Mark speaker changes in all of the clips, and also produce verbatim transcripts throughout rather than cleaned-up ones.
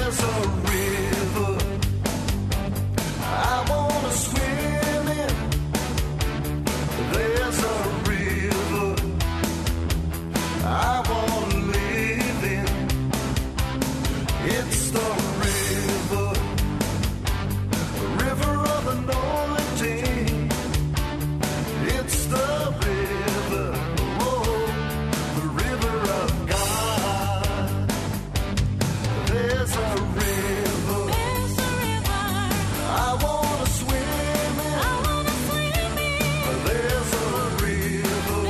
Speaker 1: There's a river I wanna swim in. There's a river I wanna live in. It's the river, the river of anointing. It's the river, oh, the river of God. There's a river,
Speaker 2: There's a river
Speaker 1: I wanna swim in.
Speaker 2: I wanna swim in.
Speaker 1: There's a river.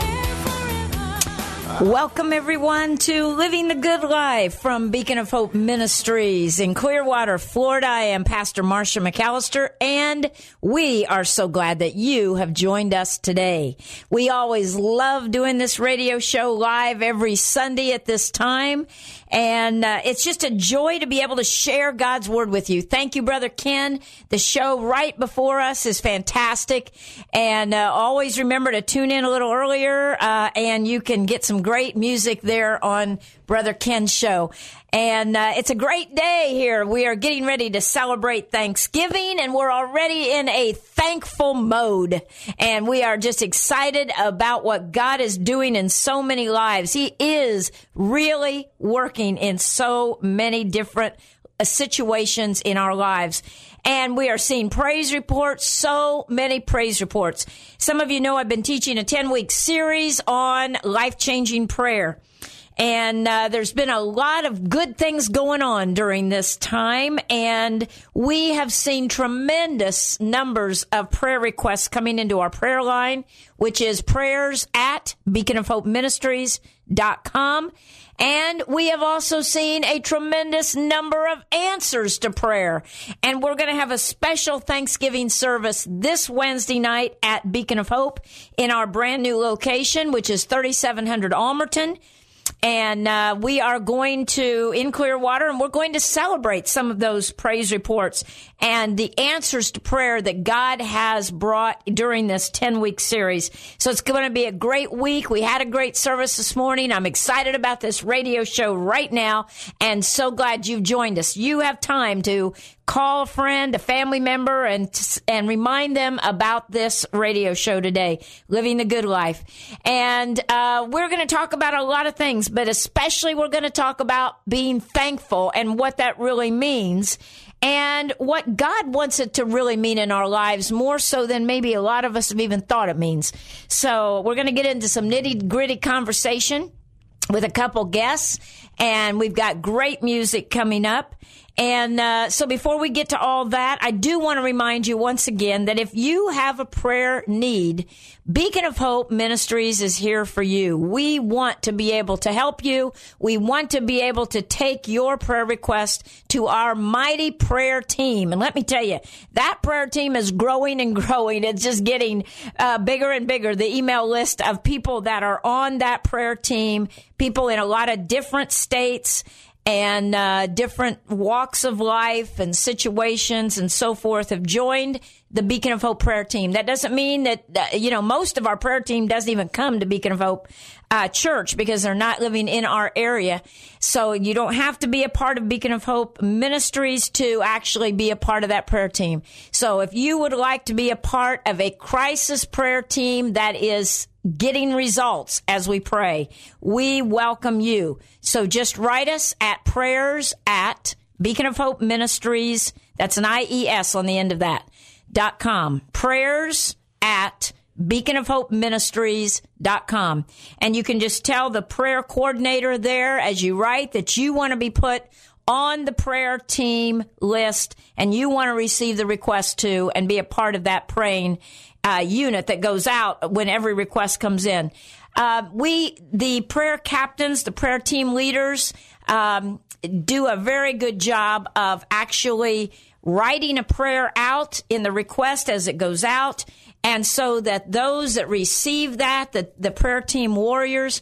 Speaker 2: There's a river.
Speaker 3: Welcome, everyone, to Living the Good Life from Beacon of Hope Ministries in Clearwater, Florida. I am Pastor Marsha McAllister, and we are so glad that you have joined us today. We always love doing this radio show live every Sunday at this time, and uh, it's just a joy to be able to share God's Word with you. Thank you, Brother Ken. The show right before us is fantastic, and uh, always remember to tune in a little earlier, uh, and you can get some great music there on Brother Ken's show. And uh, it's a great day here. We are getting ready to celebrate Thanksgiving, and we're already in a thankful mode. And we are just excited about what God is doing in so many lives. He is really working in so many different uh, situations in our lives. And we are seeing praise reports, so many praise reports. Some of you know I've been teaching a ten-week series on life-changing prayer. And uh, there's been a lot of good things going on during this time, and we have seen tremendous numbers of prayer requests coming into our prayer line, which is prayers at beacon of hope ministries dot com. And we have also seen a tremendous number of answers to prayer. And we're going to have a special Thanksgiving service this Wednesday night at Beacon of Hope in our brand new location, which is thirty-seven hundred Almerton. And uh, we are going to, in Clearwater, and we're going to celebrate some of those praise reports and the answers to prayer that God has brought during this ten-week series. So it's going to be a great week. We had a great service this morning. I'm excited about this radio show right now, and so glad you've joined us. You have time to call a friend, a family member, and and remind them about this radio show today, Living the Good Life. And uh, we're going to talk about a lot of things, but especially we're going to talk about being thankful and what that really means and what God wants it to really mean in our lives, more so than maybe a lot of us have even thought it means. So we're going to get into some nitty-gritty conversation with a couple guests, and we've got great music coming up. And uh, so before we get to all that, I do want to remind you once again that if you have a prayer need, Beacon of Hope Ministries is here for you. We want to be able to help you. We want to be able to take your prayer request to our mighty prayer team. And let me tell you, that prayer team is growing and growing. It's just getting uh, bigger and bigger. The email list of people that are on that prayer team, people in a lot of different states, and uh, different walks of life and situations and so forth have joined the Beacon of Hope prayer team. That doesn't mean that, uh, you know, most of our prayer team doesn't even come to Beacon of Hope uh, Church because they're not living in our area. So you don't have to be a part of Beacon of Hope Ministries to actually be a part of that prayer team. So if you would like to be a part of a crisis prayer team that is getting results as we pray, we welcome you. So just write us at prayers at Beacon of Hope Ministries. That's an I E S on the end of that, dot com. Prayers at Beacon of Hope Ministries dot com. And you can just tell the prayer coordinator there as you write that you want to be put on the prayer team list and you want to receive the request too and be a part of that praying uh, unit that goes out when every request comes in. Uh, we, the prayer captains, the prayer team leaders, um, do a very good job of actually writing a prayer out in the request as it goes out. And so that those that receive that, the, the prayer team warriors,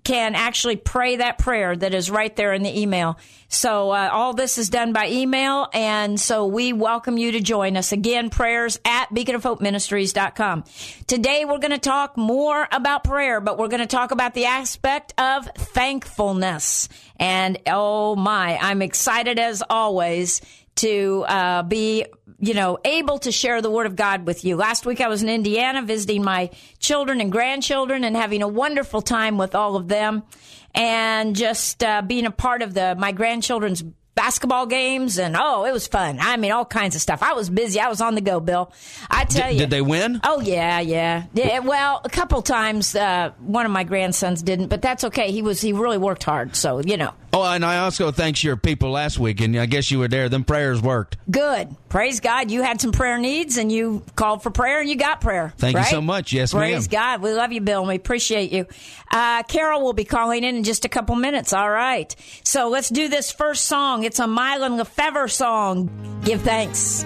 Speaker 3: can actually pray that prayer that is right there in the email. So uh, all this is done by email, and so we welcome you to join us. Again, prayers at beacon of hope ministries dot com. Today we're going to talk more about prayer, but we're going to talk about the aspect of thankfulness. And oh my, I'm excited as always to uh, be, you know, able to share the Word of God with you. Last week I was in Indiana visiting my children and grandchildren and having a wonderful time with all of them, and just uh, being a part of the my grandchildren's basketball games, and oh, it was fun. I mean, all kinds of stuff. I was busy. I was on the go, Bill. I tell
Speaker 4: D-
Speaker 3: you.
Speaker 4: Did they win?
Speaker 3: Oh, yeah, yeah. yeah well, a couple times uh, one of my grandsons didn't, but that's okay. He was he really worked hard, so, you know.
Speaker 4: Oh, and I also thanks your people last week, and I guess you were there. Them prayers worked.
Speaker 3: Good. Praise God. You had some prayer needs, and you called for prayer, and you got prayer.
Speaker 4: Thank
Speaker 3: right?
Speaker 4: you so much. Yes,
Speaker 3: Praise
Speaker 4: ma'am.
Speaker 3: God. We love you, Bill, and we appreciate you. Uh, Carol will be calling in in just a couple minutes. All right. So let's do this first song. It's a Mylon Lefevre song. Give thanks.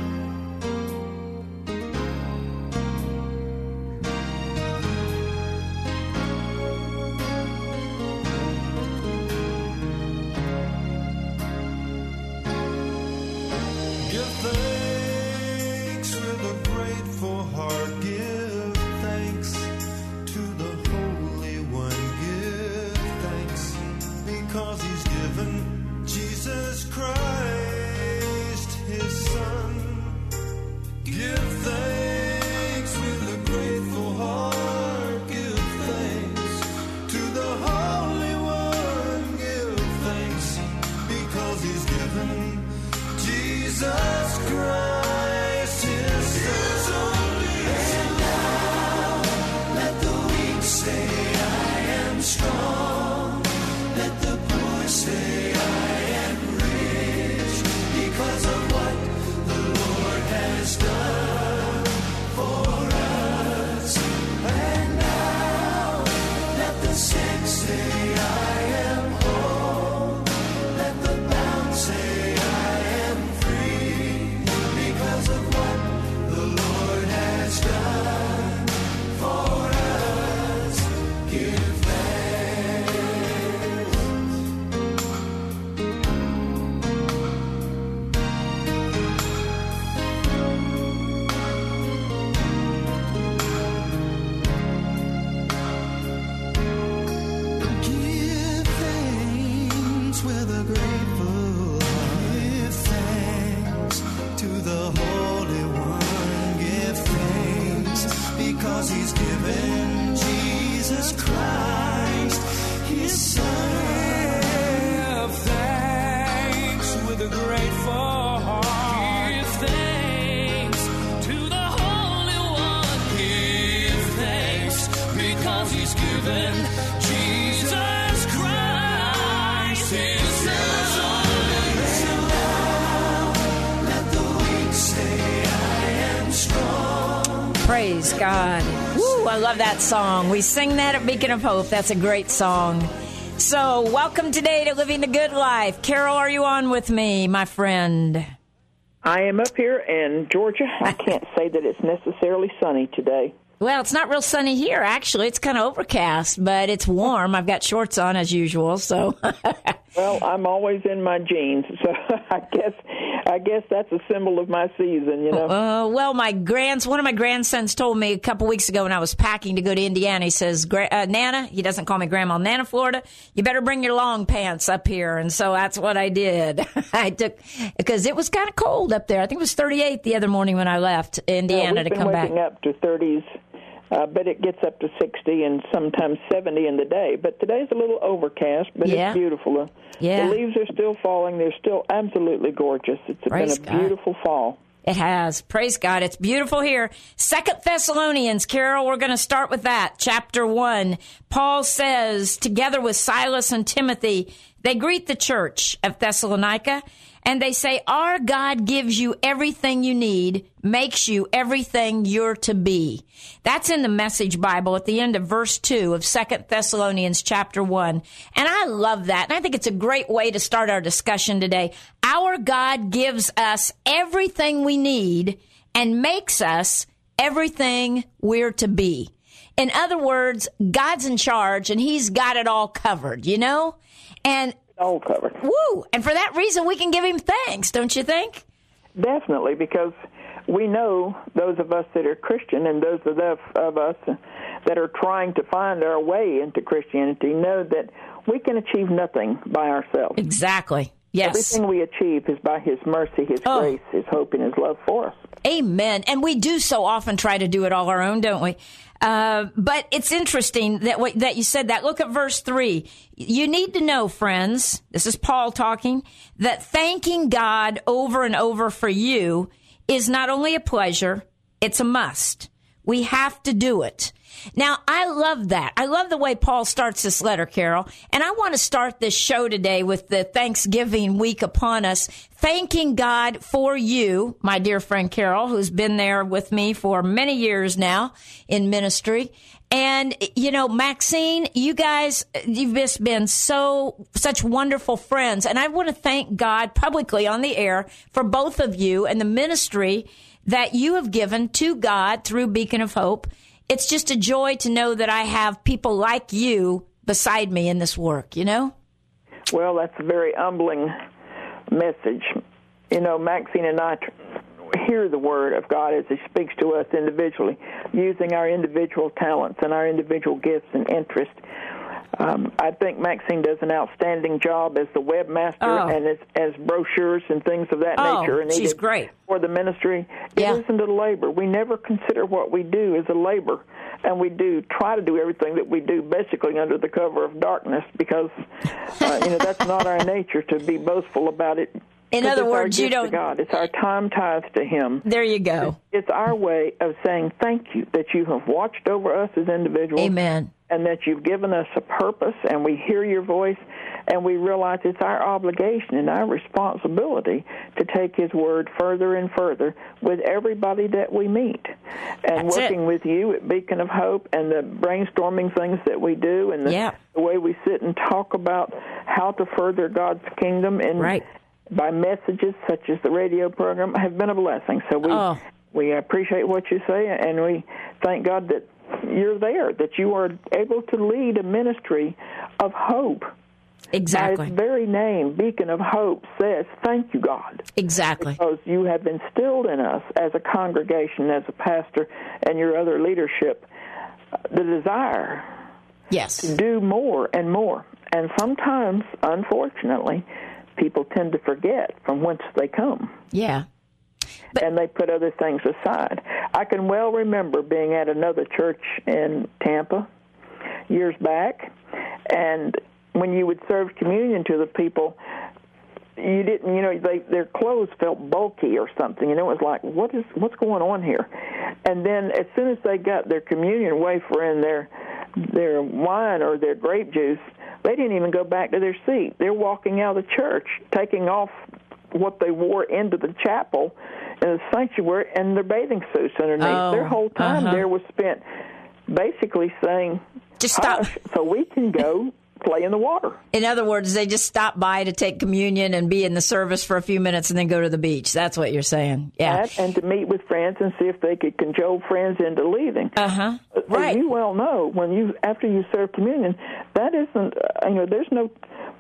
Speaker 1: Give thanks with a grateful heart. Give thanks to the Holy One. Give thanks because He's given Jesus Christ, His Son. Give thanks with a grateful heart. Give thanks to the Holy One. Give thanks because He's given Jesus Christ, His Son. And now let the weak say, I am strong. Let the poor say, I am rich, because of what the Lord has done for us. And now let the sick say, I am whole. Let the bound say, I am free, because of what the Lord has done for us. Give thanks. Give thanks with a grateful heart. Give thanks to the Holy One. Give thanks because He's given Jesus Christ, His Son. Give thanks with a grateful heart.
Speaker 5: Give thanks to the Holy One. Give thanks because He's given Jesus Christ, His Son.
Speaker 1: Let the weak say, I am strong.
Speaker 3: Praise God. Woo, I love that song. We sing that at Beacon of Hope. That's a great song. So, welcome today to Living the Good Life. Carol, are you on with me, my friend?
Speaker 6: I am up here in Georgia. I can't say that it's necessarily sunny today.
Speaker 3: Well, it's not real sunny here, actually. It's kind of overcast, but it's warm. I've got shorts on as usual, so.
Speaker 6: Well, I'm always in my jeans, so I guess I guess that's a symbol of my season, you know.
Speaker 3: Uh, well, my grands, one of my grandsons told me a couple weeks ago when I was packing to go to Indiana, he says, Gra- uh, Nana, he doesn't call me Grandma, Nana, Florida, you better bring your long pants up here. And so that's what I did. I took, because it was kind of cold up there. I think it was thirty-eight the other morning when I left Indiana
Speaker 6: Yeah,
Speaker 3: to
Speaker 6: we've
Speaker 3: come
Speaker 6: been
Speaker 3: back.
Speaker 6: waking up to thirties, uh, but it gets up to sixty and sometimes seventy in the day. But today's a little overcast, but
Speaker 3: Yeah.
Speaker 6: it's beautiful. Uh,
Speaker 3: Yeah.
Speaker 6: The leaves are still falling. They're still absolutely gorgeous. It's
Speaker 3: Praise
Speaker 6: been a
Speaker 3: God.
Speaker 6: beautiful fall.
Speaker 3: It has. Praise God. It's beautiful here. Second Thessalonians, Carol, we're going to start with that. Chapter one. Paul says, together with Silas and Timothy, they greet the church of Thessalonica, and they say, our God gives you everything you need, makes you everything you're to be. That's in the Message Bible at the end of verse two of Second Thessalonians chapter one. And I love that. And I think it's a great way to start our discussion today. Our God gives us everything we need and makes us everything we're to be. In other words, God's in charge and he's got it all covered, you know? And
Speaker 6: All covered.
Speaker 3: woo, and for that reason we can give him thanks, don't you think?
Speaker 6: Definitely, because we know, those of us that are Christian and those of, the, of us that are trying to find our way into Christianity know that we can achieve nothing by ourselves.
Speaker 3: Exactly. Yes.
Speaker 6: Everything we achieve is by His mercy, His
Speaker 3: Oh.
Speaker 6: grace, His hope, and His love for us.
Speaker 3: Amen. And we do so often try to do it all our own, don't we? Uh, but it's interesting that what, that you said that. Look at verse three. You need to know, friends, this is Paul talking, that thanking God over and over for you is not only a pleasure, it's a must. We have to do it. Now, I love that. I love the way Paul starts this letter, Carol. And I want to start this show today with the Thanksgiving week upon us, thanking God for you, my dear friend Carol, who's been there with me for many years now in ministry. And, you know, Maxine, you guys, you've just been so, such wonderful friends. And I want to thank God publicly on the air for both of you and the ministry that you have given to God through Beacon of Hope. It's just a joy to know that I have people like you beside me in this work, you know?
Speaker 6: Well, that's a very humbling message. You know, Maxine and I hear the Word of God as He speaks to us individually, using our individual talents and our individual gifts and interests. Um, I think Maxine does an outstanding job as the webmaster
Speaker 3: Oh.
Speaker 6: and as, as brochures and things of that
Speaker 3: Oh,
Speaker 6: nature. And
Speaker 3: she's
Speaker 6: needed
Speaker 3: great.
Speaker 6: For the ministry, it
Speaker 3: Yeah.
Speaker 6: isn't a labor. We never consider what we do as a labor, and we do try to do everything that we do basically under the cover of darkness because uh, you know that's not our nature to be boastful about it.
Speaker 3: In
Speaker 6: 'Cause
Speaker 3: other
Speaker 6: it's our
Speaker 3: words, you
Speaker 6: gift to
Speaker 3: don't-
Speaker 6: God. It's our time tithe to Him.
Speaker 3: There you go.
Speaker 6: It's our way of saying thank you that you have watched over us as individuals.
Speaker 3: Amen.
Speaker 6: And that you've given us a purpose, and we hear your voice, and we realize it's our obligation and our responsibility to take His Word further and further with everybody that we meet. And
Speaker 3: That's
Speaker 6: working
Speaker 3: it.
Speaker 6: with you at Beacon of Hope and the brainstorming things that we do and the,
Speaker 3: Yeah.
Speaker 6: the way we sit and talk about how to further God's kingdom and
Speaker 3: Right.
Speaker 6: by messages such as the radio program have been a blessing. So we
Speaker 3: Oh.
Speaker 6: we appreciate what you say, and we thank God that you're there, that you are able to lead a ministry of hope. By
Speaker 3: Exactly.
Speaker 6: its very name, Beacon of Hope says, thank you, God,
Speaker 3: Exactly.
Speaker 6: because you have instilled in us as a congregation, as a pastor, and your other leadership, the desire
Speaker 3: Yes.
Speaker 6: to do more and more. And sometimes, unfortunately, people tend to forget from whence they come.
Speaker 3: Yeah.
Speaker 6: And they put other things aside. I can well remember being at another church in Tampa years back, and when you would serve communion to the people, you didn't, you know, they, their clothes felt bulky or something, and it was like, what is, what's going on here? And then as soon as they got their communion wafer and their their wine or their grape juice, they didn't even go back to their seat. They're walking out of the church, taking off what they wore into the chapel in the sanctuary and their bathing suits underneath.
Speaker 3: Oh,
Speaker 6: their whole time
Speaker 3: uh-huh.
Speaker 6: there was spent basically saying,
Speaker 3: Just stop.
Speaker 6: "Hush, so we can go play in the water."
Speaker 3: In other words, they just stop by to take communion and be in the service for a few minutes and then go to the beach. That's what you're saying. Yeah.
Speaker 6: That, and to meet with friends and see if they could cajole friends into leaving.
Speaker 3: Uh-huh.
Speaker 6: As
Speaker 3: Right.
Speaker 6: you well know, when you after you serve communion, that isn't, uh, you know, there's no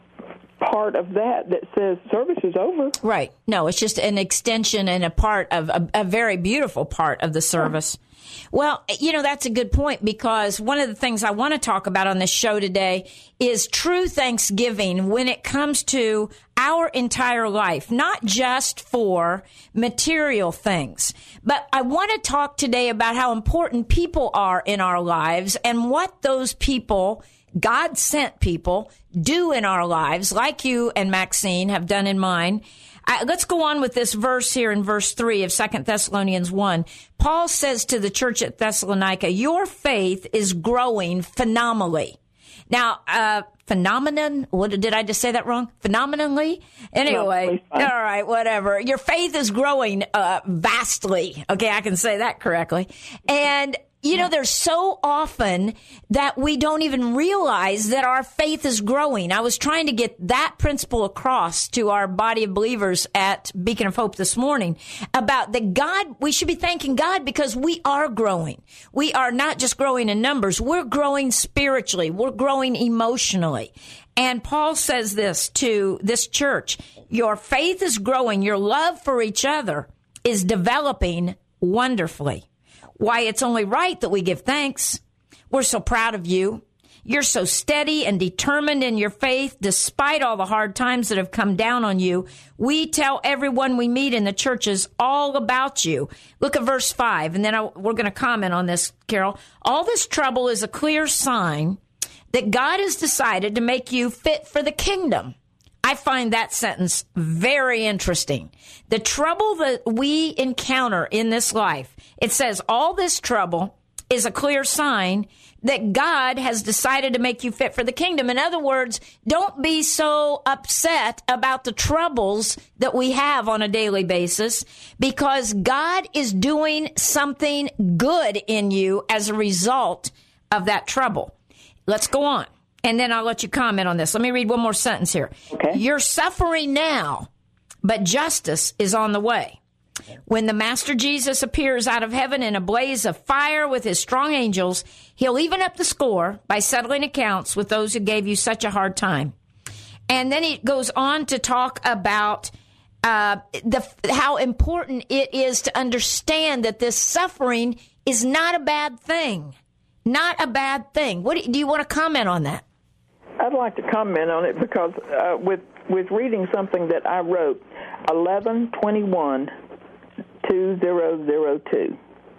Speaker 6: part of that that says service is over.
Speaker 3: Right. No, it's just an extension and a part of a, a very beautiful part of the service. Well, you know, that's a good point, because one of the things I want to talk about on this show today is true Thanksgiving when it comes to our entire life, not just for material things. But I want to talk today about how important people are in our lives and what those people, God sent people, do in our lives, like you and Maxine have done in mine. Uh, let's go on with this verse here in verse three of Second Thessalonians one. Paul says to the church at Thessalonica, your faith is growing phenomenally. Now, uh, phenomenon, what did I just say that wrong? Phenomenally? Anyway,
Speaker 6: No,
Speaker 3: all right, whatever. Your faith is growing uh, vastly. Okay, I can say that correctly. And you know, there's so often that we don't even realize that our faith is growing. I was trying to get that principle across to our body of believers at Beacon of Hope this morning about that God, we should be thanking God because we are growing. We are not just growing in numbers. We're growing spiritually. We're growing emotionally. And Paul says this to this church, your faith is growing. Your love for each other is developing wonderfully. Why, it's only right that we give thanks. We're so proud of you. You're so steady and determined in your faith, despite all the hard times that have come down on you. We tell everyone we meet in the churches all about you. Look at verse five, and then I, we're going to comment on this, Carol. All this trouble is a clear sign that God has decided to make you fit for the kingdom. I find that sentence very interesting. The trouble that we encounter in this life, it says all this trouble is a clear sign that God has decided to make you fit for the kingdom. In other words, don't be so upset about the troubles that we have on a daily basis because God is doing something good in you as a result of that trouble. Let's go on. And then I'll let you comment on this. Let me read one more sentence here.
Speaker 6: Okay.
Speaker 3: You're suffering now, but justice is on the way. When the Master Jesus appears out of heaven in a blaze of fire with his strong angels, he'll even up the score by settling accounts with those who gave you such a hard time. And then he goes on to talk about uh, the how important it is to understand that this suffering is not a bad thing. Not a bad thing. What do you, do you want to comment on that?
Speaker 6: I'd like to comment on it because uh, with with reading something that I wrote, eleven twenty-one two zero zero two,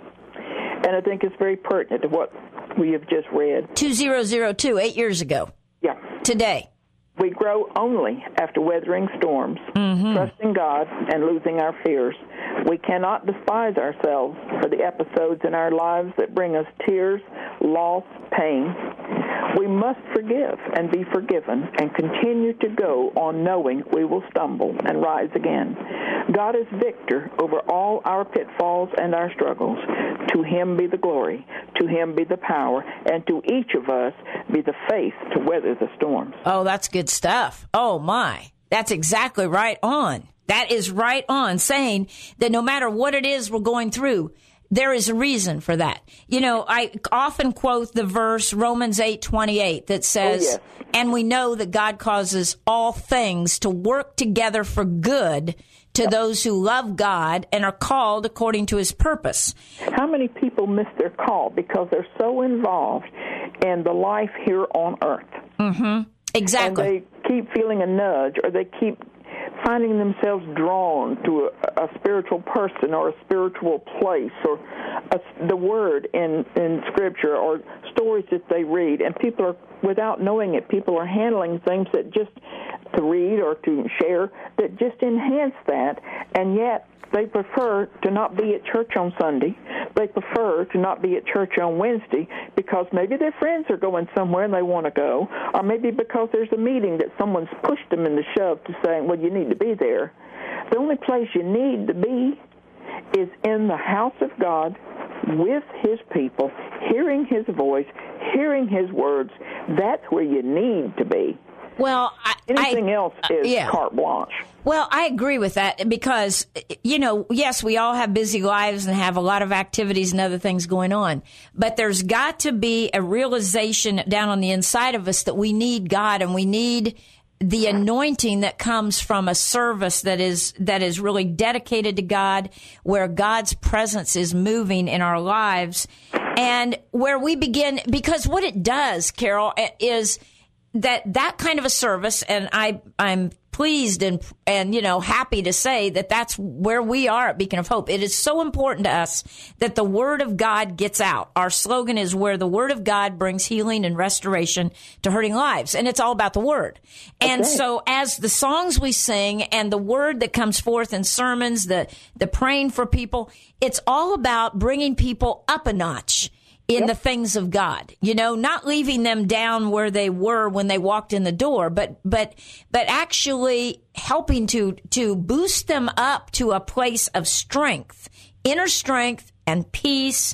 Speaker 6: and I think it's very pertinent to what we have just read.
Speaker 3: two thousand two, eight years ago.
Speaker 6: Yeah.
Speaker 3: Today.
Speaker 6: We grow only after weathering storms,
Speaker 3: Mm-hmm.
Speaker 6: trusting God and losing our fears. We cannot despise ourselves for the episodes in our lives that bring us tears, loss, pain. We must forgive and be forgiven and continue to go on knowing we will stumble and rise again. God is victor over all our pitfalls and our struggles. To him be the glory, to him be the power, and to each of us be the faith to weather the storms.
Speaker 3: Oh, that's good stuff. Oh, my. That's exactly right on. That is right on, saying that no matter what it is we're going through, there is a reason for that. You know, I often quote the verse Romans eight twenty-eight that says,
Speaker 6: Oh, yes.
Speaker 3: and we know that God causes all things to work together for good to those who love God and are called according to his purpose.
Speaker 6: How many people miss their call because they're so involved in the life here on earth?
Speaker 3: Mm-hmm. Exactly.
Speaker 6: And they keep feeling a nudge, or they keep finding themselves drawn to a, a spiritual person or a spiritual place or a, the word in, in Scripture or stories that they read. And people are, without knowing it, people are handling things that just to read or to share that just enhance that, and yet they prefer to not be at church on Sunday. They prefer to not be at church on Wednesday because maybe their friends are going somewhere and they want to go, or maybe because there's a meeting that someone's pushed them in the shove to saying, well, you need to be there. The only place you need to be is in the house of God with his people, hearing his voice, hearing his words. That's where you need to be.
Speaker 3: Well, I,
Speaker 6: Anything
Speaker 3: I,
Speaker 6: else is
Speaker 3: uh, yeah.
Speaker 6: carte blanche.
Speaker 3: Well, I agree with that because, you know, yes, we all have busy lives and have a lot of activities and other things going on. But there's got to be a realization down on the inside of us that we need God and we need the anointing that comes from a service that is that is really dedicated to God, where God's presence is moving in our lives, and where we begin, because what it does, Carol, is that that kind of a service, and I, I'm pleased and, and, you know, happy to say that that's where we are at Beacon of Hope. It is so important to us that the Word of God gets out. Our slogan is where the Word of God brings healing and restoration to hurting lives. And it's all about the Word. And
Speaker 6: Okay.
Speaker 3: so as the songs we sing and the Word that comes forth in sermons, the, the praying for people, it's all about bringing people up a notch in the things of God, you know, not leaving them down where they were when they walked in the door, but, but, but actually helping to, to boost them up to a place of strength, inner strength and peace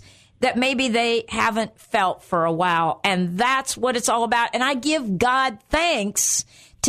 Speaker 3: that maybe they haven't felt for a while. And that's what it's all about. And I give God thanks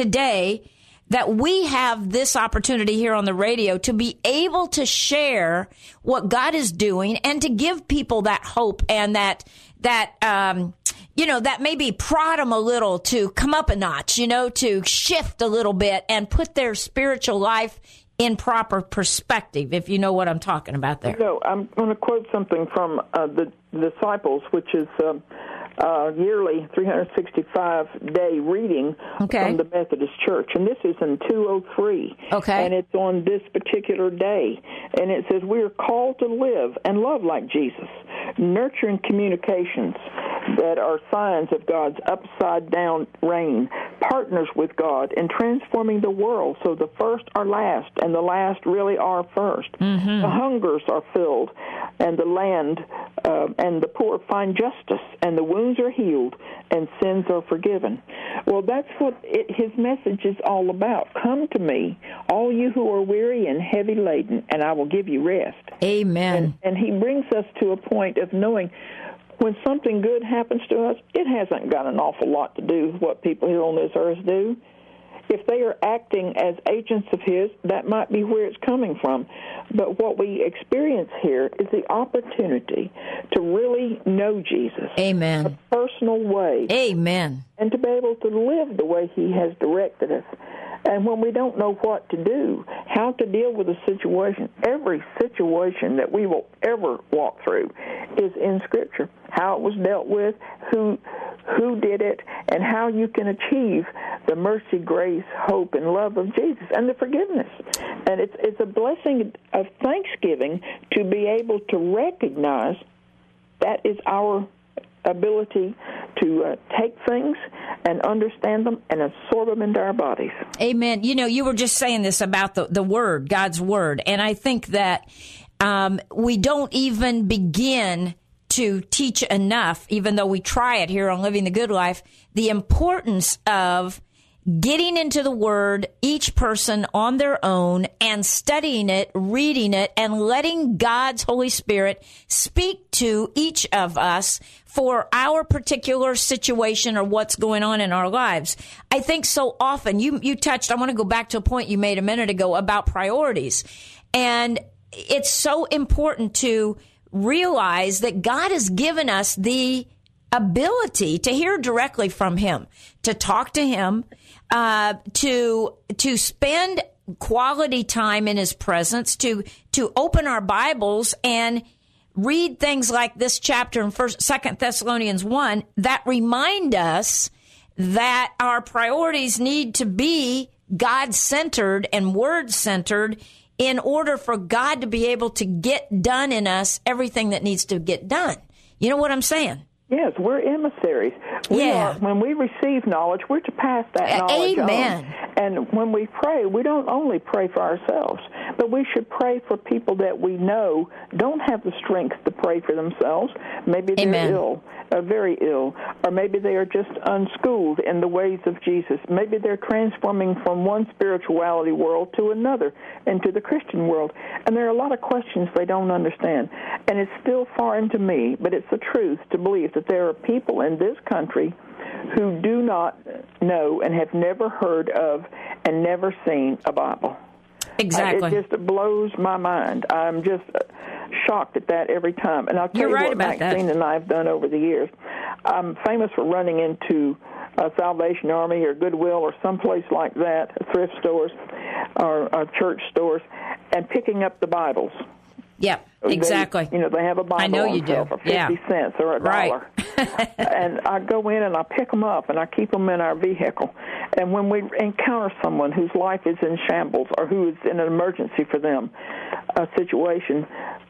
Speaker 3: today that we have this opportunity here on the radio to be able to share what God is doing and to give people that hope and that, that, um, you know, that maybe prod them a little to come up a notch, you know, to shift a little bit and put their spiritual life in proper perspective, if you know what I'm talking about there.
Speaker 6: No, I'm going to quote something from uh, the Disciples, which is um, uh, yearly three hundred sixty-five day reading
Speaker 3: Okay.
Speaker 6: from the Methodist Church. And this is in two oh three.
Speaker 3: Okay.
Speaker 6: And it's on this particular day. And it says, we are called to live and love like Jesus, nurturing communications that are signs of God's upside-down reign, partners with God in transforming the world so the first are last and the last really are first. Mm-hmm. The hungers are filled and the land uh, and the poor find justice and the wounds are healed and sins are forgiven. Well, that's what it, his message is all about. Come to me, all you who are weary and heavy laden, and I will give you rest.
Speaker 3: Amen.
Speaker 6: And, and he brings us to a point of knowing when something good happens to us, it hasn't got an awful lot to do with what people here on this earth do. If they are acting as agents of his, that might be where it's coming from. But what we experience here is the opportunity to really know Jesus.
Speaker 3: Amen.
Speaker 6: In a personal way.
Speaker 3: Amen.
Speaker 6: And to be able to live the way he has directed us. And when we don't know what to do, how to deal with a situation, every situation that we will ever walk through is in Scripture. How it was dealt with, who who did it, and how you can achieve the mercy, grace, hope, and love of Jesus, and the forgiveness. And it's it's a blessing of thanksgiving to be able to recognize that is our ability to uh, take things and understand them and absorb them into our bodies.
Speaker 3: Amen. You know, you were just saying this about the, the Word, God's Word, and I think that um, we don't even begin to teach enough, even though we try it here on Living the Good Life, the importance of getting into the Word, each person on their own, and studying it, reading it, and letting God's Holy Spirit speak to each of us for our particular situation or what's going on in our lives. I think so often, you, you touched, I want to go back to a point you made a minute ago about priorities. And it's so important to realize that God has given us the ability to hear directly from Him, to talk to Him, uh, to to spend quality time in His presence, to to open our Bibles and read things like this chapter in First, Second Thessalonians one that remind us that our priorities need to be God-centered and Word-centered in order for God to be able to get done in us everything that needs to get done. You know what I'm saying?
Speaker 6: Yes, we're emissaries. We
Speaker 3: Yeah.
Speaker 6: are, when we receive knowledge, we're to pass that knowledge
Speaker 3: Amen.
Speaker 6: on. And when we pray, we don't only pray for ourselves, but we should pray for people that we know don't have the strength to pray for themselves. Maybe they're
Speaker 3: Amen.
Speaker 6: ill, or very ill, or maybe they are just unschooled in the ways of Jesus. Maybe they're transforming from one spirituality world to another, into the Christian world. And there are a lot of questions they don't understand. And it's still foreign to me, but it's the truth to believe that there are people in this country who do not know and have never heard of and never seen a Bible.
Speaker 3: Exactly.
Speaker 6: It just blows my mind. I'm just shocked at that every time. And I'll tell
Speaker 3: You're
Speaker 6: you
Speaker 3: right
Speaker 6: what
Speaker 3: about
Speaker 6: Maxine
Speaker 3: that.
Speaker 6: and I have done over the years. I'm famous for running into a Salvation Army or Goodwill or someplace like that, thrift stores or, or church stores, and picking up the Bibles.
Speaker 3: Yep, exactly.
Speaker 6: They, you know, they have a Bible
Speaker 3: I know
Speaker 6: on
Speaker 3: you
Speaker 6: sale
Speaker 3: do.
Speaker 6: for fifty
Speaker 3: Yeah.
Speaker 6: cents or a
Speaker 3: Right.
Speaker 6: dollar. And I go in and I pick them up and I keep them in our vehicle. And when we encounter someone whose life is in shambles or who is in an emergency for them, a situation,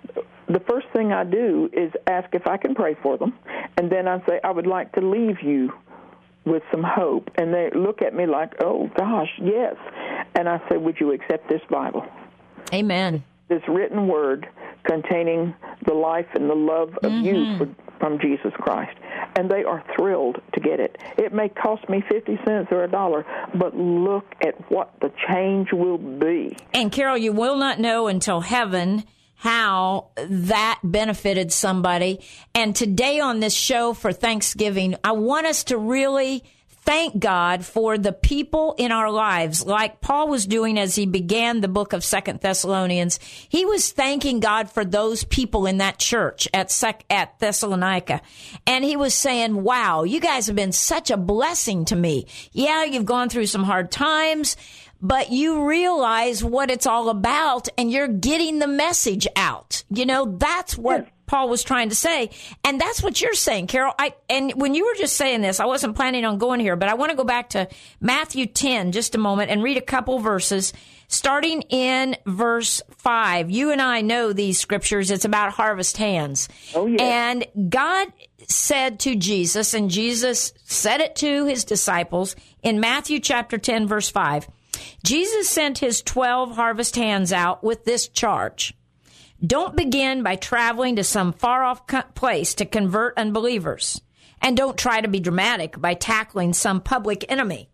Speaker 6: the first thing I do is ask if I can pray for them. And then I say, I would like to leave you with some hope. And they look at me like, oh, gosh, yes. And I say, would you accept this Bible?
Speaker 3: Amen.
Speaker 6: This written word containing the life and the love of
Speaker 3: Mm-hmm.
Speaker 6: you for, from Jesus Christ. And they are thrilled to get it. It may cost me fifty cents or a dollar, but look at what the change will be.
Speaker 3: And Carol, you will not know until heaven how that benefited somebody. And today on this show for Thanksgiving, I want us to really thank God for the people in our lives, like Paul was doing as he began the book of Second Thessalonians. He was thanking God for those people in that church at Sec- at Thessalonica. And he was saying, wow, you guys have been such a blessing to me. Yeah, you've gone through some hard times, but you realize what it's all about and you're getting the message out. You know, that's what
Speaker 6: Yes.
Speaker 3: Paul was trying to say. And that's what you're saying, Carol. I, and when you were just saying this, I wasn't planning on going here, but I want to go back to Matthew ten just a moment and read a couple verses, starting in verse five. You and I know these scriptures. It's about harvest hands.
Speaker 6: Oh, yes.
Speaker 3: And God said to Jesus, and Jesus said it to his disciples in Matthew chapter ten, verse five. Jesus sent his twelve harvest hands out with this charge. Don't begin by traveling to some far-off co- place to convert unbelievers. And don't try to be dramatic by tackling some public enemy.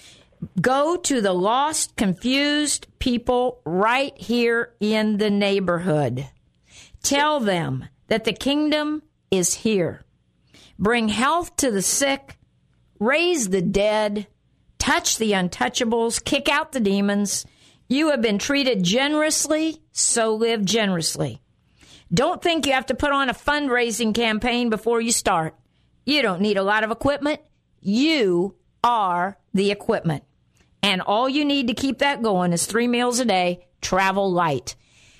Speaker 3: Go to the lost, confused people right here in the neighborhood. Tell them that the kingdom is here. Bring health to the sick, raise the dead, touch the untouchables, kick out the demons. You have been treated generously, so live generously. Don't think you have to put on a fundraising campaign before you start. You don't need a lot of equipment. You are the equipment. And all you need to keep that going is three meals a day, travel light.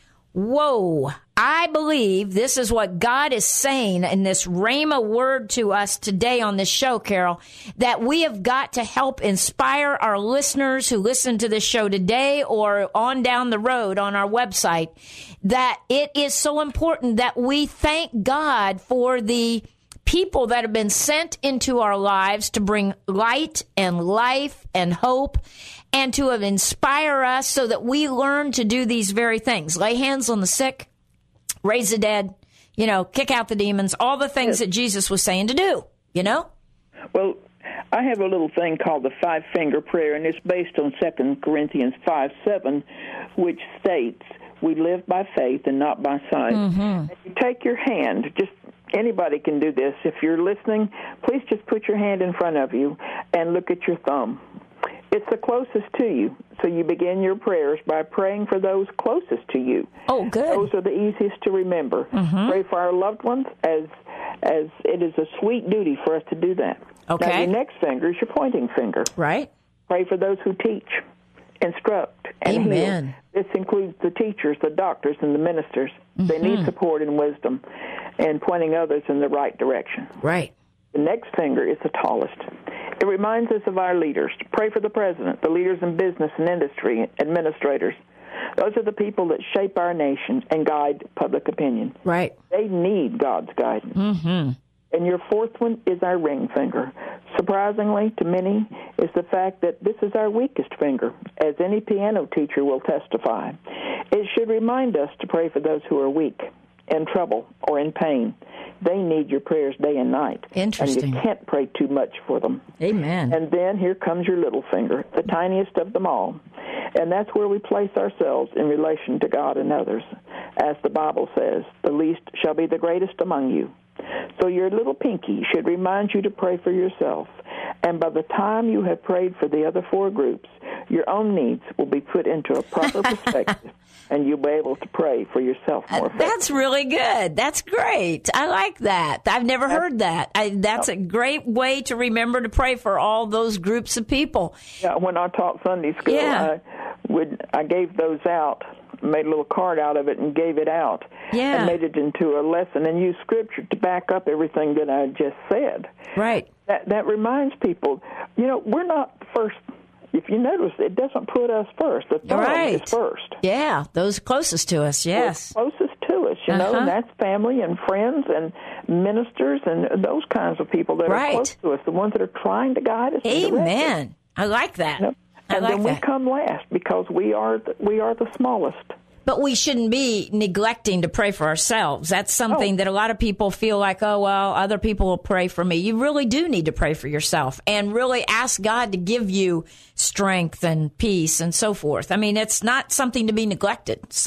Speaker 3: Whoa, I believe this is what God is saying in this Rhema word to us today on this show, Carol, that we have got to help inspire our listeners who listen to this show today or on down the road on our website, that it is so important that we thank God for the people that have been sent into our lives to bring light and life and hope and to have inspire us so that we learn to do these very things. Lay hands on the sick, raise the dead, you know, kick out the demons, all the things that Jesus was saying to do, you know?
Speaker 6: Well, I have a little thing called the five-finger prayer, and it's based on Second Corinthians five seven, which states, we live by faith and not by sight. Mm-hmm. You take your hand, just anybody can do this. If you're listening, please just put your hand in front of you and look at your thumb. It's the closest to you. So you begin your prayers by praying for those closest to you.
Speaker 3: Oh, good.
Speaker 6: Those are the easiest to remember. Mm-hmm. Pray for our loved ones as as it is a sweet duty for us to do that.
Speaker 3: Okay.
Speaker 6: Now, your next finger is your pointing finger.
Speaker 3: Right.
Speaker 6: Pray for those who teach, instruct, and
Speaker 3: Amen.
Speaker 6: heal. This includes the teachers, the doctors, and the ministers. Mm-hmm. They need support and wisdom and pointing others in the right direction.
Speaker 3: Right.
Speaker 6: The next finger is the tallest. It reminds us of our leaders. Pray for the president, the leaders in business and industry, administrators. Those are the people that shape our nation and guide public opinion.
Speaker 3: Right.
Speaker 6: They need God's guidance.
Speaker 3: Mm-hmm.
Speaker 6: And your fourth one is our ring finger. Surprisingly to many is the fact that this is our weakest finger, as any piano teacher will testify. It should remind us to pray for those who are weak, in trouble, or in pain. They need your prayers day and night.
Speaker 3: Interesting.
Speaker 6: And you can't pray too much for them.
Speaker 3: Amen.
Speaker 6: And then here comes your little finger, the tiniest of them all. And that's where we place ourselves in relation to God and others. As the Bible says, the least shall be the greatest among you. So your little pinky should remind you to pray for yourself. And by the time you have prayed for the other four groups, your own needs will be put into a proper perspective, and you'll be able to pray for yourself more effectively.
Speaker 3: That's really good. That's great. I like that. I've never heard that. I, that's a great way to remember to pray for all those groups of people.
Speaker 6: Yeah, when I taught Sunday school,
Speaker 3: Yeah.
Speaker 6: I would I gave those out, made a little card out of it and gave it out,
Speaker 3: Yeah.
Speaker 6: and made it into a lesson and used Scripture to back up everything that I just said.
Speaker 3: Right.
Speaker 6: That that reminds people, you know, we're not first. If you notice, it doesn't put us first. The thumb
Speaker 3: Right.
Speaker 6: is first.
Speaker 3: Yeah, those closest to us, yes.
Speaker 6: What's closest to us, you know,
Speaker 3: Uh-huh.
Speaker 6: and that's family and friends and ministers and those kinds of people that
Speaker 3: Right.
Speaker 6: are close to us, the ones that are trying to guide us. and direct us.
Speaker 3: Amen. I like that.
Speaker 6: You know?
Speaker 3: I
Speaker 6: And
Speaker 3: like
Speaker 6: then
Speaker 3: that.
Speaker 6: we come last because we are the, we are the smallest.
Speaker 3: But we shouldn't be neglecting to pray for ourselves. That's something
Speaker 6: Oh.
Speaker 3: that a lot of people feel like, oh, well, other people will pray for me. You really do need to pray for yourself and really ask God to give you strength and peace and so forth. I mean, it's not something to be neglected. So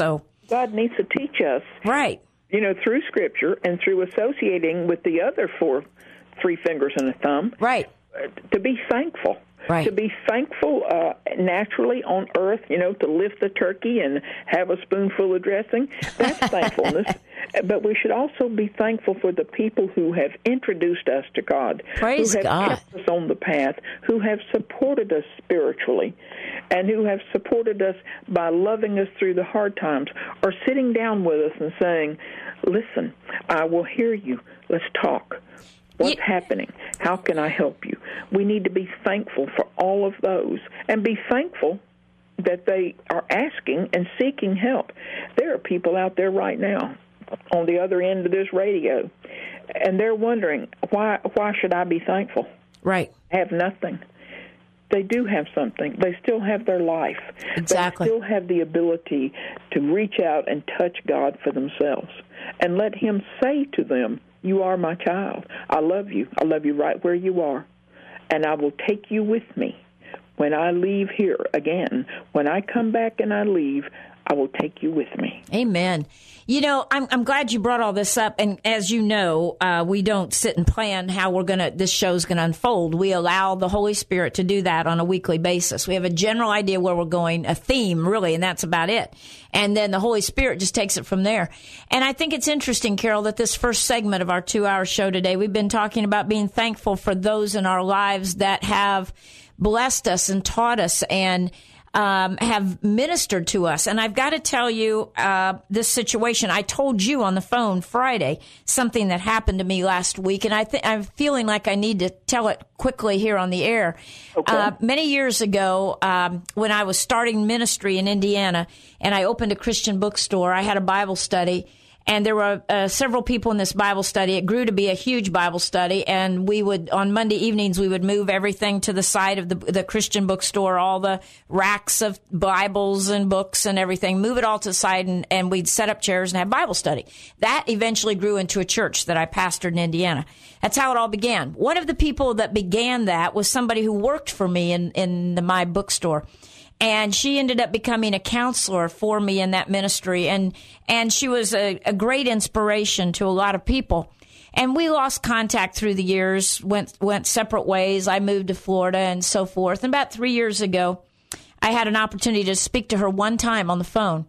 Speaker 6: God needs to teach us,
Speaker 3: Right.
Speaker 6: you know, through Scripture and through associating with the other four, three fingers and a thumb,
Speaker 3: Right.
Speaker 6: uh, to be thankful.
Speaker 3: Right.
Speaker 6: To be thankful uh, naturally on earth, you know, to lift the turkey and have a spoonful of dressing, that's thankfulness. But we should also be thankful for the people who have introduced us to God,
Speaker 3: Praise
Speaker 6: who have
Speaker 3: God.
Speaker 6: kept us on the path, who have supported us spiritually, and who have supported us by loving us through the hard times, or sitting down with us and saying, listen, I will hear you. Let's talk. What's
Speaker 3: Yeah.
Speaker 6: happening? How can I help you? We need to be thankful for all of those, and be thankful that they are asking and seeking help. There are people out there right now on the other end of this radio, and they're wondering, why why should I be thankful?
Speaker 3: Right.
Speaker 6: I have nothing. They do have something. They still have their life.
Speaker 3: Exactly.
Speaker 6: They still have the ability to reach out and touch God for themselves and let Him say to them, you are my child. I love you. I love you right where you are, and I will take you with me. When I leave here again, when I come back and I leave, I will take you with me.
Speaker 3: Amen. You know, I'm I'm glad you brought all this up. And as you know, uh, we don't sit and plan how we're gonna this show's gonna unfold. We allow the Holy Spirit to do that on a weekly basis. We have a general idea where we're going, a theme really, and that's about it. And then the Holy Spirit just takes it from there. And I think it's interesting, Carol, that this first segment of our two-hour show today, we've been talking about being thankful for those in our lives that have blessed us and taught us and Um, have ministered to us. And I've got to tell you, uh, this situation, I told you on the phone Friday, something that happened to me last week, and I th- I'm feeling like I need to tell it quickly here on the air.
Speaker 6: Okay.
Speaker 3: Uh, many years ago, um, when I was starting ministry in Indiana, and I opened a Christian bookstore, I had a Bible study. And there were uh, several people in this Bible study. It grew to be a huge Bible study. And we would, on Monday evenings, we would move everything to the side of the, the Christian bookstore, all the racks of Bibles and books and everything, move it all to the side, and, and we'd set up chairs and have Bible study. That eventually grew into a church that I pastored in Indiana. That's how it all began. One of the people that began that was somebody who worked for me in, in the, my bookstore. And she ended up becoming a counselor for me in that ministry. And, and she was a, a great inspiration to a lot of people. And we lost contact through the years, went, went separate ways. I moved to Florida and so forth. And about three years ago, I had an opportunity to speak to her one time on the phone.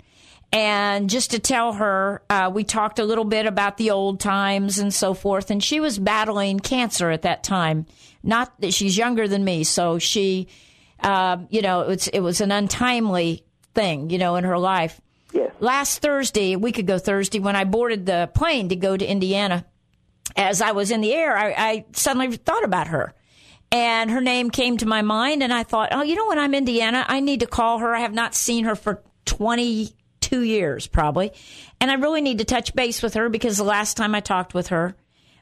Speaker 3: And just to tell her, uh, we talked a little bit about the old times and so forth. And she was battling cancer at that time. Not that she's younger than me, so she... Uh, you know, it was, it was an untimely thing, you know, in her life.
Speaker 6: Yes.
Speaker 3: Last Thursday, a week ago Thursday, when I boarded the plane to go to Indiana, as I was in the air, I, I suddenly thought about her. And her name came to my mind, and I thought, oh, you know, when I'm in Indiana, I need to call her. I have not seen her for twenty-two years, probably. And I really need to touch base with her because the last time I talked with her,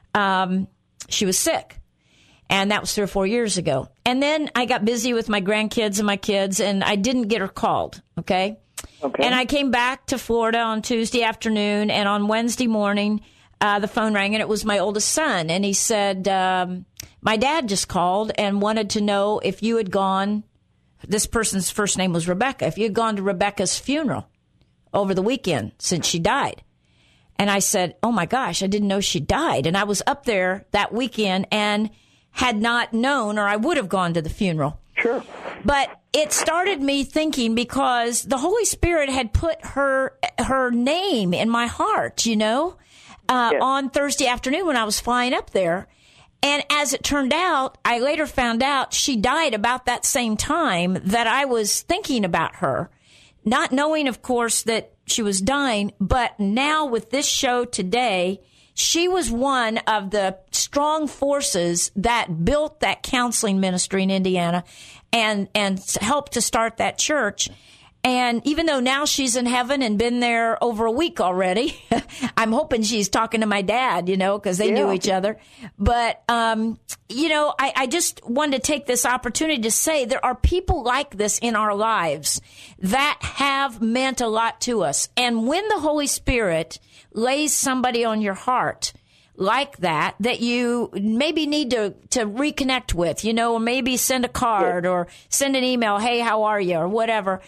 Speaker 3: um, she was sick. And that was three or four years ago. And then I got busy with my grandkids and my kids, and I didn't get her called, okay?
Speaker 6: Okay.
Speaker 3: And I came back to Florida on Tuesday afternoon, and on Wednesday morning, uh, the phone rang, and it was my oldest son. And he said, um, my dad just called and wanted to know if you had gone, this person's first name was Rebecca, if you had gone to Rebecca's funeral over the weekend since she died. And I said, oh, my gosh, I didn't know she died. And I was up there that weekend and had not known, or I would have gone to the funeral.
Speaker 6: Sure.
Speaker 3: But it started me thinking because the Holy Spirit had put her her name in my heart, you know, uh,
Speaker 6: Yes.
Speaker 3: on Thursday afternoon when I was flying up there. And as it turned out, I later found out she died about that same time that I was thinking about her, not knowing, of course, that she was dying. But now with this show today, she was one of the strong forces that built that counseling ministry in Indiana and, and helped to start that church. And even though now she's in heaven and been there over a week already, I'm hoping she's talking to my dad, you know, because they
Speaker 6: Yeah.
Speaker 3: knew each other. But, um, you know, I, I just wanted to take this opportunity to say there are people like this in our lives that have meant a lot to us. And when the Holy Spirit lays somebody on your heart like that, that you maybe need to, to reconnect with, you know, or maybe send a card or send an email, hey, how are you, or whatever.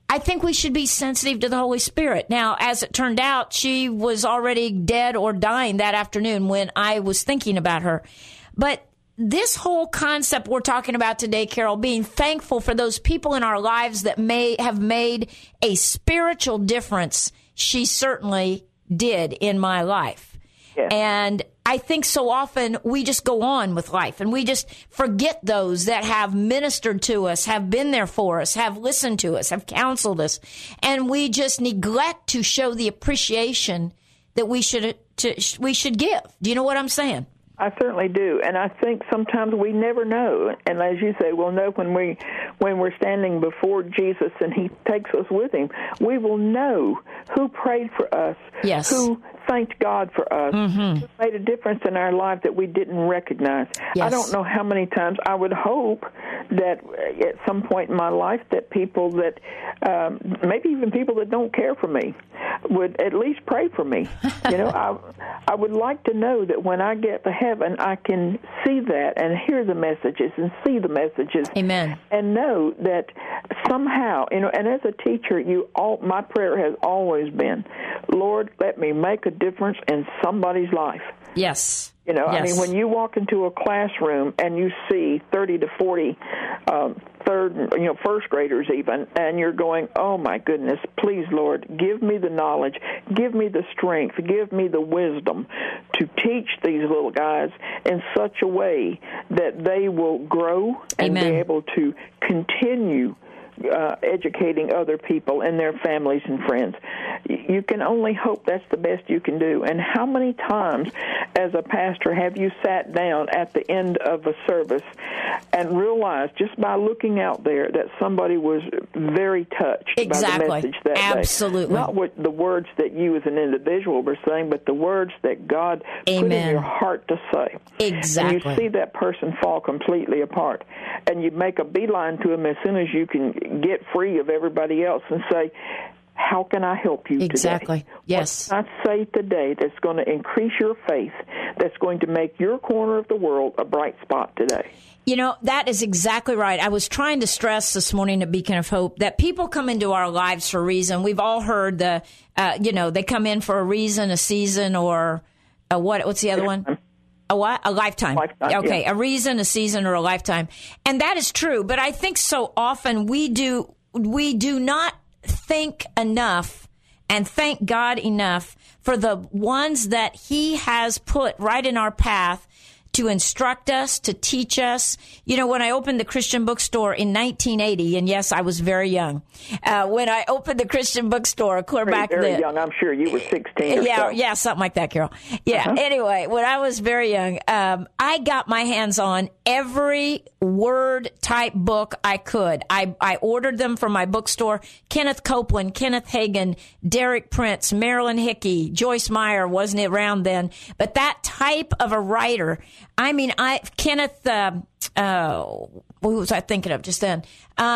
Speaker 3: I think we should be sensitive to the Holy Spirit. Now, as it turned out, she was already dead or dying that afternoon when I was thinking about her. But this whole concept we're talking about today, Carol, being thankful for those people in our lives that may have made a spiritual difference, she certainly did in my life.
Speaker 6: Yeah.
Speaker 3: And I think so often we just go on with life and we just forget those that have ministered to us, have been there for us, have listened to us, have counseled us. And we just neglect to show the appreciation that we should to, we should give. Do you know what I'm saying?
Speaker 6: I certainly do, and I think sometimes we never know. And as you say, we'll know when we when we're standing before Jesus and He takes us with Him. We will know who prayed for us,
Speaker 3: yes,
Speaker 6: who thanked God for us,
Speaker 3: mm-hmm.
Speaker 6: who made a difference in our life that we didn't recognize.
Speaker 3: Yes.
Speaker 6: I don't know how many times. I would hope that at some point in my life that people that um, maybe even people that don't care for me would at least pray for me. You know, I I would like to know that when I get to heaven, I can see that and hear the messages and see the messages.
Speaker 3: Amen.
Speaker 6: And know that somehow, you know, and as a teacher, you all my prayer has always been, Lord, let me make a difference in somebody's life.
Speaker 3: Yes.
Speaker 6: You know,
Speaker 3: yes.
Speaker 6: I mean, when you walk into a classroom and you see thirty to forty um, third, you know, first graders even, and you're going, oh, my goodness, please, Lord, give me the knowledge, give me the strength, give me the wisdom to teach these little guys in such a way that they will grow and
Speaker 3: Amen.
Speaker 6: be able to continue Uh, educating other people and their families and friends. You can only hope that's the best you can do. And how many times as a pastor have you sat down at the end of a service and realized just by looking out there that somebody was very touched
Speaker 3: exactly.
Speaker 6: by the message that
Speaker 3: Absolutely.
Speaker 6: day? Not what the words that you as an individual were saying, but the words that God
Speaker 3: Amen.
Speaker 6: put in your heart to say.
Speaker 3: Exactly.
Speaker 6: And you see that person fall completely apart. And you make a beeline to him as soon as you can get free of everybody else and say, how can I help you
Speaker 3: exactly.
Speaker 6: today?
Speaker 3: Yes.
Speaker 6: What can I say today that's going to increase your faith, that's going to make your corner of the world a bright spot today?
Speaker 3: You know, that is exactly right. I was trying to stress this morning at Beacon of Hope that people come into our lives for a reason. We've all heard the, uh, you know, they come in for a reason, a season, or a what? What's the other one? A what? A lifetime.
Speaker 6: Lifetime,
Speaker 3: okay,
Speaker 6: yeah.
Speaker 3: A reason, a season, or a lifetime. And that is true. But I think so often we do we do not think enough and thank God enough for the ones that He has put right in our path to instruct us, to teach us. You know, when I opened the Christian bookstore in nineteen eighty, and yes, I was very young. Uh, when I opened the Christian bookstore, clear
Speaker 6: Very,
Speaker 3: back
Speaker 6: very
Speaker 3: then.
Speaker 6: young. I'm sure you were sixteen or
Speaker 3: Yeah,
Speaker 6: so.
Speaker 3: yeah, something like that, Carol. Yeah.
Speaker 6: Uh-huh.
Speaker 3: Anyway, when I was very young, um, I got my hands on every word type book I could. I, I ordered them from my bookstore. Kenneth Copeland, Kenneth Hagin, Derek Prince, Marilyn Hickey, Joyce Meyer wasn't around then, but that type of a writer. I mean, I Kenneth. Uh, uh, who was I thinking of just then?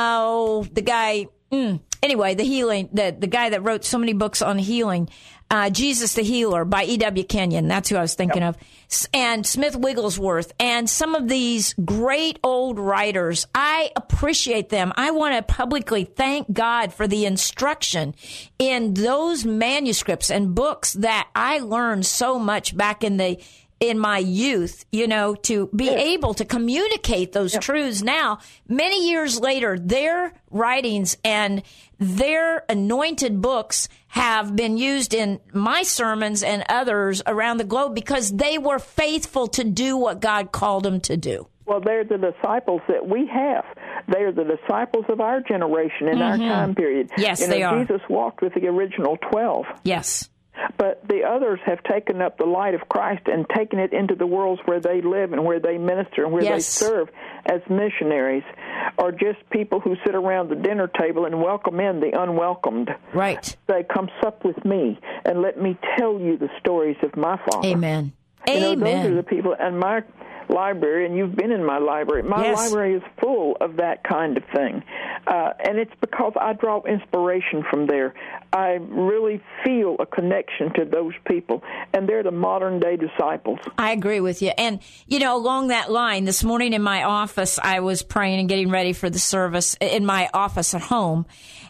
Speaker 3: Oh, the guy. Mm, anyway, the healing. The the guy that wrote so many books on healing. Uh, Jesus the Healer by E W Kenyon. That's who I was thinking
Speaker 6: Yep.
Speaker 3: of. S- And Smith Wigglesworth and some of these great old writers. I appreciate them. I want to publicly thank God for the instruction in those manuscripts and books that I learned so much back in the in my youth, you know, to be able to communicate those truths now, many years later, their writings and their anointed books have been used in my sermons and others around the globe because they were faithful to do what God called them to do.
Speaker 6: Well, they're the disciples that we have. They are the disciples of our generation in
Speaker 3: Mm-hmm.
Speaker 6: our time period.
Speaker 3: Yes,
Speaker 6: you know,
Speaker 3: they are.
Speaker 6: Jesus walked with the original twelve.
Speaker 3: Yes.
Speaker 6: But the others have taken up the light of Christ and taken it into the worlds where they live and where they minister and where
Speaker 3: Yes.
Speaker 6: they serve as missionaries, or just people who sit around the dinner table and welcome in the unwelcomed.
Speaker 3: Right.
Speaker 6: Say, come sup with me and let me tell you the stories of my Father.
Speaker 3: Amen.
Speaker 6: You know,
Speaker 3: Amen.
Speaker 6: those are the people, and my library, and you've been in my library, my
Speaker 3: Yes.
Speaker 6: library is full of that kind of thing. Uh, and it's because I draw inspiration from there. I really feel a connection to those people, and they're the modern-day disciples.
Speaker 3: I agree with you. And, you know, along that line, this morning in my office, I was praying and getting ready for the service in my office at home.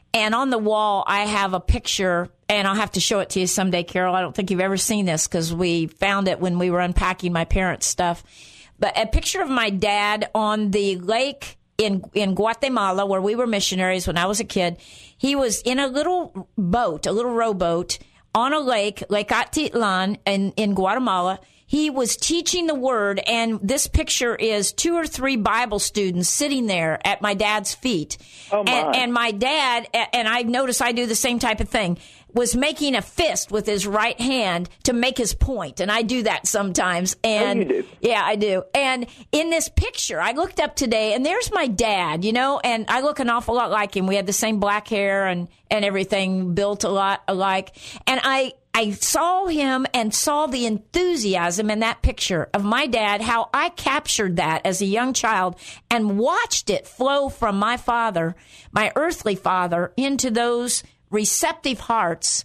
Speaker 3: And on the wall, I have a picture, and I'll have to show it to you someday, Carol. I don't think you've ever seen this because we found it when we were unpacking my parents' stuff. But a picture of my dad on the lake in in Guatemala, where we were missionaries when I was a kid. He was in a little boat, a little rowboat, on a lake, Lake Atitlan in, in Guatemala. He was teaching the word, and this picture is two or three Bible students sitting there at my dad's feet.
Speaker 6: Oh, my.
Speaker 3: And, and my dad, and I notice I do the same type of thing, was making a fist with his right hand to make his point. And I do that sometimes. And
Speaker 6: you do.
Speaker 3: Yeah, I do. And in this picture, I looked up today, and there's my dad, you know, and I look an awful lot like him. We had the same black hair and, and everything, built a lot alike. And I, I saw him and saw the enthusiasm in that picture of my dad, how I captured that as a young child and watched it flow from my father, my earthly father, into those receptive hearts.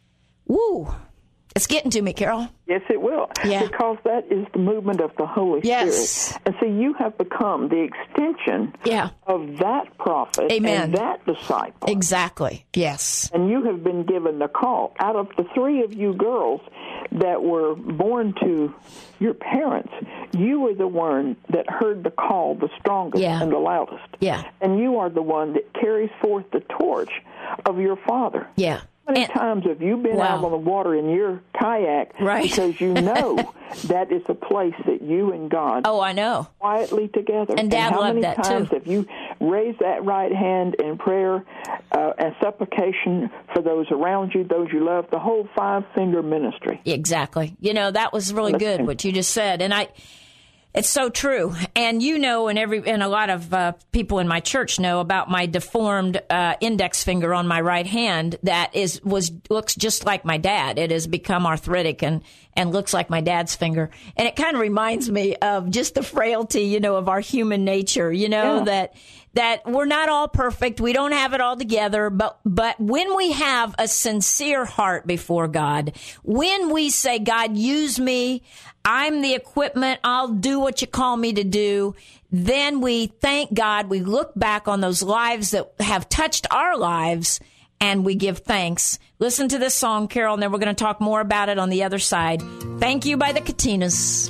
Speaker 3: Woo. It's getting to me, Carol.
Speaker 6: Yes, it will.
Speaker 3: Yeah.
Speaker 6: Because that is the movement of the Holy
Speaker 3: Yes.
Speaker 6: Spirit. And so you have become the extension
Speaker 3: Yeah.
Speaker 6: of that prophet
Speaker 3: Amen.
Speaker 6: and that disciple.
Speaker 3: Exactly. Yes.
Speaker 6: And you have been given the call. Out of the three of you girls that were born to your parents, you were the one that heard the call the strongest
Speaker 3: Yeah.
Speaker 6: and the loudest.
Speaker 3: Yeah.
Speaker 6: And you are the one that carries forth the torch of your father.
Speaker 3: Yeah.
Speaker 6: How many
Speaker 3: And-
Speaker 6: times have you been
Speaker 3: Wow.
Speaker 6: out on the water in your kayak
Speaker 3: Right.
Speaker 6: because you know that is a place that you and God
Speaker 3: Oh, I know.
Speaker 6: quietly together.
Speaker 3: And Dad
Speaker 6: how
Speaker 3: loved
Speaker 6: many
Speaker 3: that,
Speaker 6: times
Speaker 3: too.
Speaker 6: have you raised that right hand in prayer uh, and supplication for those around you, those you love, the whole five-finger ministry?
Speaker 3: Exactly. You know, that was really good,
Speaker 6: Listen.
Speaker 3: what you just said. And I, it's so true. And you know, and every, and a lot of uh, people in my church know about my deformed uh, index finger on my right hand that is, was, looks just like my dad. It has become arthritic and, and looks like my dad's finger. And it kind of reminds me of just the frailty, you know, of our human nature, you know,
Speaker 6: Yeah.
Speaker 3: that, that we're not all perfect. We don't have it all together. But, but when we have a sincere heart before God, when we say, God, use me, I'm the equipment, I'll do what you call me to do, then we thank God. We look back on those lives that have touched our lives and we give thanks. Listen to this song, Carol, and then we're going to talk more about it on the other side. Thank You by the Katinas.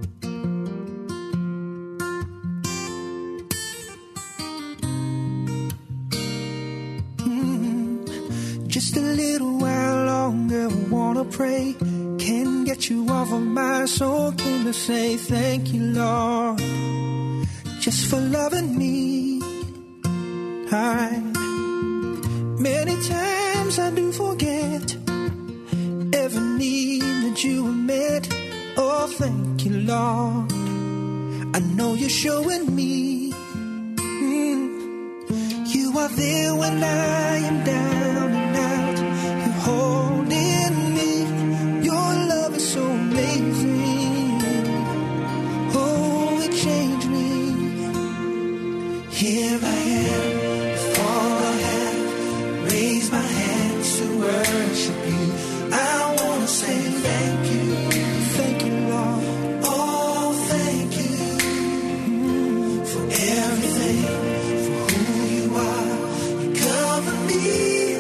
Speaker 7: Just a little while longer, wanna pray. Can't get you off of my soul. Came to say thank you, Lord, just for loving me. I, many times I do forget every need that you have met. Oh, thank you, Lord. I know you're showing me. Mm. You are there when I am down and out. You're holding me. Your love is so amazing. Oh, it changed me. Here I am, with all I have. Raise my hands to worship you. I want to say thank you. Thank you, Lord. Oh, thank you for everything. You cover me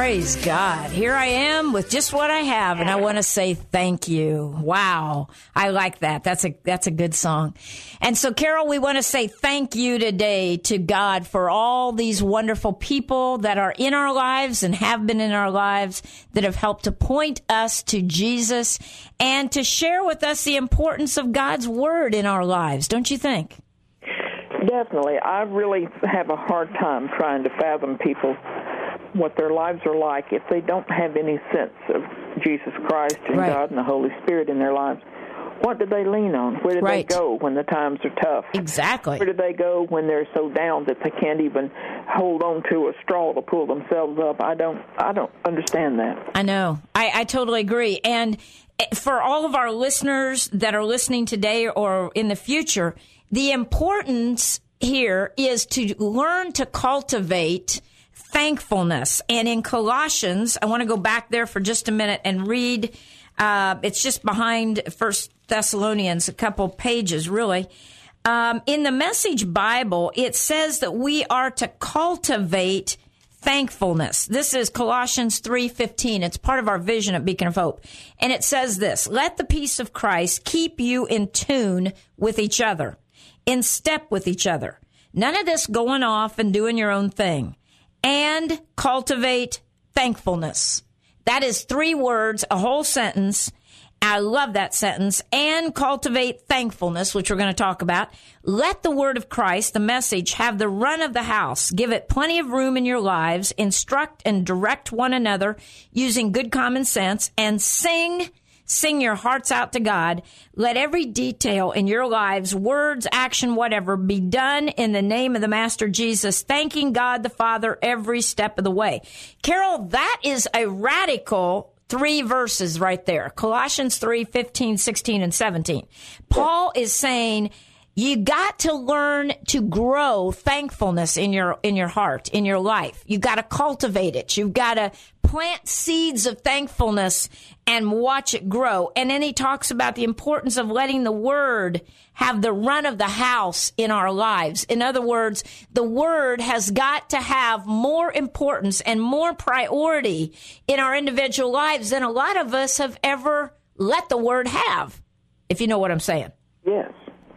Speaker 3: Praise God. Here I am with just what I have, and I want to say thank you. Wow. I like that. That's a that's a good song. And so, Carol, we want to say thank you today to God for all these wonderful people that are in our lives and have been in our lives that have helped to point us to Jesus and to share with us the importance of God's Word in our lives, don't you think?
Speaker 6: Definitely. I really have a hard time trying to fathom people, what their lives are like if they don't have any sense of Jesus Christ and
Speaker 3: Right.
Speaker 6: God and the Holy Spirit in their lives. What do they lean on? Where do
Speaker 3: Right.
Speaker 6: they go when the times are tough?
Speaker 3: Exactly.
Speaker 6: Where do they go when they're so down that they can't even hold on to a straw to pull themselves up? I don't I don't understand that.
Speaker 3: I know. I, I totally agree. And for all of our listeners that are listening today or in the future, the importance here is to learn to cultivate thankfulness. And in Colossians, I want to go back there for just a minute and read. Uh, it's just behind First Thessalonians, a couple pages, really. Um, in the Message Bible, it says that we are to cultivate thankfulness. This is Colossians three fifteen. It's part of our vision at Beacon of Hope. And it says this: let the peace of Christ keep you in tune with each other, in step with each other. None of this going off and doing your own thing. And cultivate thankfulness. That is three words, a whole sentence. I love that sentence. And cultivate thankfulness, which we're going to talk about. Let the word of Christ, the message, have the run of the house. Give it plenty of room in your lives. Instruct and direct one another using good common sense. And sing Sing your hearts out to God. Let every detail in your lives, words, action, whatever, be done in the name of the Master Jesus, thanking God the Father every step of the way. Carol, that is a radical three verses right there. Colossians three, fifteen, sixteen, and seventeen. Paul is saying, you got to learn to grow thankfulness in your in your heart, in your life. You got to cultivate it. You've got to plant seeds of thankfulness and watch it grow. And then he talks about the importance of letting the Word have the run of the house in our lives. In other words, the Word has got to have more importance and more priority in our individual lives than a lot of us have ever let the Word have, if you know what I'm saying.
Speaker 6: Yes.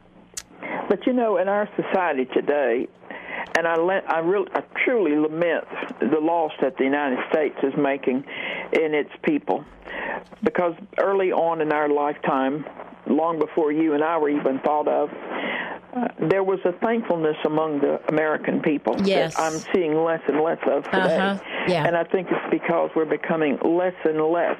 Speaker 6: But, you know, in our society today, and I, le- I, really, I truly lament the loss that the United States is making in its people, because early on in our lifetime, long before you and I were even thought of, uh, there was a thankfulness among the American people
Speaker 3: Yes.
Speaker 6: that I'm seeing less and less of today.
Speaker 3: Uh-huh. Yeah.
Speaker 6: And I think it's because we're becoming less and less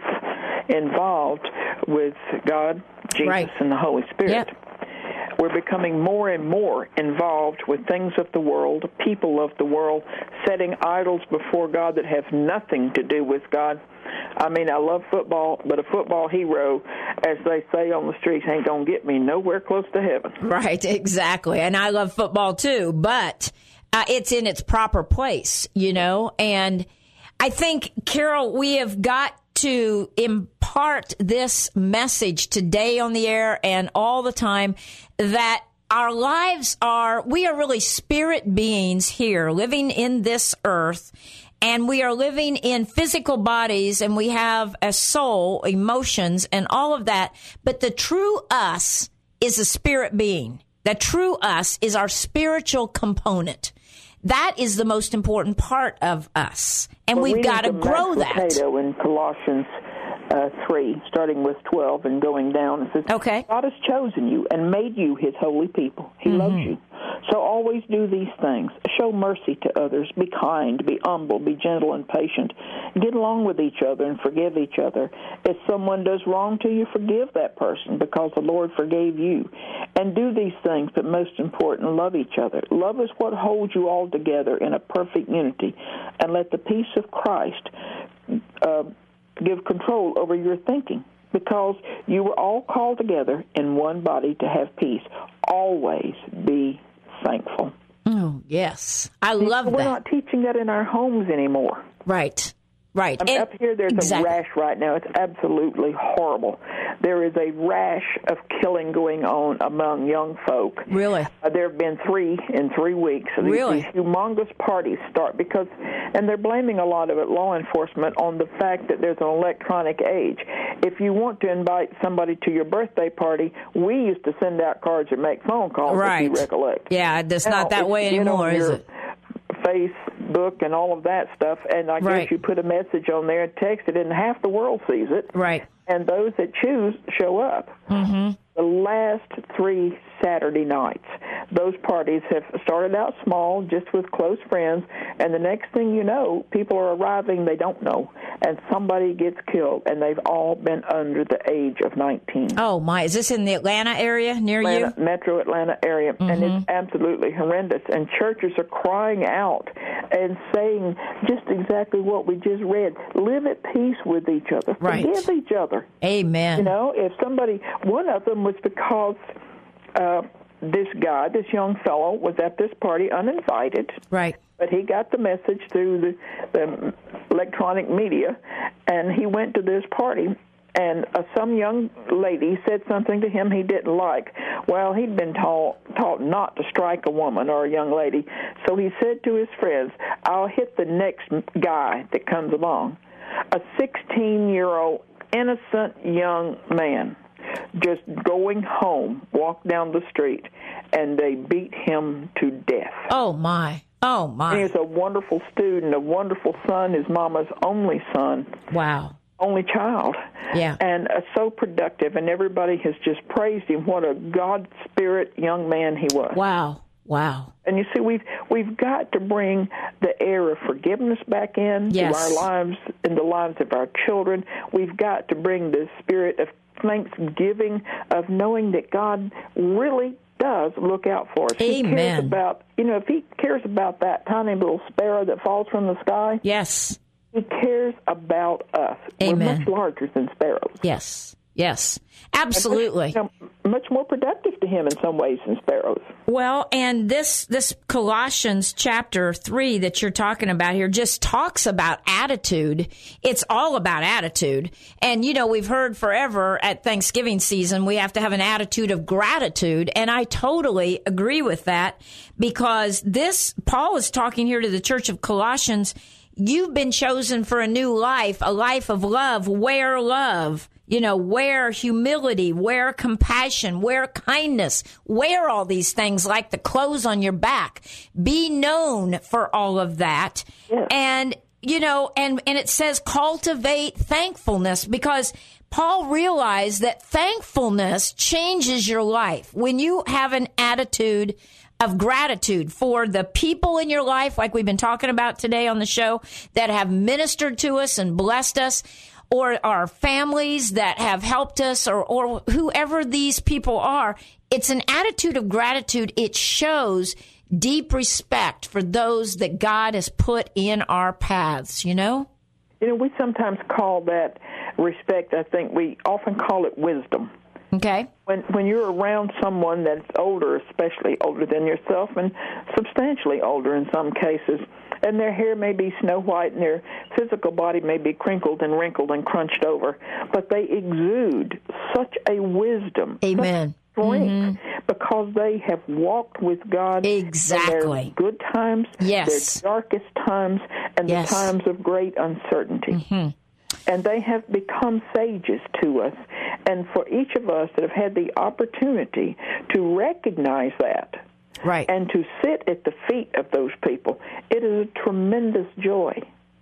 Speaker 6: involved with God, Jesus,
Speaker 3: Right.
Speaker 6: and the Holy Spirit.
Speaker 3: Yep.
Speaker 6: We're becoming more and more involved with things of the world, people of the world, setting idols before God that have nothing to do with God. I mean, I love football, but a football hero, as they say on the streets, ain't going to get me nowhere close to heaven.
Speaker 3: Right, exactly. And I love football too, but uh, it's in its proper place, you know. And I think, Carol, we have got to impart this message today on the air and all the time that our lives are, we are really spirit beings here living in this earth, and we are living in physical bodies, and we have a soul, emotions, and all of that. But the true us is a spirit being. The true us is our spiritual component. That is the most important part of us, and
Speaker 6: Well,
Speaker 3: we've got to
Speaker 6: reading
Speaker 3: grow
Speaker 6: from Max
Speaker 3: that.
Speaker 6: Lucado in Colossians uh, three, starting with twelve and going down, it says,
Speaker 3: Okay.
Speaker 6: God has chosen you and made you his holy people. He
Speaker 3: Mm-hmm.
Speaker 6: loves you. So always do these things. Show mercy to others. Be kind. Be humble. Be gentle and patient. Get along with each other and forgive each other. If someone does wrong to you, forgive that person because the Lord forgave you. And do these things, but most important, love each other. Love is what holds you all together in a perfect unity. And let the peace of Christ uh, give control over your thinking, because you were all called together in one body to have peace. Always be thankful.
Speaker 3: Oh, yes. I love
Speaker 6: We're
Speaker 3: that.
Speaker 6: not teaching that in our homes anymore.
Speaker 3: Right. Right.
Speaker 6: I mean,
Speaker 3: And-
Speaker 6: up here, there's
Speaker 3: exactly.
Speaker 6: a rash right now. It's absolutely horrible. There is a rash of killing going on among young folk.
Speaker 3: Really?
Speaker 6: Uh, there have been three in three weeks. These,
Speaker 3: Really?
Speaker 6: These humongous parties start because, and they're blaming a lot of it, law enforcement, on the fact that there's an electronic age. If you want to invite somebody to your birthday party, we used to send out cards and make phone calls,
Speaker 3: Right.
Speaker 6: if you recollect.
Speaker 3: Yeah, it's
Speaker 6: Now,
Speaker 3: not that
Speaker 6: if
Speaker 3: way
Speaker 6: you get
Speaker 3: anymore,
Speaker 6: on
Speaker 3: is
Speaker 6: your
Speaker 3: it?
Speaker 6: Facebook and all of that stuff, and I
Speaker 3: Right.
Speaker 6: guess you put a message on there and text it, and half the world sees it.
Speaker 3: Right.
Speaker 6: And those that choose show up. Mm-hmm. The last three Saturday nights, those parties have started out small, just with close friends, and the next thing you know, people are arriving they don't know, and somebody gets killed, and they've all been under the age of nineteen.
Speaker 3: Oh, my. Is this in the Atlanta area near
Speaker 6: Atlanta,
Speaker 3: you?
Speaker 6: Metro Atlanta area,
Speaker 3: Mm-hmm.
Speaker 6: and it's absolutely horrendous. And churches are crying out and saying just exactly what we just read. Live at peace with each other.
Speaker 3: Right.
Speaker 6: Forgive each other.
Speaker 3: Amen.
Speaker 6: You know, if somebody, one of them was because uh, this guy, this young fellow, was at this party uninvited.
Speaker 3: Right.
Speaker 6: But he got the message through the, the electronic media, and he went to this party, and uh, some young lady said something to him he didn't like. Well, he'd been taught, taught not to strike a woman or a young lady, so he said to his friends, I'll hit the next guy that comes along. A sixteen-year-old innocent young man just going home, walked down the street, and they beat him to death.
Speaker 3: Oh, my. Oh,
Speaker 6: He
Speaker 3: my.
Speaker 6: was a wonderful student, a wonderful son, his mama's only son,
Speaker 3: Wow.
Speaker 6: only child.
Speaker 3: Yeah.
Speaker 6: And uh, so productive, and everybody has just praised him. What a God-spirit young man he was.
Speaker 3: Wow. Wow.
Speaker 6: And you see, we've we've got to bring the air of forgiveness back in
Speaker 3: Yes.
Speaker 6: to our lives, in the lives of our children. We've got to bring the spirit of thanksgiving, of knowing that God really does look out for us. He cares
Speaker 3: Amen.
Speaker 6: about, you know, if he cares about that tiny little sparrow that falls from the sky,
Speaker 3: Yes.
Speaker 6: he cares about us.
Speaker 3: Amen.
Speaker 6: We're much larger than sparrows.
Speaker 3: Yes. Yes. Absolutely.
Speaker 6: You know, much more productive to him in some ways than sparrows.
Speaker 3: Well, and this this Colossians chapter three that you're talking about here just talks about attitude. It's all about attitude. And, you know, we've heard forever at Thanksgiving season, we have to have an attitude of gratitude. And I totally agree with that, because this, Paul is talking here to the church of Colossians. You've been chosen for a new life, a life of love. Wear love. You know, wear humility, wear compassion, wear kindness, wear all these things like the clothes on your back. Be known for all of that.
Speaker 6: Yeah.
Speaker 3: And, you know, and, and it says cultivate thankfulness, because Paul realized that thankfulness changes your life. When you have an attitude of gratitude for the people in your life, like we've been talking about today on the show, that have ministered to us and blessed us, or our families that have helped us, or, or whoever these people are, it's an attitude of gratitude. It shows deep respect for those that God has put in our paths, you know?
Speaker 6: You know, we sometimes call that respect, I think we often call it wisdom.
Speaker 3: Okay.
Speaker 6: When when you're around someone that's older, especially older than yourself, and substantially older in some cases, and their hair may be snow white and their physical body may be crinkled and wrinkled and crunched over, but they exude such a wisdom,
Speaker 3: Amen.
Speaker 6: such strength, because they have walked with God
Speaker 3: Exactly.
Speaker 6: in their good times,
Speaker 3: Yes.
Speaker 6: their darkest times, and
Speaker 3: Yes.
Speaker 6: the times of great uncertainty. And they have become sages to us. And for each of us that have had the opportunity to recognize that,
Speaker 3: Right.
Speaker 6: and to sit at the feet of those people, it is a tremendous joy.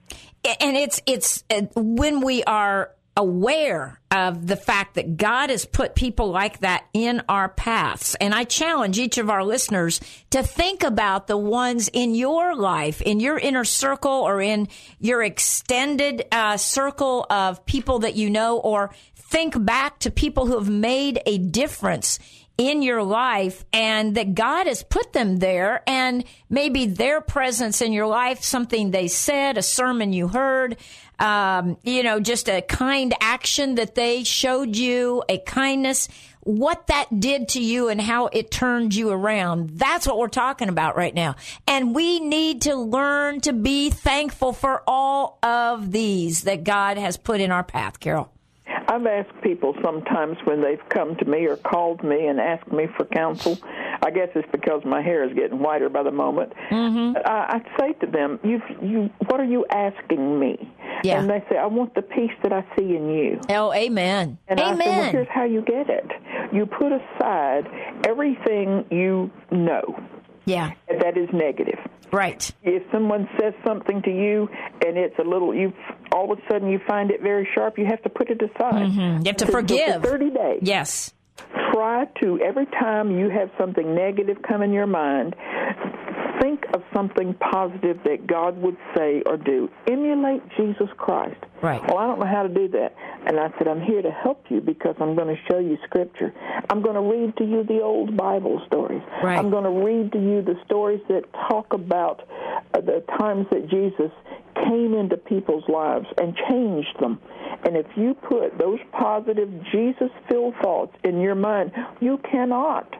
Speaker 3: And it's it's uh, when we are aware of the fact that God has put people like that in our paths. And I challenge each of our listeners to think about the ones in your life, in your inner circle, or in your extended uh, circle of people that you know, or think back to people who have made a difference in your life and that God has put them there, and maybe their presence in your life, something they said, a sermon you heard, um, you know, just a kind action that they showed you, a kindness, what that did to you and how it turned you around. That's what we're talking about right now. And we need to learn to be thankful for all of these that God has put in our path, Carol.
Speaker 6: I've asked people sometimes when they've come to me or called me and asked me for counsel. I guess it's because my hair is getting whiter by the moment. Mm-hmm. I, I say to them, "You, you, what are you asking me?"
Speaker 3: Yeah.
Speaker 6: And they say, "I want the peace that I see in you."
Speaker 3: Oh, amen.
Speaker 6: And
Speaker 3: amen.
Speaker 6: I say, "Well, here's how you get it. You put aside everything you know
Speaker 3: Yeah.
Speaker 6: that is negative."
Speaker 3: Right.
Speaker 6: If someone says something to you and it's a little, you all of a sudden you find it very sharp, you have to put it aside.
Speaker 3: Mm-hmm. You have to
Speaker 6: So- so
Speaker 3: forgive.
Speaker 6: For thirty days.
Speaker 3: Yes.
Speaker 6: Try to, every time you have something negative come in your mind, think of something positive that God would say or do. Emulate Jesus Christ.
Speaker 3: Right.
Speaker 6: Well, I don't know how to do that. And I said, I'm here to help you because I'm going to show you Scripture. I'm going to read to you the old Bible stories.
Speaker 3: Right.
Speaker 6: I'm going to read to you the stories that talk about uh, the times that Jesus came into people's lives and changed them. And if you put those positive Jesus-filled thoughts in your mind, you cannot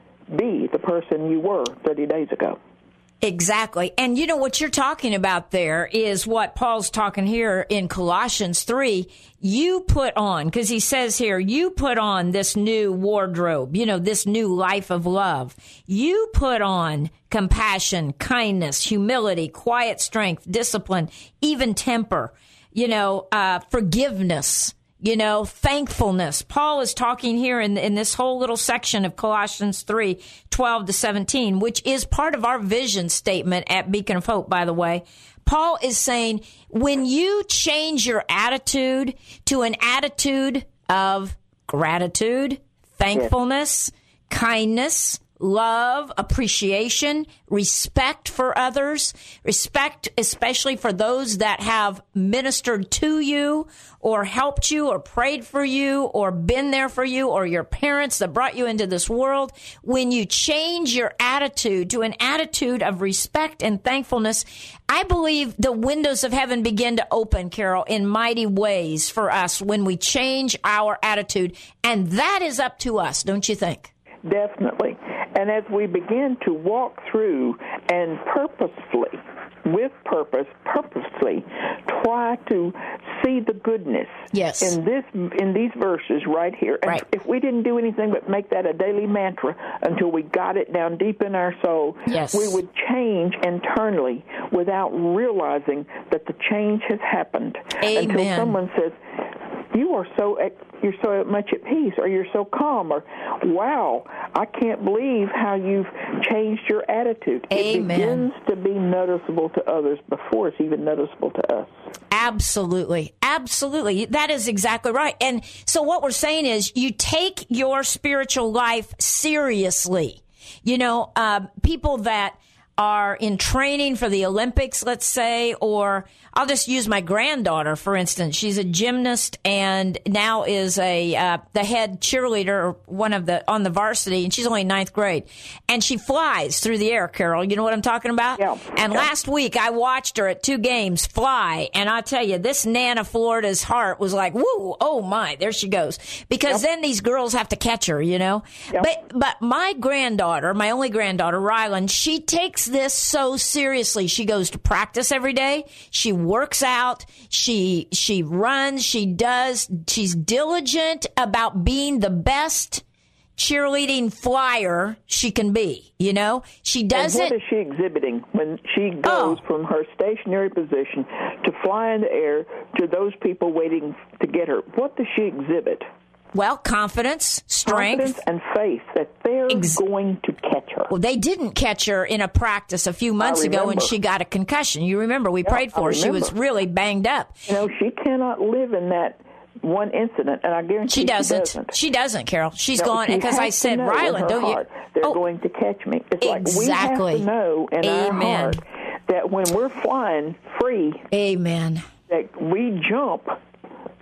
Speaker 6: be the person you were thirty days ago.
Speaker 3: Exactly. And you know what you're talking about there is what Paul's talking here in Colossians three. You put on, because he says here, you put on this new wardrobe, you know, this new life of love. You put on compassion, kindness, humility, quiet strength, discipline, even temper, you know, uh, forgiveness. You know, thankfulness. Paul is talking here in, in this whole little section of Colossians three, twelve to seventeen, which is part of our vision statement at Beacon of Hope, by the way. Paul is saying, when you change your attitude to an attitude of gratitude, thankfulness, kindness, love, appreciation, respect for others, respect especially for those that have ministered to you or helped you or prayed for you or been there for you or your parents that brought you into this world. When you change your attitude to an attitude of respect and thankfulness, I believe the windows of heaven begin to open, Carol, in mighty ways for us when we change our attitude. And that is up to us, don't you think?
Speaker 6: Definitely. And as we begin to walk through and purposefully, with purpose, purposely, try to see the goodness
Speaker 3: yes.
Speaker 6: in this in these verses right here. And
Speaker 3: right.
Speaker 6: if we didn't do anything but make that a daily mantra until we got it down deep in our soul,
Speaker 3: yes.
Speaker 6: we would change internally without realizing that the change has happened.
Speaker 3: Amen.
Speaker 6: Until someone says, you are so you're so much at peace, or you're so calm, or wow, I can't believe how you've changed your attitude.
Speaker 3: Amen.
Speaker 6: It begins to be noticeable to others before it's even noticeable to us.
Speaker 3: Absolutely. Absolutely. That is exactly right. And so what we're saying is you take your spiritual life seriously. You know, uh, people that are in training for the Olympics, let's say, or I'll just use my granddaughter, for instance. She's a gymnast and now is a uh, the head cheerleader, or one of the on the varsity, and she's only in ninth grade. And she flies through the air, Carol. You know what I'm talking about?
Speaker 6: Yeah.
Speaker 3: And
Speaker 6: yeah.
Speaker 3: last week I watched her at two games fly, and I tell you, this Nana Florida's heart was like, woo, oh my, there she goes. Because yep. then these girls have to catch her, you know.
Speaker 6: Yep.
Speaker 3: But but my granddaughter, my only granddaughter, Rylan, she takes this so seriously. She goes to practice every day. She works out. She she runs. She does. She's diligent about being the best cheerleading flyer she can be. You know, she doesn't.
Speaker 6: And what is she exhibiting when she goes
Speaker 3: Oh.
Speaker 6: from her stationary position to fly in the air to those people waiting to get her? What does she exhibit?
Speaker 3: Well, confidence, strength.
Speaker 6: Confidence and faith that they're
Speaker 3: Ex-
Speaker 6: going to catch her.
Speaker 3: Well, they didn't catch her in a practice a few months ago when
Speaker 6: remember.
Speaker 3: she got a concussion. You remember, we
Speaker 6: Yeah,
Speaker 3: prayed for
Speaker 6: I
Speaker 3: her. She was
Speaker 6: remember.
Speaker 3: really banged up.
Speaker 6: You know, she cannot live in that one incident, and I guarantee
Speaker 3: She doesn't.
Speaker 6: She doesn't.
Speaker 3: She doesn't, Carol. She's
Speaker 6: No,
Speaker 3: gone
Speaker 6: she
Speaker 3: because
Speaker 6: has
Speaker 3: I
Speaker 6: to
Speaker 3: said,
Speaker 6: know in
Speaker 3: Rylan,
Speaker 6: her
Speaker 3: don't you?
Speaker 6: heart, they're
Speaker 3: Oh,
Speaker 6: going to catch me. It's like we
Speaker 3: exactly.
Speaker 6: have to know in
Speaker 3: Amen.
Speaker 6: our heart that when we're flying free,
Speaker 3: Amen.
Speaker 6: that we jump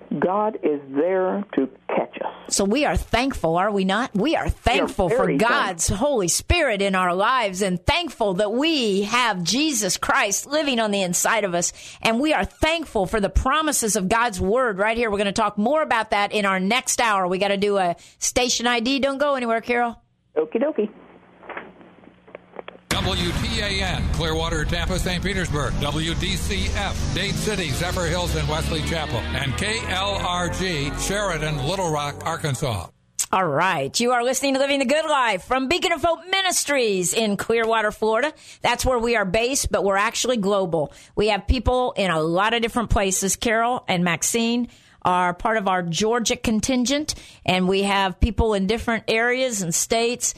Speaker 6: God is there to catch us.
Speaker 3: So we are thankful, are we not? We are thankful for
Speaker 6: very
Speaker 3: God's Holy Spirit in our lives and thankful that we have Jesus Christ living on the inside of us. And we are thankful for the promises of God's Word right here. We're going to talk more about that in our next hour. We got to do a station I D. Don't go anywhere, Carol.
Speaker 6: Okie dokie.
Speaker 8: W T A N, Clearwater, Tampa, Saint Petersburg. W D C F, Dade City, Zephyr Hills, and Wesley Chapel. And K L R G, Sheridan, Little Rock, Arkansas.
Speaker 3: All right. You are listening to Living the Good Life from Beacon of Hope Ministries in Clearwater, Florida. That's where we are based, but we're actually global. We have people in a lot of different places. Carol and Maxine are part of our Georgia contingent, and we have people in different areas and states.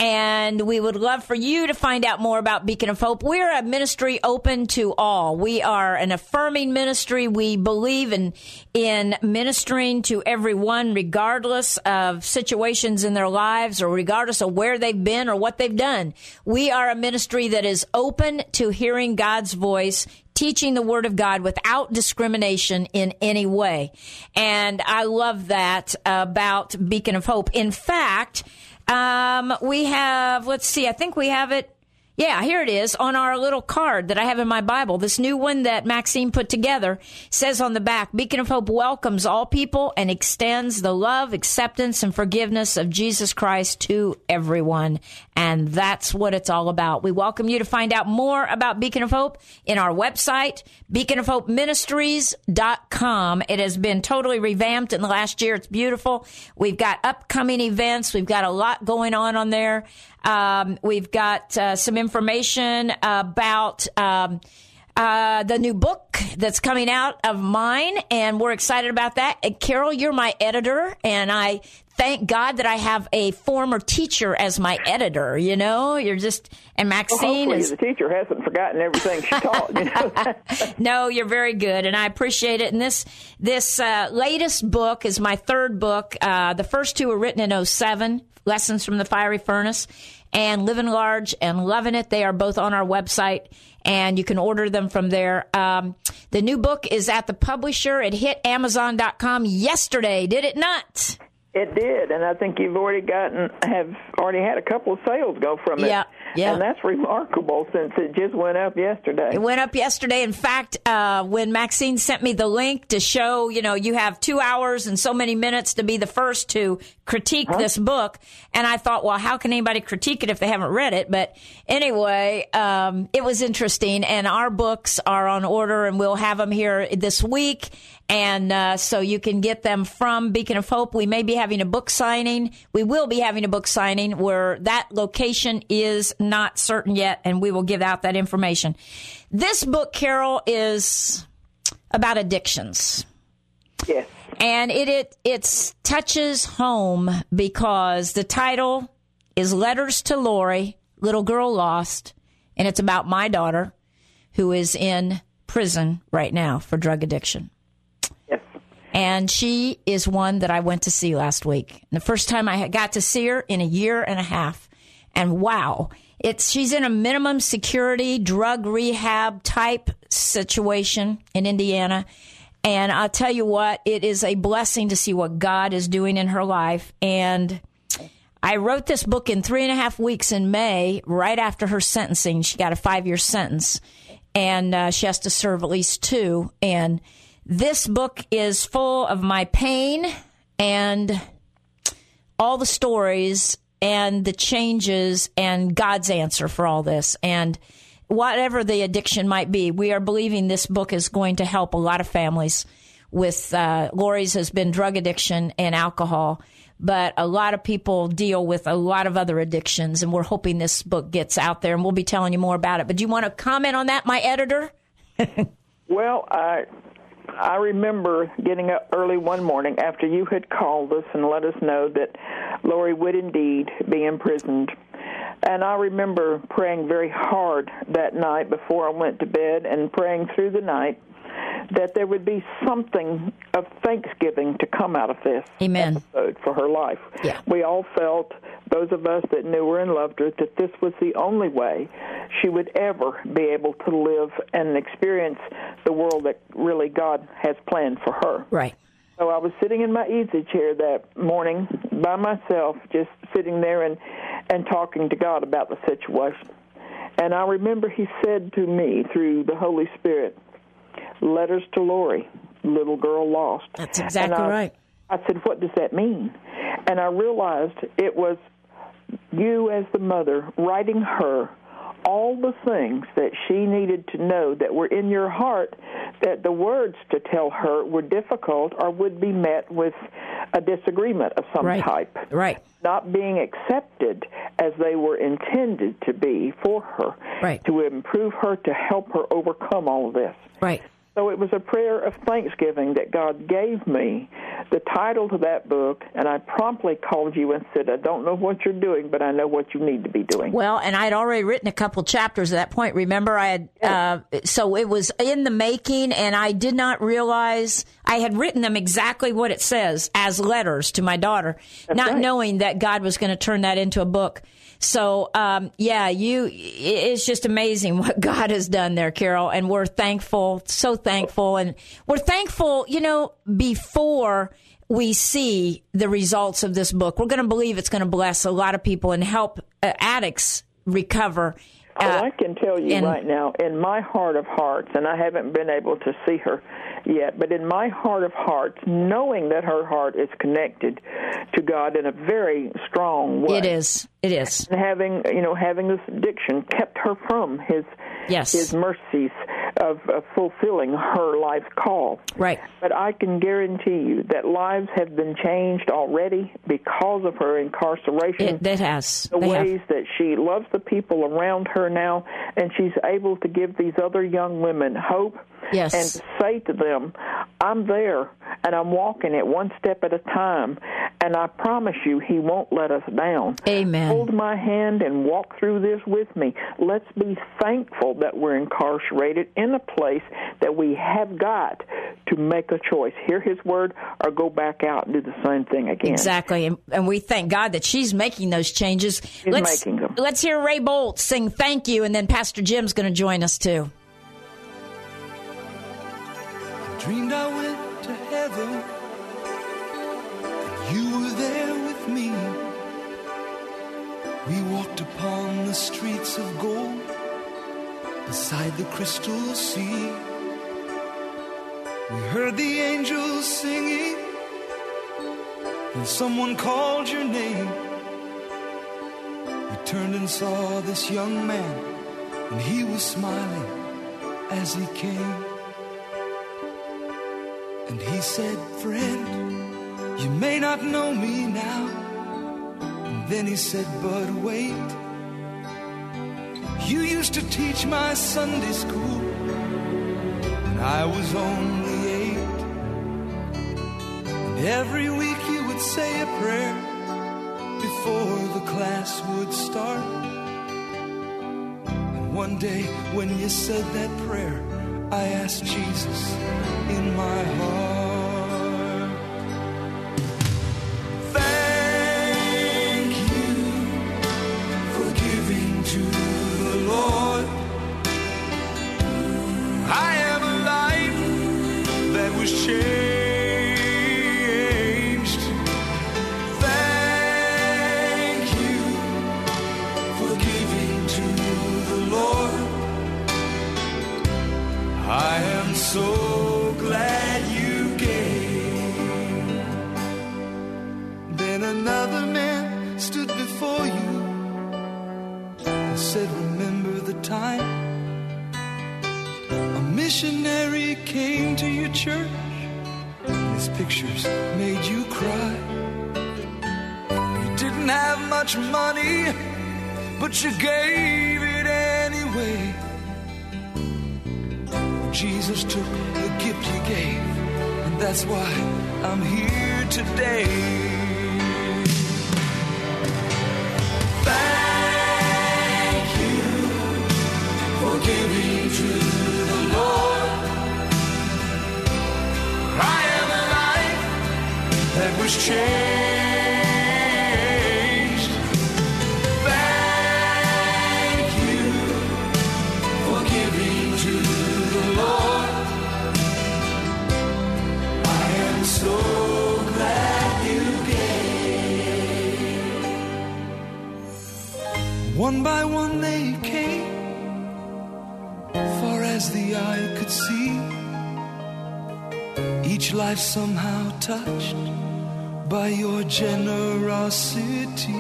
Speaker 3: And we would love for you to find out more about Beacon of Hope. We're a ministry open to all. We are an affirming ministry. We believe in in ministering to everyone, regardless of situations in their lives or regardless of where they've been or what they've done. We are a ministry that is open to hearing God's voice, teaching the Word of God without discrimination in any way. And I love that about Beacon of Hope. In fact, um, we have, let's see, I think we have it. Yeah, here it is on our little card that I have in my Bible. This new one that Maxine put together says on the back, Beacon of Hope welcomes all people and extends the love, acceptance, and forgiveness of Jesus Christ to everyone. And that's what it's all about. We welcome you to find out more about Beacon of Hope in our website, beacon of hope ministries dot com. It has been totally revamped in the last year. It's beautiful. We've got upcoming events. We've got a lot going on on there. Um, we've got uh, some information about um, uh, the new book that's coming out of mine, and we're excited about that. And Carol, you're my editor, and I thank God that I have a former teacher as my editor. You know, you're just, and Maxine
Speaker 6: well, hopefully
Speaker 3: is.
Speaker 6: The teacher hasn't forgotten everything she taught. You know?
Speaker 3: No, you're very good, and I appreciate it. And this this uh, latest book is my third book. Uh, the first two were written in oh seven. Lessons from the Fiery Furnace, and Living Large and Loving It. They are both on our website, and you can order them from there. Um, the new book is at the publisher. It hit amazon dot com yesterday, did it not?
Speaker 6: It did, and I think you've already gotten, have already had a couple of sales go from it.
Speaker 3: Yeah, yeah.
Speaker 6: And that's remarkable since it just went up yesterday.
Speaker 3: It went up yesterday. In fact, uh, when Maxine sent me the link to show, you know, you have two hours and so many minutes to be the first to critique huh? this book, and I thought, well, how can anybody critique it if they haven't read it? But anyway, um, it was interesting, and our books are on order, and we'll have them here this week. And uh, so you can get them from Beacon of Hope. We may be having a book signing. We will be having a book signing where that location is not certain yet, and we will give out that information. This book, Carol, is about addictions.
Speaker 6: Yes.
Speaker 3: And it, it it touches home because the title is Letters to Lori, Little Girl Lost, and it's about my daughter who is in prison right now for drug addiction. And she is one that I went to see last week. The first time I got to see her in a year and a half. And wow, it's she's in a minimum security drug rehab type situation in Indiana. And I'll tell you what, it is a blessing to see what God is doing in her life. And I wrote this book in three and a half weeks in May, right after her sentencing. She got a five-year sentence, and uh, she has to serve at least two. And this book is full of my pain and all the stories and the changes and God's answer for all this. And whatever the addiction might be, we are believing this book is going to help a lot of families with, uh, Lori's has been drug addiction and alcohol, but a lot of people deal with a lot of other addictions, and we're hoping this book gets out there, and we'll be telling you more about it. But do you want to comment on that, my editor?
Speaker 6: Well, I... I remember getting up early one morning after you had called us and let us know that Lori would indeed be imprisoned. And I remember praying very hard that night before I went to bed and praying through the night that there would be something of thanksgiving to come out of this
Speaker 3: Amen.
Speaker 6: episode for her life.
Speaker 3: Yeah.
Speaker 6: We all felt, those of us that knew her and loved her, that this was the only way she would ever be able to live and experience the world that really God has planned for her.
Speaker 3: Right.
Speaker 6: So I was sitting in my easy chair that morning by myself, just sitting there and, and talking to God about the situation. And I remember he said to me through the Holy Spirit, letters to Lori, little girl lost.
Speaker 3: That's exactly
Speaker 6: and I,
Speaker 3: right.
Speaker 6: I said, what does that mean? And I realized it was you as the mother writing her all the things that she needed to know that were in your heart, that the words to tell her were difficult or would be met with a disagreement of some
Speaker 3: Right.
Speaker 6: type.
Speaker 3: Right.
Speaker 6: Not being accepted as they were intended to be for her,
Speaker 3: Right.
Speaker 6: to improve her, to help her overcome all of this.
Speaker 3: Right.
Speaker 6: So it was a prayer of thanksgiving that God gave me the title to that book, and I promptly called you and said, I don't know what you're doing, but I know what you need to be doing.
Speaker 3: Well, and I'd already written a couple chapters at that point. Remember, I had, uh, so it was in the making, and I did not realize I had written them exactly what it says as letters to my daughter,
Speaker 6: That's
Speaker 3: not
Speaker 6: right.
Speaker 3: knowing that God was going to turn that into a book. So, um, yeah, you, it's just amazing what God has done there, Carol, and we're thankful, so thankful, and we're thankful, you know, before we see the results of this book. We're going to believe it's going to bless a lot of people and help uh, addicts recover.
Speaker 6: Oh,
Speaker 3: Uh,
Speaker 6: I can tell you
Speaker 3: and-
Speaker 6: right now, in my heart of hearts, and I haven't been able to see her yet, but in my heart of hearts, knowing that her heart is connected to God in a very strong way.
Speaker 3: It is. It is.
Speaker 6: And having, you know, having this addiction kept her from his
Speaker 3: Yes.
Speaker 6: his mercies of, of fulfilling her life's call.
Speaker 3: Right.
Speaker 6: But I can guarantee you that lives have been changed already because of her incarceration.
Speaker 3: It, it has.
Speaker 6: The
Speaker 3: They have.
Speaker 6: ways that she loves the people around her now, and she's able to give these other young women hope.
Speaker 3: Yes.
Speaker 6: And to say to them, I'm there, and I'm walking it one step at a time, and I promise you he won't let us down.
Speaker 3: Amen.
Speaker 6: Hold my hand and walk through this with me. Let's be thankful that we're incarcerated in a place that we have got to make a choice. Hear his word or go back out and do the same thing again.
Speaker 3: Exactly. And, and we thank God that she's making those changes.
Speaker 6: She's
Speaker 3: let's,
Speaker 6: making them.
Speaker 3: Let's hear Ray Bolt sing Thank You, and then Pastor Jim's going to join us too.
Speaker 7: Dreamed I went to heaven, and you were there with me. We walked upon the streets of gold, beside the crystal sea. We heard the angels singing, and someone called your name. We turned and saw this young man, and he was smiling as he came. And he said, friend, you may not know me now. And then he said, but wait. You used to teach my Sunday school when I was only eight. And every week you would say a prayer before the class would start. And one day when you said that prayer, I asked Jesus in my heart. Thank you for giving to the Lord. I am a life that was changed. Thank you for giving to the Lord. I am so glad you gave. Then another man stood before you and said, remember the time a missionary came to your church, and his pictures made you cry. You didn't have much money, but you gave it anyway. Jesus took the gift you gave, and that's why I'm here today. Thank you for giving to the Lord. I am a life that was changed. Thank you for giving to the Lord. I am so One by one they came, far as the eye could see. Each life somehow touched by your generosity.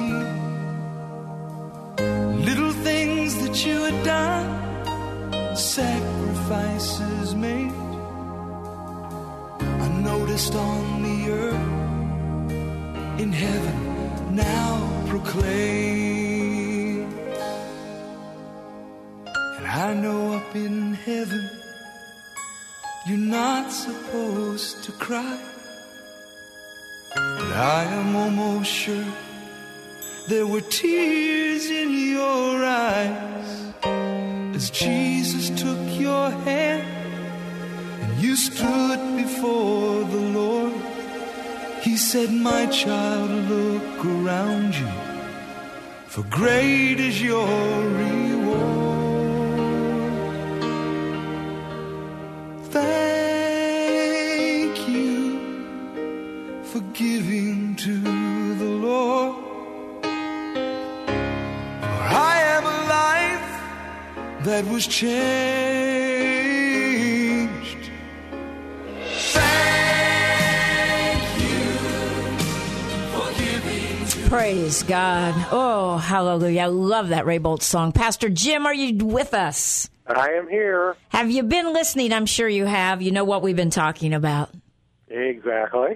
Speaker 7: Little things that you had done, sacrifices made, I noticed on the earth, in heaven now proclaim. And I know up in heaven you're not supposed to cry, but I am almost sure there were tears in your eyes as Jesus took your hand and you stood before the Lord. He said, my child, look around you, for great is your reward. Thank you for giving to the Lord, for I am a life that was changed. Thank you for giving to
Speaker 3: Praise God. Oh, hallelujah. I love that Ray Boltz song. Pastor Jim, are you with us?
Speaker 9: I am here.
Speaker 3: Have you been listening? I'm sure you have. You know what we've been talking about.
Speaker 9: Exactly.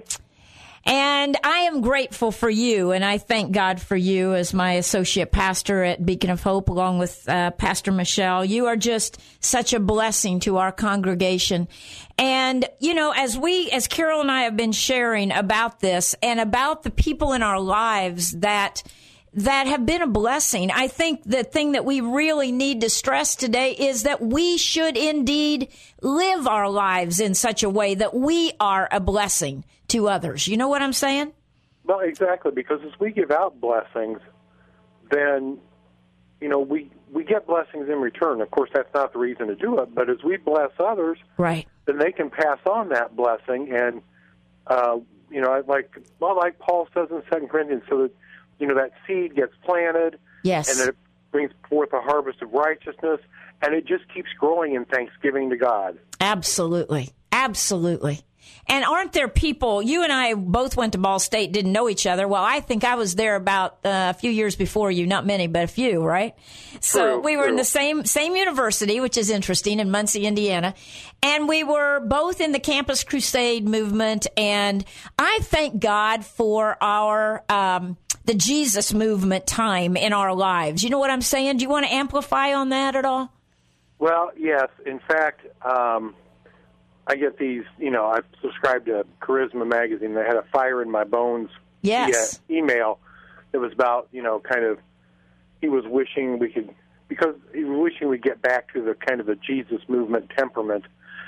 Speaker 3: And I am grateful for you, and I thank God for you as my associate pastor at Beacon of Hope, along with uh, Pastor Michelle. You are just such a blessing to our congregation. And, you know, as we, as Carol and I have been sharing about this and about the people in our lives that that have been a blessing, I think the thing that we really need to stress today is that we should indeed live our lives in such a way that we are a blessing to others. You know what I'm saying?
Speaker 9: Well, exactly, because as we give out blessings, then, you know, we, we get blessings in return. Of course, that's not the reason to do it, but as we bless others,
Speaker 3: right,
Speaker 9: then they can pass on that blessing. And, uh, you know, like, well, like Paul says in Second Corinthians, so that, you know, that seed gets planted,
Speaker 3: yes,
Speaker 9: and then it brings forth a harvest of righteousness, and it just keeps growing in thanksgiving to God.
Speaker 3: Absolutely. Absolutely. And aren't there people, you and I both went to Ball State, didn't know each other. Well, I think I was there about uh, a few years before you, not many, but a few, right? So
Speaker 9: True,
Speaker 3: we were
Speaker 9: true.
Speaker 3: in the same same university, which is interesting, in Muncie, Indiana. And we were both in the Campus Crusade movement. And I thank God for our, um, the Jesus movement time in our lives. You know what I'm saying? Do you want to amplify on that at all?
Speaker 9: Well, yes. In fact, um, I get these, you know, I subscribed to Charisma Magazine. They had a Fire in My Bones
Speaker 3: Yes.
Speaker 9: via email. It was about, you know, kind of, he was wishing we could, because he was wishing we'd get back to the kind of the Jesus movement temperament.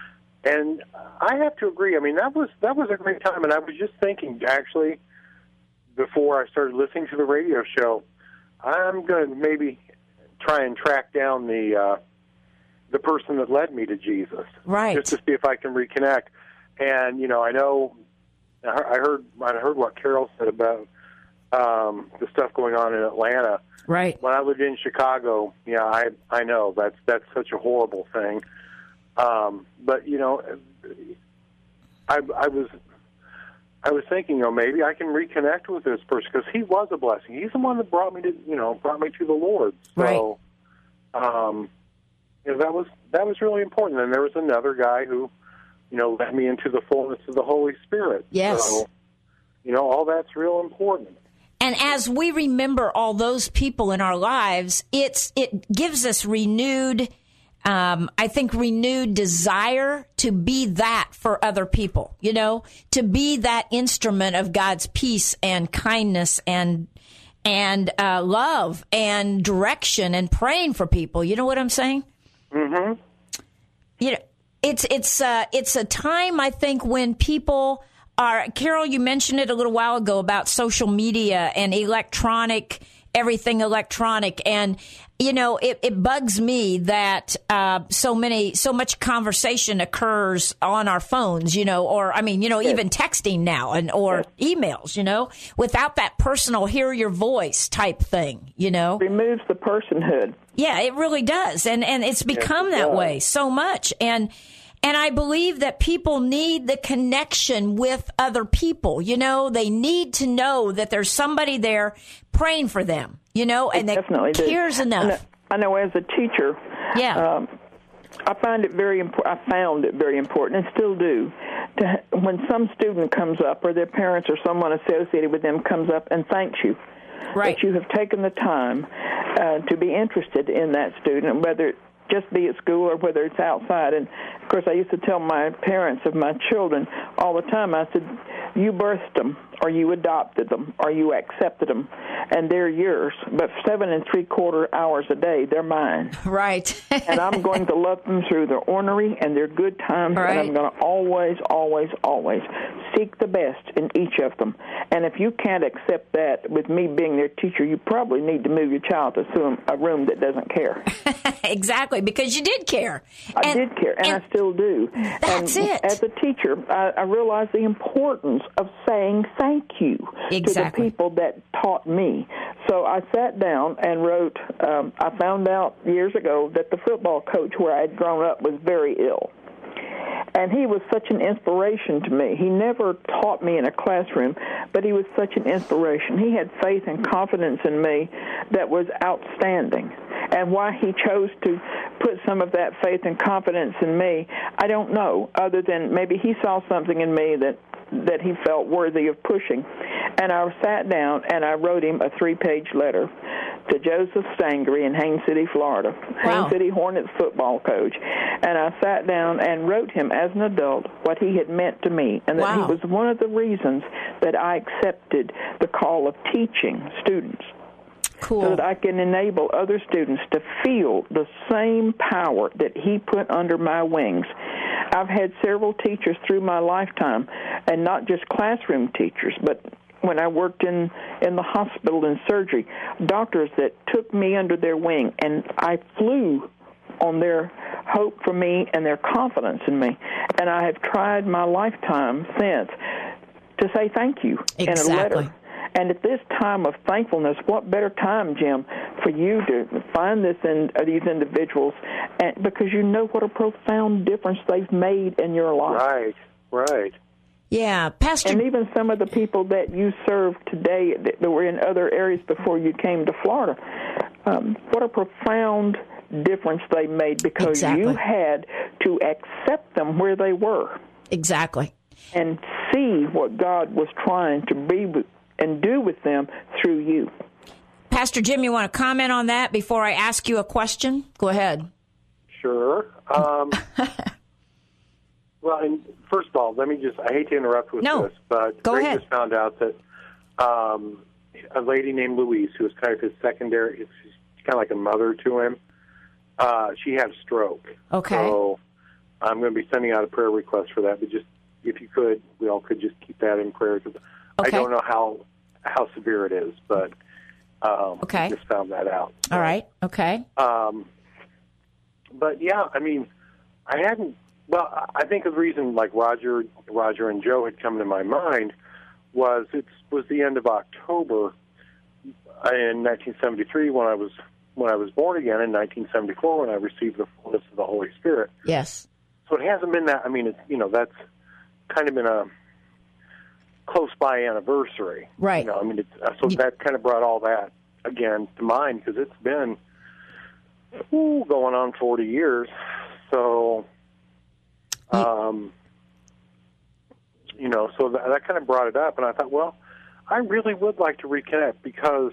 Speaker 9: And I have to agree. I mean, that was that was a great time. And I was just thinking, actually, before I started listening to the radio show, I'm going to maybe try and track down the uh, the person that led me to Jesus,
Speaker 3: Right.
Speaker 9: just to see if I can reconnect. And you know, I know I heard I heard what Carol said about um, the stuff going on in Atlanta.
Speaker 3: Right.
Speaker 9: When I lived in Chicago, yeah, I I know that's that's such a horrible thing. Um, but you know, I I was. I was thinking, you know, maybe I can reconnect with this person because he was a blessing. He's the one that brought me to, you know, brought me to the Lord. So,
Speaker 3: Right.
Speaker 9: um, you know, that was that was really important. And there was another guy who, you know, led me into the fullness of the Holy Spirit.
Speaker 3: Yes.
Speaker 9: So, you know, all that's real important.
Speaker 3: And as we remember all those people in our lives, it's it gives us renewed, um, I think, renewed desire to be that for other people, you know, to be that instrument of God's peace and kindness and and uh, love and direction and praying for people. You know what I'm saying?
Speaker 9: Mm-hmm.
Speaker 3: You know, it's it's uh, it's a time, I think, when people are. Carol, you mentioned it a little while ago about social media and electronic everything electronic. And, you know, it, it bugs me that uh, so many, so much conversation occurs on our phones, you know, or, I mean, you know,
Speaker 6: Yes.
Speaker 3: even texting now and or emails, you know, without that personal hear your voice type thing, you know.
Speaker 6: Removes the personhood.
Speaker 3: Yeah, it really does. And and it's become
Speaker 6: it
Speaker 3: that
Speaker 6: does.
Speaker 3: way so much. And and I believe that people need the connection with other people. You know, they need to know that there's somebody there praying for them, you know, and
Speaker 6: They
Speaker 3: that
Speaker 6: definitely do.
Speaker 3: cares
Speaker 6: I know,
Speaker 3: enough.
Speaker 6: I know as a teacher,
Speaker 3: Yeah.
Speaker 6: um, I find it very imp- I found it very important, and still do, to when some student comes up or their parents or someone associated with them comes up and thanks you,
Speaker 3: Right.
Speaker 6: that you have taken the time uh, to be interested in that student, whether it just be at school or whether it's outside. And, of course, I used to tell my parents of my children all the time, I said, you birthed them, or you adopted them, or you accepted them, and they're yours. But seven and three-quarter hours a day, they're mine.
Speaker 3: Right.
Speaker 6: And I'm going to love them through their ornery and their good times,
Speaker 3: Right.
Speaker 6: and I'm going to always, always, always seek the best in each of them. And if you can't accept that with me being their teacher, you probably need to move your child to some- a room that doesn't care.
Speaker 3: Exactly, because you did care.
Speaker 6: I
Speaker 3: And-
Speaker 6: did care, and,
Speaker 3: and
Speaker 6: I still do.
Speaker 3: That's
Speaker 6: and
Speaker 3: it.
Speaker 6: As a teacher, I, I realized the importance of saying thank you
Speaker 3: Exactly.
Speaker 6: to the people that taught me. So I sat down and wrote, um, I found out years ago that the football coach where I had grown up was very ill. And he was such an inspiration to me. He never taught me in a classroom, but he was such an inspiration. He had faith and confidence in me that was outstanding. And why he chose to put some of that faith and confidence in me, I don't know, other than maybe he saw something in me that that he felt worthy of pushing. And I sat down and I wrote him a three-page letter to Joseph Stangery in Haines City, Florida,
Speaker 3: Wow.
Speaker 6: Haines City Hornets football coach. And I sat down and wrote him as an adult what he had meant to me, and that
Speaker 3: Wow.
Speaker 6: he was one of the reasons that I accepted the call of teaching students.
Speaker 3: Cool.
Speaker 6: So that I can enable other students to feel the same power that he put under my wings. I've had several teachers through my lifetime, and not just classroom teachers, but when I worked in, in the hospital in surgery, doctors that took me under their wing, and I flew on their hope for me and their confidence in me. And I have tried my lifetime since to say thank you in a
Speaker 3: Exactly.
Speaker 6: letter. And at this time of thankfulness, what better time, Jim, for you to find this in uh, these individuals, and because you know what a profound difference they've made in your life.
Speaker 9: Right, right.
Speaker 3: Yeah, Pastor.
Speaker 6: And even some of the people that you serve today that that were in other areas before you came to Florida, um, what a profound difference they made because
Speaker 3: Exactly.
Speaker 6: you had to accept them where they were
Speaker 3: Exactly.
Speaker 6: and see what God was trying to be with, and do with them through you.
Speaker 3: Pastor Jim, you want to comment on that before I ask you a question? Go ahead.
Speaker 9: Sure. Um, well, and first of all, let me just, I hate to interrupt with
Speaker 3: No.
Speaker 9: this, but
Speaker 3: Go
Speaker 9: Greg
Speaker 3: ahead.
Speaker 9: just found out that um, a lady named Louise, who was kind of his secondary, she's kind of like a mother to him, uh, she had a stroke.
Speaker 3: Okay.
Speaker 9: So I'm going to be sending out a prayer request for that, but just, if you could, we all could just keep that in prayer, because
Speaker 3: Okay.
Speaker 9: I don't know how how severe it is, but um,
Speaker 3: Okay.
Speaker 9: I just found that out.
Speaker 3: All right. Okay.
Speaker 9: Um, but yeah, I mean, I hadn't. Well, I think the reason, like Roger, Roger and Joe had come to my mind was it was the end of October in nineteen seventy-three when I was when I was born again. In nineteen seventy-four when I received the fullness of the Holy Spirit.
Speaker 3: Yes.
Speaker 9: So it hasn't been that. I mean, it's, you know, that's kind of been a close by anniversary.
Speaker 3: Right.
Speaker 9: You know, I mean, it's, uh, so that kind of brought all that again to mind because it's been ooh, going on forty years. So, um, you know, so that, that kind of brought it up, and I thought, well, I really would like to reconnect because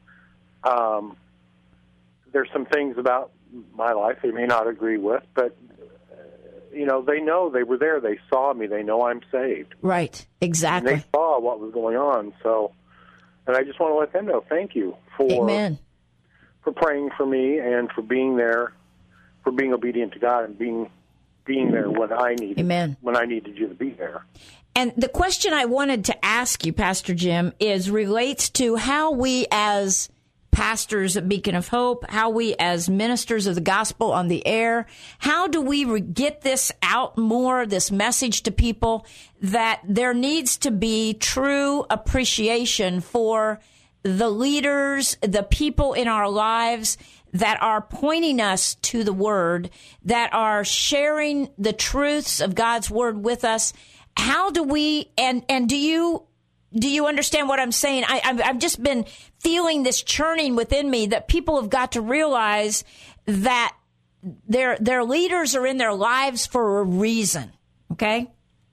Speaker 9: um, there's some things about my life they may not agree with, but you know, they know they were there. They saw me. They know I'm saved.
Speaker 3: Right.
Speaker 9: And
Speaker 3: Exactly.
Speaker 9: they saw what was going on. So, and I just want to let them know, thank you for
Speaker 3: Amen.
Speaker 9: for praying for me and for being there, for being obedient to God and being being there when I needed
Speaker 3: Amen.
Speaker 9: when I needed you to be there.
Speaker 3: And the question I wanted to ask you, Pastor Jim, is relates to how we as pastors at Beacon of Hope, how we as ministers of the gospel on the air, how do we re- get this out more, this message to people, that there needs to be true appreciation for the leaders, the people in our lives that are pointing us to the Word, that are sharing the truths of God's Word with us. How do we, and, and do you, do you understand what I'm saying? I, I've, I've just been feeling this churning within me that people have got to realize that their, their leaders are in their lives for a reason. Okay?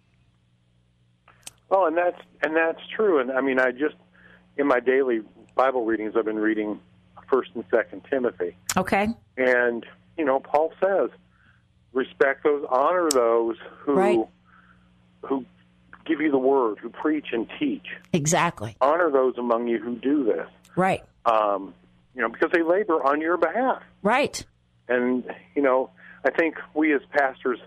Speaker 9: Well, and that's, and that's true. And I mean, I just, in my daily Bible readings, I've been reading First and Second Timothy.
Speaker 3: Okay.
Speaker 9: And, you know, Paul says, respect those, honor those who
Speaker 3: Right.
Speaker 9: who give you the word, who preach and teach.
Speaker 3: Exactly.
Speaker 9: Honor those among you who do this.
Speaker 3: Right.
Speaker 9: Um, you know, because they labor on your behalf.
Speaker 3: Right.
Speaker 9: And, you know, I think we as pastors,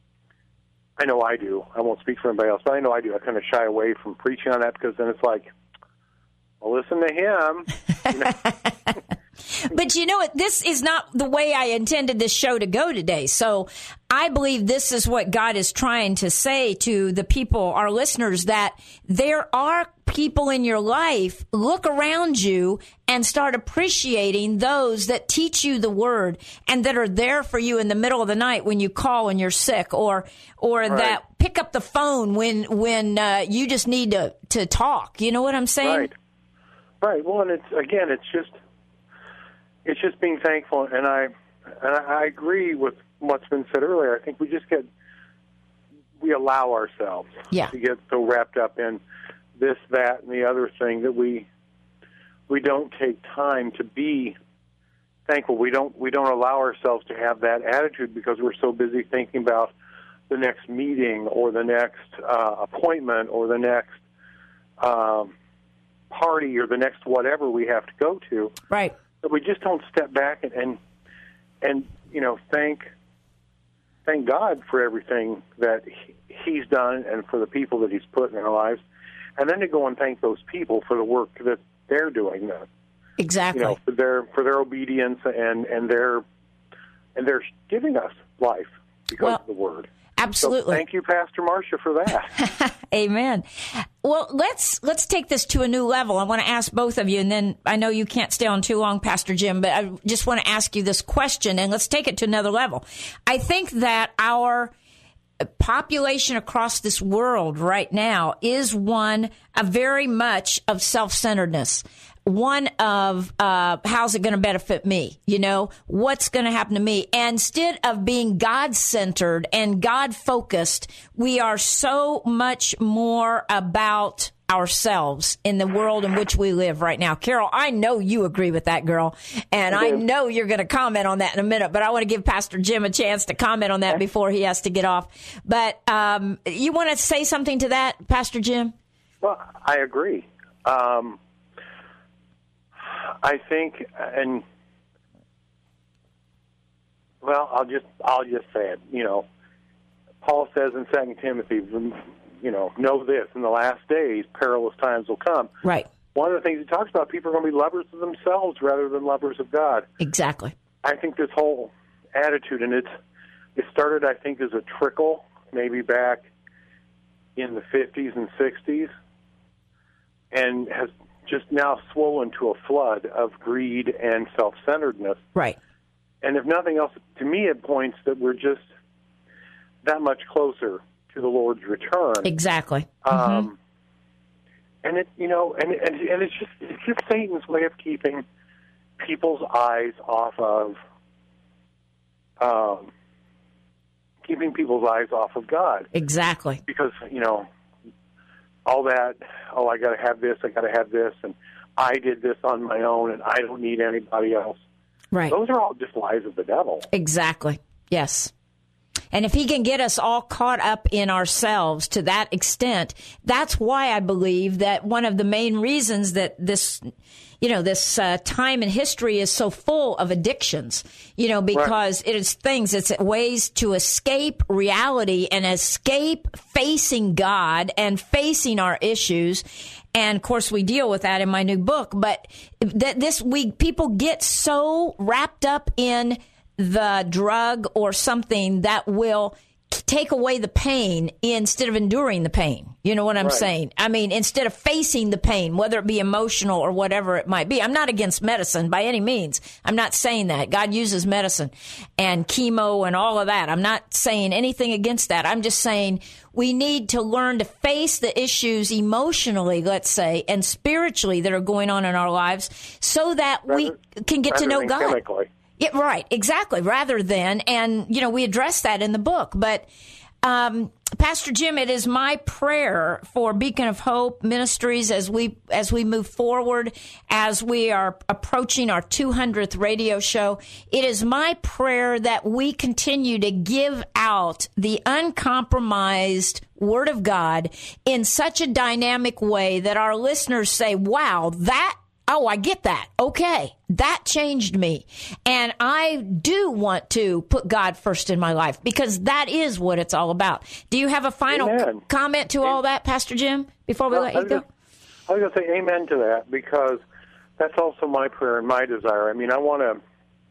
Speaker 9: I know I do. I won't speak for anybody else, but I know I do. I kind of shy away from preaching on that because then it's like, well, listen to him. You know?
Speaker 3: But you know what? This is not the way I intended this show to go today. So I believe this is what God is trying to say to the people, our listeners, that there are people in your life. Look around you and start appreciating those that teach you the word and that are there for you in the middle of the night when you call and you're sick, or or
Speaker 9: Right.
Speaker 3: that pick up the phone when when uh, you just need to, to talk. You know what I'm saying?
Speaker 9: Right. Right. Well, and it's, again, it's just, it's just being thankful, and I and I agree with what's been said earlier. I think we just get we allow ourselves
Speaker 3: Yeah.
Speaker 9: to get so wrapped up in this, that, and the other thing that we we don't take time to be thankful. We don't we don't allow ourselves to have that attitude because we're so busy thinking about the next meeting or the next uh, appointment or the next um, party or the next whatever we have to go to.
Speaker 3: Right.
Speaker 9: But we just don't step back and, and and you know thank thank God for everything that he, He's done and for the people that He's put in our lives, and then to go and thank those people for the work that they're doing. Uh,
Speaker 3: Exactly.
Speaker 9: you know, for their for their obedience and and their and they're giving us life because
Speaker 3: Well,
Speaker 9: of the Word.
Speaker 3: Absolutely.
Speaker 9: So thank you, Pastor Marcia, for that.
Speaker 3: Amen. Well, let's let's take this to a new level. I want to ask both of you, and then I know you can't stay on too long, Pastor Jim, but I just want to ask you this question, and let's take it to another level. I think that our population across this world right now is one of very much of self-centeredness. One of uh, how's it going to benefit me? You know, what's going to happen to me? And instead of being God-centered and God-focused, we are so much more about ourselves in the world in which we live right now. Carol, I know you agree with that, girl, and I know you're going to comment on that in a minute, but I want to give Pastor Jim a chance to comment on that before he has to get off. But um, you want to say something to that, Pastor Jim?
Speaker 9: Well, I agree. Um, I think, and well, I'll just I'll just say it. You know, Paul says in Second Timothy, you know, know this: in the last days, perilous times will come.
Speaker 3: Right.
Speaker 9: One of the things he talks about, people are going to be lovers of themselves rather than lovers of God.
Speaker 3: Exactly.
Speaker 9: I think this whole attitude, and it's it started, I think, as a trickle, maybe back in the fifties and sixties, and has just now swollen to a flood of greed and self-centeredness.
Speaker 3: Right.
Speaker 9: And if nothing else, to me it points that we're just that much closer to the Lord's return.
Speaker 3: Exactly.
Speaker 9: Um,
Speaker 3: mm-hmm.
Speaker 9: And it, you know, and, and and it's just it's just Satan's way of keeping people's eyes off of, um, keeping people's eyes off of God.
Speaker 3: Exactly.
Speaker 9: Because, you know, all that, oh, I got to have this, I got to have this, and I did this on my own, and I don't need anybody else.
Speaker 3: Right.
Speaker 9: Those are all just lies of the devil.
Speaker 3: Exactly. Yes. And if he can get us all caught up in ourselves to that extent, that's why I believe that one of the main reasons that this, you know, this uh, time in history is so full of addictions, you know, because right. it is things, it's ways to escape reality and escape facing God and facing our issues. And of course, we deal with that in my new book. But th- this we people get so wrapped up in the drug or something that will take away the pain instead of enduring the pain. You know what I'm
Speaker 9: Right.
Speaker 3: saying? I mean, instead of facing the pain, whether it be emotional or whatever it might be. I'm not against medicine by any means. I'm not saying that. God uses medicine and chemo and all of that. I'm not saying anything against that. I'm just saying we need to learn to face the issues emotionally, let's say, and spiritually that are going on in our lives so that we
Speaker 9: Rather-
Speaker 3: can get to
Speaker 9: rather
Speaker 3: know
Speaker 9: than
Speaker 3: God.
Speaker 9: chemically.
Speaker 3: Yeah, right, exactly. Rather than, and you know, we address that in the book. But um, Pastor Jim, it is my prayer for Beacon of Hope Ministries as we as we move forward, as we are approaching our two hundredth radio show. It is my prayer that we continue to give out the uncompromised Word of God in such a dynamic way that our listeners say, "Wow, that." Oh, I get that. Okay. That changed me. And I do want to put God first in my life because that is what it's all about. Do you have a final
Speaker 9: Amen.
Speaker 3: c- comment to all that, Pastor Jim, before we
Speaker 9: Well,
Speaker 3: let
Speaker 9: I
Speaker 3: you
Speaker 9: was
Speaker 3: go?
Speaker 9: just- I was going to say amen to that because that's also my prayer and my desire. I mean, I want to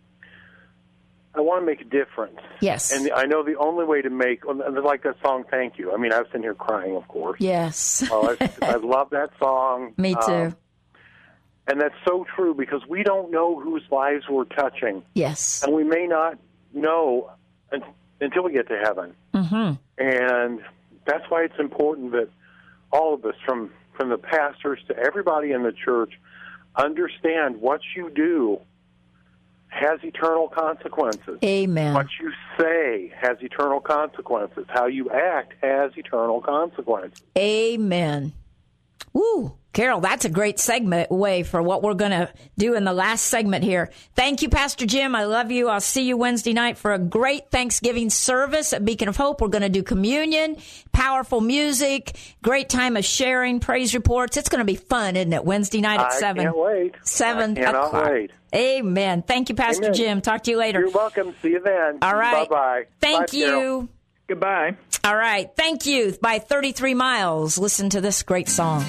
Speaker 9: I want to make a difference.
Speaker 3: Yes.
Speaker 9: And I know the only way to make, like that song, Thank You. I mean, I was sitting here crying, of course.
Speaker 3: Yes.
Speaker 9: Oh, I, I love that song.
Speaker 3: Me too.
Speaker 9: Um, and that's so true because we don't know whose lives we're touching.
Speaker 3: Yes.
Speaker 9: And we may not know un- until we get to heaven.
Speaker 3: Mm-hmm.
Speaker 9: And that's why it's important that all of us, from, from the pastors to everybody in the church, understand what you do has eternal consequences.
Speaker 3: Amen.
Speaker 9: What you say has eternal consequences. How you act has eternal consequences.
Speaker 3: Amen. Woo. Carol, that's a great segment way for what we're going to do in the last segment here. Thank you, Pastor Jim. I love you. I'll see you Wednesday night for a great Thanksgiving service at Beacon of Hope. We're going to do communion, powerful music, great time of sharing, praise reports. It's going to be fun, isn't it? Wednesday night at
Speaker 9: I
Speaker 3: seven.
Speaker 9: can't wait.
Speaker 3: Seven
Speaker 9: I cannot
Speaker 3: o'clock.
Speaker 9: wait.
Speaker 3: Amen. Thank you, Pastor
Speaker 9: Amen.
Speaker 3: Jim. Talk to you later.
Speaker 9: You're welcome. See you then.
Speaker 3: All right.
Speaker 9: Bye-bye.
Speaker 3: Thank
Speaker 9: Bye,
Speaker 3: you.
Speaker 9: Carol.
Speaker 6: Goodbye.
Speaker 3: All right. Thank you. By thirty-three miles. Listen to this great song.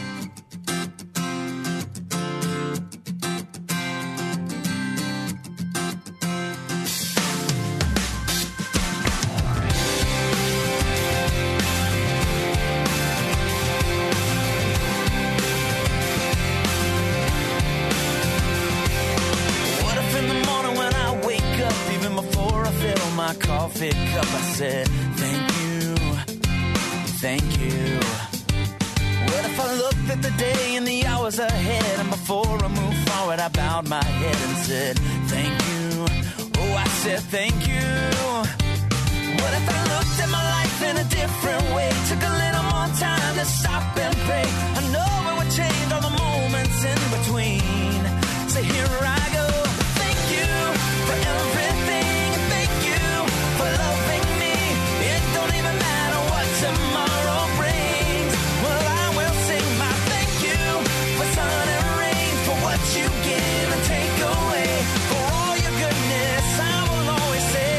Speaker 1: What if in the morning when I wake up, even before I fill my coffee cup, I said, thank you, thank you. What if I looked at the day and the hours ahead, and before I moved forward, I bowed my head and said, thank you, oh, I said thank you. What if I looked at my life in a different way, took a little more time to stop and pray? I know it would change all the moments in between. So here I go. Thank you for everything. Thank you for loving me. It don't even matter what tomorrow brings. Well, I will sing my thank you for sun and rain, for what you give and take away, for all your goodness. I will always say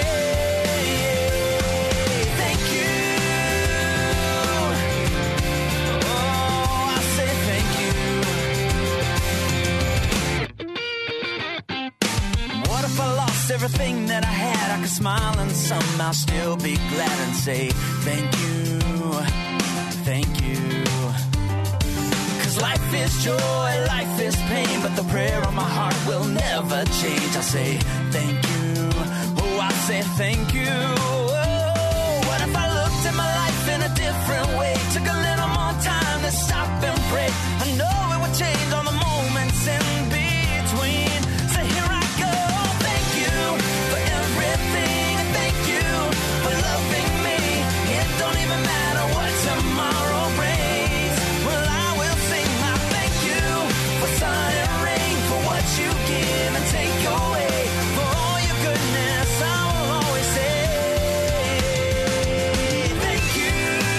Speaker 1: thank you. Oh, I say thank you. What if I lost everything that I had? I could smile and somehow still be glad and say thank you, thank you. Cause life is joy, life is pain, but the prayer on my heart will never change. I say thank you, oh, I say thank you. Oh, what if I looked at my life in a different way, took a little more time to stop and pray? I know it would change all the moments in between. So here I go. Thank you for everything. Thank you for loving me. It don't even matter what tomorrow brings. Well, I will sing my thank you for sun and rain, for what you give and take away, for all your goodness. I will always say thank you.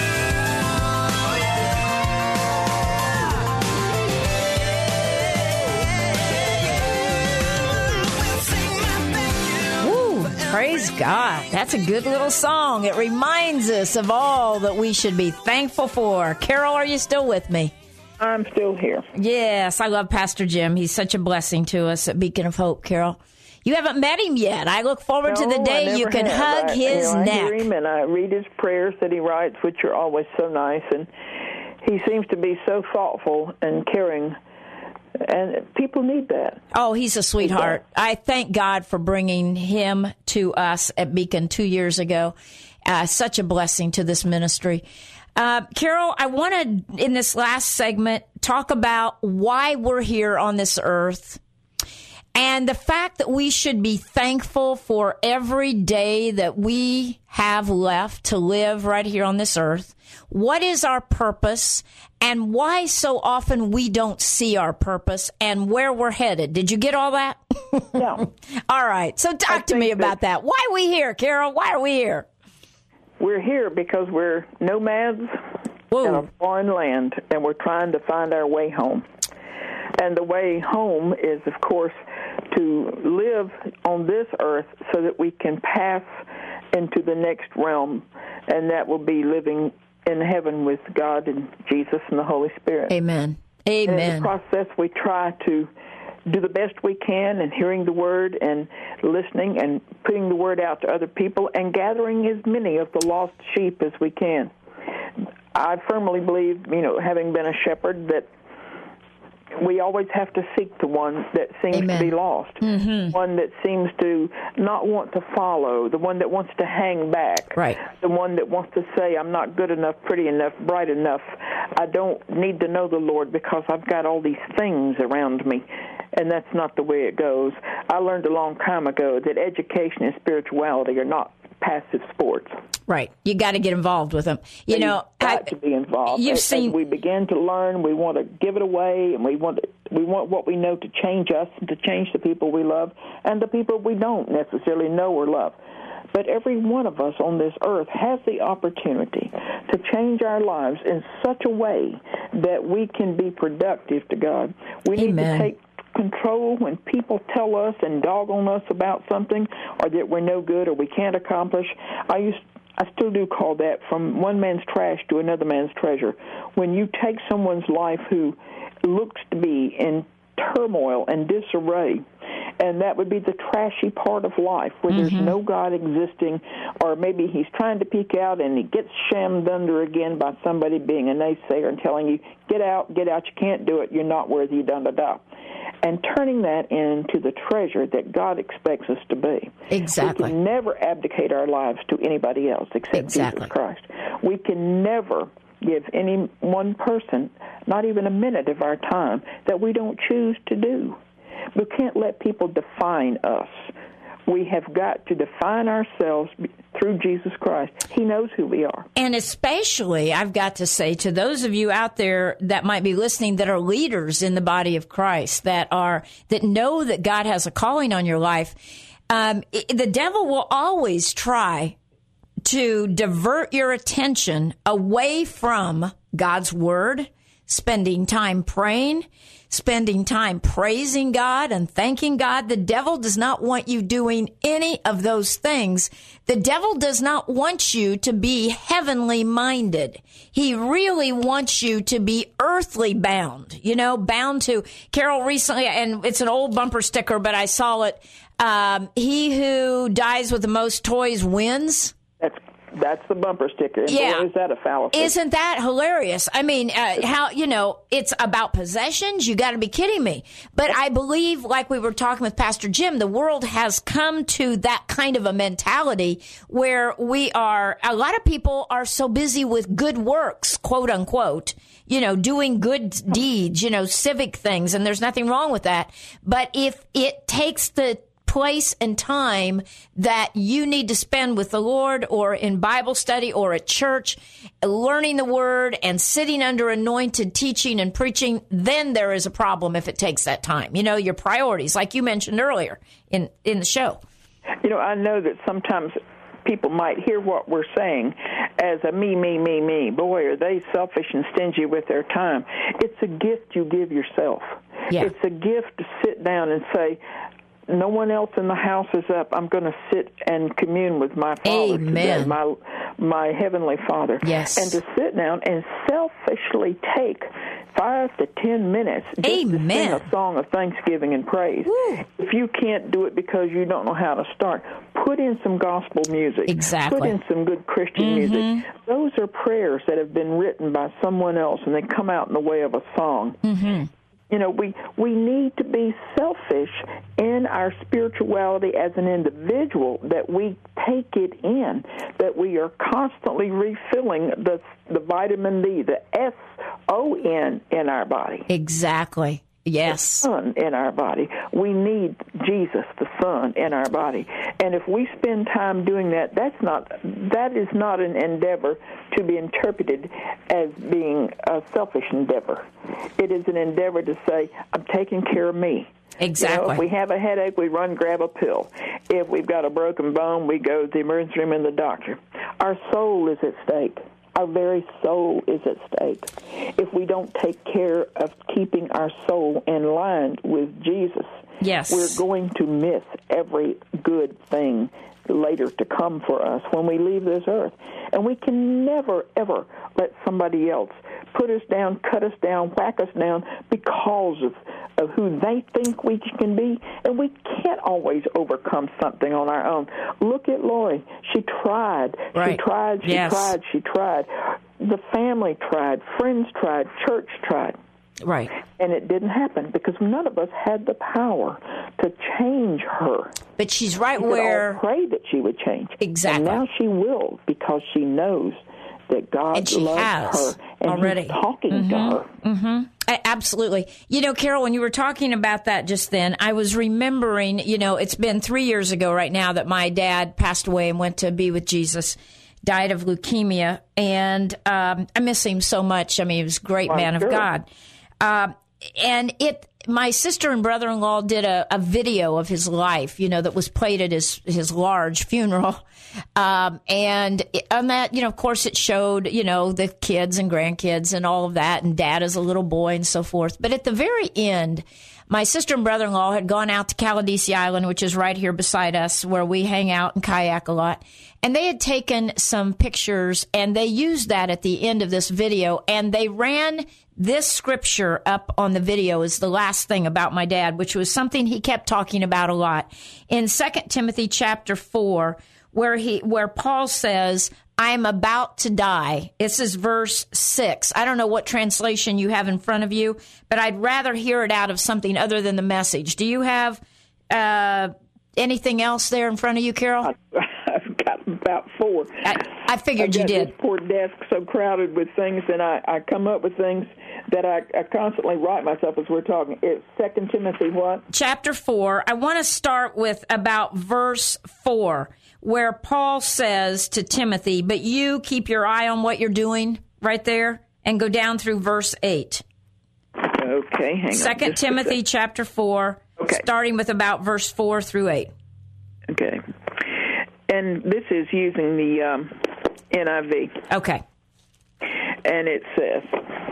Speaker 3: Woo, praise God. That's a good little song. It reminds us of all that we should be thankful for. Carol, are you still with me?
Speaker 6: I'm still here.
Speaker 3: Yes, I love Pastor Jim. He's such a blessing to us at Beacon of Hope, Carol. You haven't met him yet. I look forward
Speaker 6: no,
Speaker 3: to the day you can
Speaker 6: have.
Speaker 3: hug
Speaker 6: I,
Speaker 3: his
Speaker 6: you know,
Speaker 3: neck.
Speaker 6: I hear him and I read his prayers that he writes, which are always so nice. And he seems to be so thoughtful and caring. And people need that.
Speaker 3: Oh, he's a sweetheart. I thank God for bringing him to us at Beacon two years ago. Uh, such a blessing to this ministry. Uh, Carol, I want to, in this last segment, talk about why we're here on this earth and the fact that we should be thankful for every day that we have left to live right here on this earth. What is our purpose and why so often we don't see our purpose and where we're headed? Did you get all that?
Speaker 6: Yeah.
Speaker 3: All right. So talk to me about that. Why are we here, Carol? Why are we here?
Speaker 6: We're here because we're nomads
Speaker 3: Whoa.
Speaker 6: in a foreign land, and we're trying to find our way home. And the way home is, of course, to live on this earth so that we can pass into the next realm, and that will be living in heaven with God and Jesus and the Holy Spirit.
Speaker 3: Amen. Amen.
Speaker 6: And in the process, we try to do the best we can in hearing the word and listening and putting the word out to other people and gathering as many of the lost sheep as we can. I firmly believe, you know, having been a shepherd, that we always have to seek the one that seems
Speaker 3: Amen.
Speaker 6: to be lost,
Speaker 3: mm-hmm.
Speaker 6: one that seems to not want to follow, the one that wants to hang back,
Speaker 3: right.
Speaker 6: the one that wants to say, I'm not good enough, pretty enough, bright enough. I don't need to know the Lord because I've got all these things around me. And that's not the way it goes. I learned a long time ago that education and spirituality are not passive sports.
Speaker 3: Right. You got to get involved with them. You
Speaker 6: so
Speaker 3: know,
Speaker 6: you've got
Speaker 3: I,
Speaker 6: to be involved.
Speaker 3: You've
Speaker 6: as,
Speaker 3: seen.
Speaker 6: As we begin to learn, we want to give it away, and we want to, we want what we know to change us and to change the people we love and the people we don't necessarily know or love. But every one of us on this earth has the opportunity to change our lives in such a way that we can be productive to God. We need
Speaker 3: Amen.
Speaker 6: to take control when people tell us and dog on us about something, or that we're no good or we can't accomplish. I used I still do call that from one man's trash to another man's treasure. When you take someone's life who looks to be in turmoil and disarray, and that would be the trashy part of life where mm-hmm. there's no God existing, or maybe he's trying to peek out and he gets shammed under again by somebody being a naysayer and telling you, get out, get out, you can't do it, you're not worthy, da-da-da. And turning that into the treasure that God expects us to be.
Speaker 3: Exactly.
Speaker 6: We can never abdicate our lives to anybody else except
Speaker 3: exactly.
Speaker 6: Jesus Christ. We can never give any one person, not even a minute of our time, that we don't choose to do. We can't let people define us. We have got to define ourselves through Jesus Christ. He knows who we are.
Speaker 3: And especially, I've got to say to those of you out there that might be listening that are leaders in the body of Christ, that are that know that God has a calling on your life, um, it, the devil will always try to divert your attention away from God's word, spending time praying, spending time praising God and thanking God. The devil does not want you doing any of those things. The devil does not want you to be heavenly minded. He really wants you to be earthly bound, you know, bound to, Carol recently, and it's an old bumper sticker, but I saw it. Um, he who dies with the most toys wins.
Speaker 6: That's That's the bumper sticker. And
Speaker 3: yeah.
Speaker 6: boy, is that a fallacy?
Speaker 3: Isn't that hilarious? I mean, uh, how, you know, it's about possessions. You got to be kidding me. But I believe, like we were talking with Pastor Jim, the world has come to that kind of a mentality where we are, a lot of people are so busy with good works, quote unquote, you know, doing good deeds, you know, civic things, and there's nothing wrong with that. But if it takes the place and time that you need to spend with the Lord or in Bible study or at church, learning the word and sitting under anointed teaching and preaching, then there is a problem if it takes that time. You know, your priorities, like you mentioned earlier in, in the show.
Speaker 6: You know, I know that sometimes people might hear what we're saying as a me, me, me, me. Boy, are they selfish and stingy with their time. It's a gift you give yourself.
Speaker 3: Yeah.
Speaker 6: It's a gift to sit down and say, no one else in the house is up. I'm going to sit and commune with my Father
Speaker 3: Amen.
Speaker 6: today, my my Heavenly Father.
Speaker 3: Yes.
Speaker 6: And to sit down and selfishly take five to ten minutes just
Speaker 3: Amen.
Speaker 6: to sing a song of thanksgiving and praise.
Speaker 3: Woo.
Speaker 6: If you can't do it because you don't know how to start, put in some gospel music.
Speaker 3: Exactly.
Speaker 6: Put in some good Christian
Speaker 3: Mm-hmm.
Speaker 6: music. Those are prayers that have been written by someone else, and they come out in the way of a song.
Speaker 3: Mm-hmm.
Speaker 6: You know, we, we need to be selfish in our spirituality as an individual, that we take it in, that we are constantly refilling the the vitamin D, the S O N in our body.
Speaker 3: Exactly. Yes.
Speaker 6: Sun in our body. We need Jesus, the Son, in our body. And if we spend time doing that, that's not that is not an endeavor to be interpreted as being a selfish endeavor. It is an endeavor to say, I'm taking care of me.
Speaker 3: Exactly.
Speaker 6: You know, if we have a headache, we run grab a pill. If we've got a broken bone, we go to the emergency room and the doctor. Our soul is at stake. Our very soul is at stake. If we don't take care of keeping our soul in line with Jesus,
Speaker 3: Yes.
Speaker 6: we're going to miss every good thing later to come for us when we leave this earth. And we can never, ever let somebody else put us down, cut us down, whack us down because of, of who they think we can be. And we can't always overcome something on our own. Look at Lori. She tried.
Speaker 3: Right.
Speaker 6: She tried. She
Speaker 3: Yes.
Speaker 6: tried. She tried. The family tried. Friends tried. Church tried.
Speaker 3: Right.
Speaker 6: And it didn't happen because none of us had the power to change her.
Speaker 3: But she's right
Speaker 6: We could
Speaker 3: where...
Speaker 6: all pray that she would change.
Speaker 3: Exactly.
Speaker 6: And now she will, because she knows that God
Speaker 3: And she
Speaker 6: loves
Speaker 3: has
Speaker 6: her and
Speaker 3: already.
Speaker 6: He's talking
Speaker 3: Mm-hmm.
Speaker 6: to her.
Speaker 3: Mm-hmm. A- Absolutely. You know, Carol, when you were talking about that just then, I was remembering, you know, it's been three years ago right now that my dad passed away and went to be with Jesus, died of leukemia, and um, I miss him so much. I mean, he was a great
Speaker 6: Well,
Speaker 3: man
Speaker 6: sure.
Speaker 3: of God. Uh, and it, my sister and brother-in-law did a, a video of his life, you know, that was played at his, his large funeral. Um, and on that, you know, of course it showed, you know, the kids and grandkids and all of that, and dad as a little boy and so forth. But at the very end, my sister and brother-in-law had gone out to Caladesi Island, which is right here beside us, where we hang out and kayak a lot. And they had taken some pictures, and they used that at the end of this video, and they ran this scripture up on the video as the last thing about my dad, which was something he kept talking about a lot. In Second Timothy chapter four, where he, where Paul says, I am about to die. This is verse six. I don't know what translation you have in front of you, but I'd rather hear it out of something other than the Message. Do you have uh, anything else there in front of you, Carol?
Speaker 6: I've got about four.
Speaker 3: I, I figured
Speaker 6: I've
Speaker 3: you
Speaker 6: got
Speaker 3: did.
Speaker 6: This poor desk so crowded with things, and I, I come up with things that I, I constantly write myself as we're talking. It's Second Timothy what?
Speaker 3: Chapter four. I want to start with about verse four, where Paul says to Timothy, but you keep your eye on what you're doing right there, and go down through verse eight.
Speaker 6: Okay, hang on.
Speaker 3: Second
Speaker 6: just a
Speaker 3: Timothy
Speaker 6: sec.
Speaker 3: chapter four,
Speaker 6: Okay.
Speaker 3: starting with about verse four through eight.
Speaker 6: Okay. And this is using the um, N I V.
Speaker 3: Okay.
Speaker 6: And it says,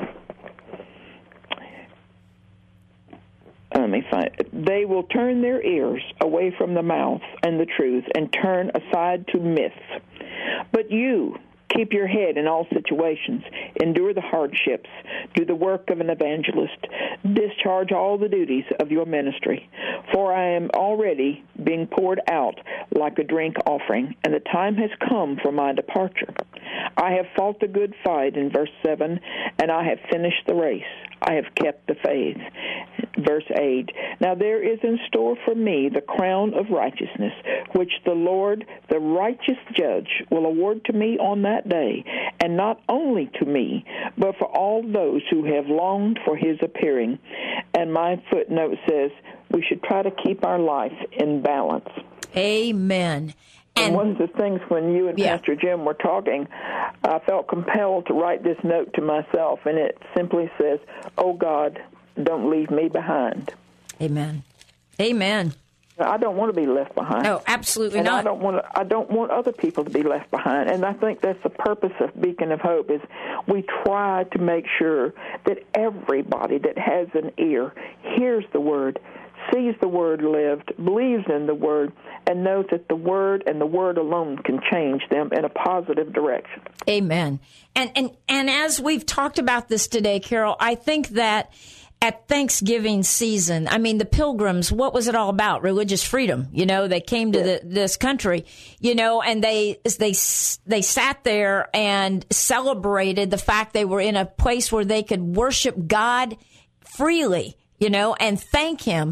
Speaker 6: let me find it. They will turn their ears away from the mouth and the truth and turn aside to myths. But you keep your head in all situations, endure the hardships, do the work of an evangelist, discharge all the duties of your ministry. For I am already being poured out like a drink offering, and the time has come for my departure. I have fought the good fight, in verse seven, and I have finished the race. I have kept the faith. Verse eight, now there is in store for me the crown of righteousness, which the Lord, the righteous judge, will award to me on that day, and not only to me, but for all those who have longed for his appearing. And my footnote says we should try to keep our life in balance.
Speaker 3: Amen.
Speaker 6: And one of the things when you and
Speaker 3: Yeah.
Speaker 6: Pastor Jim were talking, I felt compelled to write this note to myself, and it simply says, oh, God, don't leave me behind.
Speaker 3: Amen. Amen.
Speaker 6: I don't want to be left behind.
Speaker 3: No, absolutely
Speaker 6: and
Speaker 3: not.
Speaker 6: I don't want to, I don't want other people to be left behind. And I think that's the purpose of Beacon of Hope, is we try to make sure that everybody that has an ear hears the word, sees the Word lived, believes in the Word, and knows that the Word and the Word alone can change them in a positive direction.
Speaker 3: Amen. And and and as we've talked about this today, Carol, I think that at Thanksgiving season, I mean, the Pilgrims, what was it all about? Religious freedom. You know, they came to the, this country, you know, and they they they sat there and celebrated the fact they were in a place where they could worship God freely, you know, and thank Him.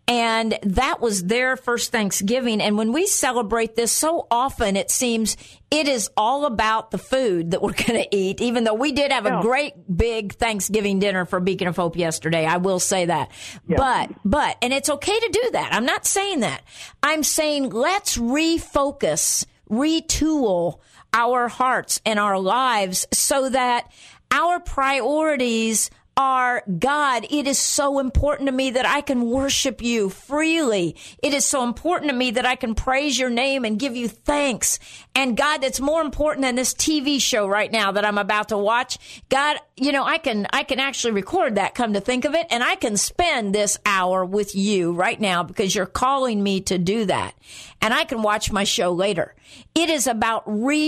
Speaker 3: And that was their first Thanksgiving. And when we celebrate this, so often it seems it is all about the food that we're going to eat, even though we did have a
Speaker 6: Yeah.
Speaker 3: great big Thanksgiving dinner for Beacon of Hope yesterday. I will say that.
Speaker 6: Yeah.
Speaker 3: But, but, and it's okay to do that. I'm not saying that. I'm saying let's refocus, retool our hearts and our lives so that our priorities are, God, it is so important to me that I can worship you freely. It is so important to me that I can praise your name and give you thanks. And God, that's more important than this T V show right now that I'm about to watch. God, you know, I can, I can actually record that, come to think of it, and I can spend this hour with you right now because you're calling me to do that. And I can watch my show later. It is about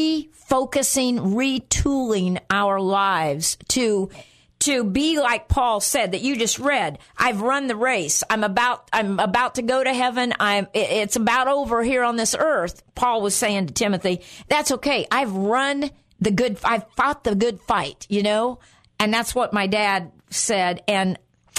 Speaker 3: refocusing, retooling our lives to To be like Paul said that you just read. I've run the race. I'm about. I'm about to go to heaven. I'm. It's about over here on this earth. Paul was saying to Timothy, "That's okay. I've run the good. I've fought the good fight. You know." And that's what my dad said. And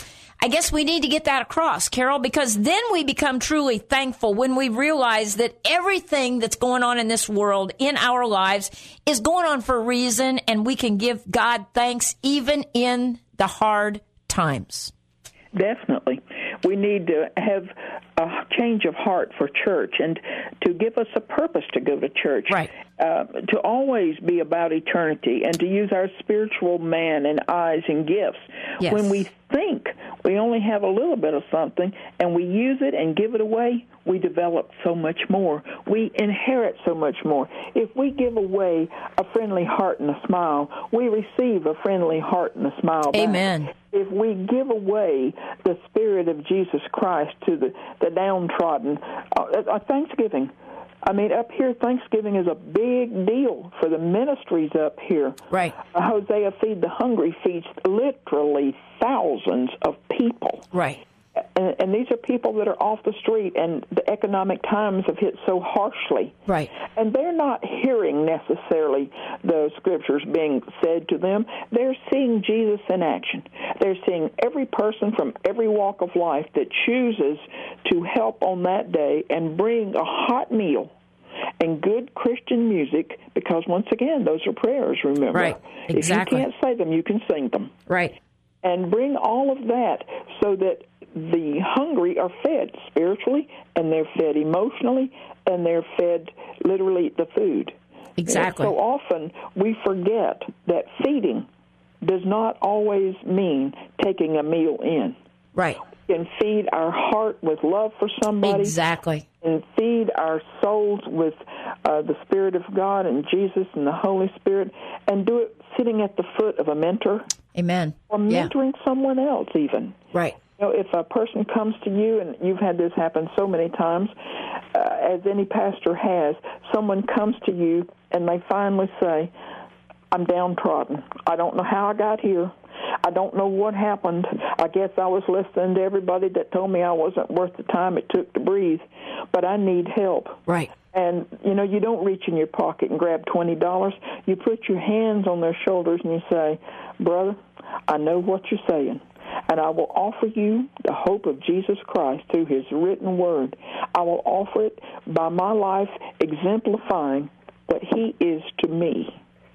Speaker 3: I guess we need to get that across, Carol, because then we become truly thankful when we realize that everything that's going on in this world, in our lives, is going on for a reason, and we can give God thanks even in the hard times.
Speaker 6: Definitely. We need to have a change of heart for church and to give us a purpose to go to church.
Speaker 3: Right.
Speaker 6: Uh, to always be about eternity and to use our spiritual man and eyes and gifts.
Speaker 3: Yes.
Speaker 6: When we think we only have a little bit of something and we use it and give it away, we develop so much more. We inherit so much more. If we give away a friendly heart and a smile, we receive a friendly heart and a smile back.
Speaker 3: Amen.
Speaker 6: If we give away the Spirit of Jesus Christ to the, the downtrodden, uh, uh, Thanksgiving, I mean, up here, Thanksgiving is a big deal for the ministries up here.
Speaker 3: Right.
Speaker 6: Uh, Hosea Feed the Hungry feeds literally thousands of people.
Speaker 3: Right.
Speaker 6: And, and these are people that are off the street, and the economic times have hit so harshly.
Speaker 3: Right.
Speaker 6: And they're not hearing necessarily the scriptures being said to them. They're seeing Jesus in action. They're seeing every person from every walk of life that chooses to help on that day and bring a hot meal and good Christian music, because, once again, those are prayers, remember.
Speaker 3: Right, exactly.
Speaker 6: If you can't say them, you can sing them.
Speaker 3: Right.
Speaker 6: And bring all of that so that the hungry are fed spiritually, and they're fed emotionally, and they're fed literally the food.
Speaker 3: Exactly.
Speaker 6: So often we forget that feeding does not always mean taking a meal in.
Speaker 3: Right.
Speaker 6: We can feed our heart with love for somebody.
Speaker 3: Exactly.
Speaker 6: And feed our souls with uh, the Spirit of God and Jesus and the Holy Spirit, and do it sitting at the foot of a mentor.
Speaker 3: Amen.
Speaker 6: Or
Speaker 3: Yeah.
Speaker 6: mentoring someone else even.
Speaker 3: Right.
Speaker 6: You know, if a person comes to you, and you've had this happen so many times, uh, as any pastor has, someone comes to you and they finally say, I'm downtrodden. I don't know how I got here. I don't know what happened. I guess I was listening to everybody that told me I wasn't worth the time it took to breathe, but I need help.
Speaker 3: Right.
Speaker 6: And, you know, you don't reach in your pocket and grab twenty dollars. You put your hands on their shoulders and you say, brother, I know what you're saying, and I will offer you the hope of Jesus Christ through his written word. I will offer it by my life exemplifying what he is to me.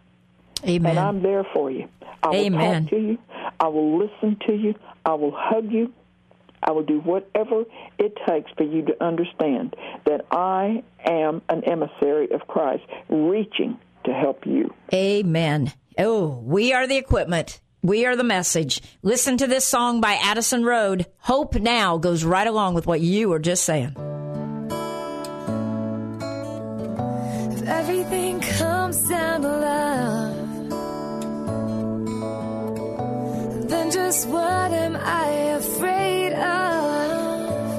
Speaker 3: Amen.
Speaker 6: And I'm there for you. I will
Speaker 3: Amen.
Speaker 6: talk to you. I will listen to you. I will hug you. I will do whatever it takes for you to understand that I am an emissary of Christ, reaching to help you.
Speaker 3: Amen. Oh, we are the equipment. We are the message. Listen to this song by Addison Road. Hope Now goes right along with what you were just saying.
Speaker 2: If everything comes down to love, then just what am I afraid of?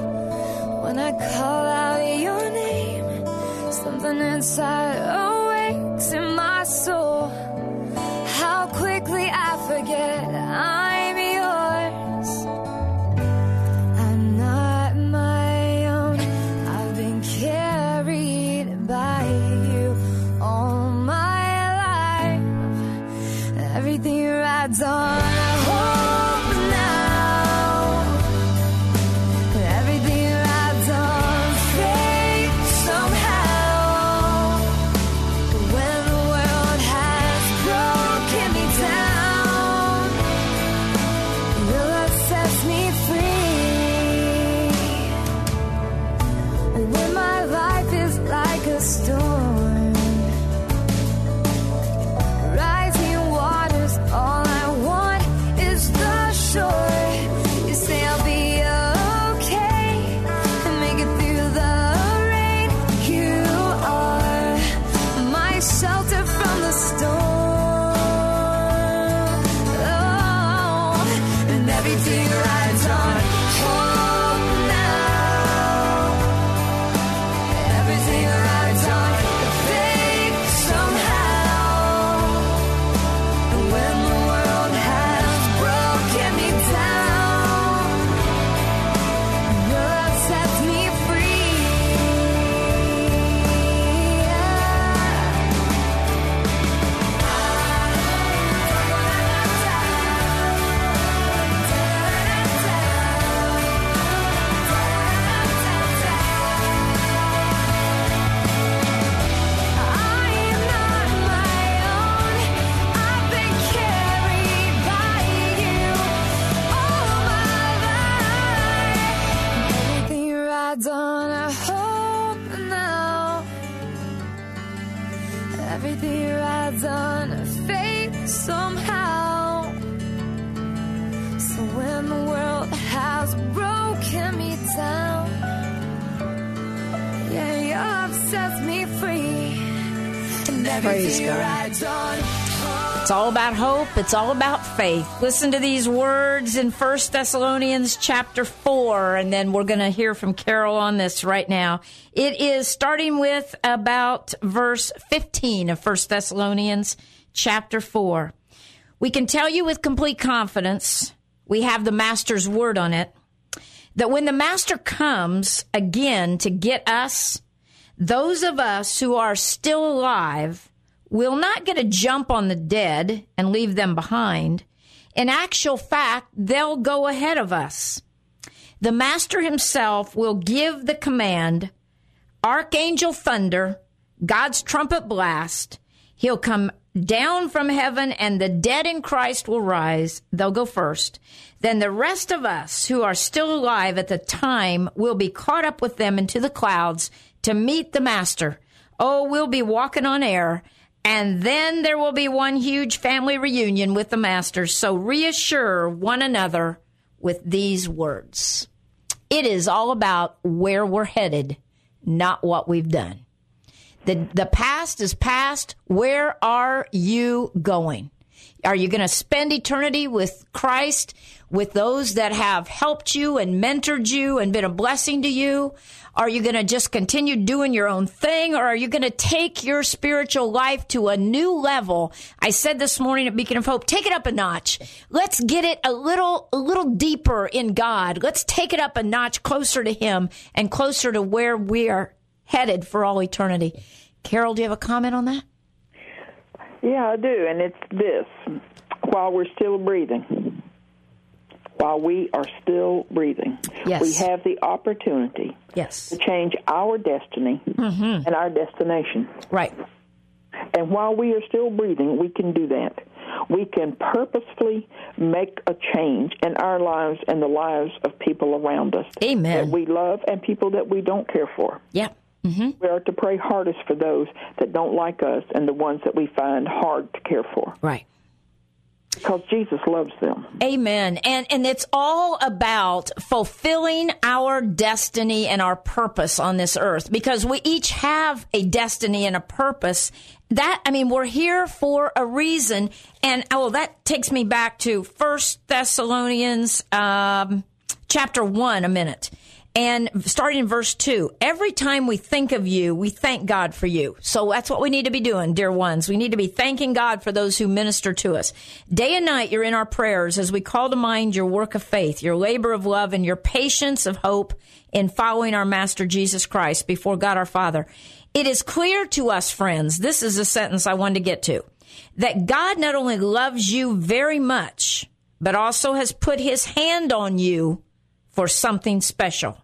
Speaker 2: something inside awakes in my soul. How quickly I forget I'm yours. I'm not my own. I've been carried by you all my life. Everything rides on a hope now. Everything rides on faith somehow. When the world has broken me down, your love sets me free. And when my life is like a storm, rising waters, all I want is the shore. You say I'll be okay and make it through the rain. You are my shelter from the storm. Oh, and everything rides on hope now. Everything rides on faith somehow. When the world has broken me down, your love sets me free. I am not my own. I've been carried by you all my life. Everything rides on a hope now. Everything rides on a faith somehow. So when the world has broken me down, yeah, your love sets me free. And
Speaker 3: Praise
Speaker 2: everything
Speaker 3: God.
Speaker 2: rides on hope.
Speaker 3: It's all about hope. It's all about faith. Listen to these words in First Thessalonians chapter four, and then we're going to hear from Carol on this right now. It is starting with about verse fifteen of First Thessalonians chapter four. We can tell you with complete confidence, we have the Master's word on it, that when the Master comes again to get us, those of us who are still alive will not get a jump on the dead and leave them behind. In actual fact, they'll go ahead of us. The Master himself will give the command, archangel thunder, God's trumpet blast. He'll come down from heaven and the dead in Christ will rise. They'll go first. Then the rest of us who are still alive at the time will be caught up with them into the clouds to meet the Master. Oh, we'll be walking on air. And then there will be one huge family reunion with the Master. So reassure one another with these words. It is all about where we're headed, not what we've done. The, the past is past. Where are you going? Are you going to spend eternity with Christ, with those that have helped you and mentored you and been a blessing to you? Are you going to just continue doing your own thing, or are you going to take your spiritual life to a new level? I said this morning at Beacon of Hope, take it up a notch. Let's get it a little, a little deeper in God. Let's take it up a notch closer to Him and closer to where we are headed for all eternity. Carol, do you have a comment on that?
Speaker 6: Yeah, I do, and it's this. While we're still breathing, while we are still breathing,
Speaker 3: yes,
Speaker 6: we have the opportunity
Speaker 3: yes.
Speaker 6: to change our destiny
Speaker 3: mm-hmm.
Speaker 6: and our destination.
Speaker 3: Right.
Speaker 6: And while we are still breathing, we can do that. We can purposefully make a change in our lives and the lives of people around us.
Speaker 3: Amen.
Speaker 6: That we love and people that we don't care for.
Speaker 3: Yeah. Mm-hmm.
Speaker 6: We are to pray hardest for those that don't like us and the ones that we find hard to care for.
Speaker 3: Right.
Speaker 6: Because Jesus loves them.
Speaker 3: Amen. And and it's all about fulfilling our destiny and our purpose on this earth, because we each have a destiny and a purpose. That, I mean, we're here for a reason. And, oh, that takes me back to First Thessalonians um, chapter one a minute. And starting in verse two, every time we think of you, we thank God for you. So that's what we need to be doing, dear ones. We need to be thanking God for those who minister to us. Day and night, you're in our prayers as we call to mind your work of faith, your labor of love, and your patience of hope in following our Master Jesus Christ before God our Father. It is clear to us, friends, this is a sentence I wanted to get to, that God not only loves you very much, but also has put his hand on you for something special.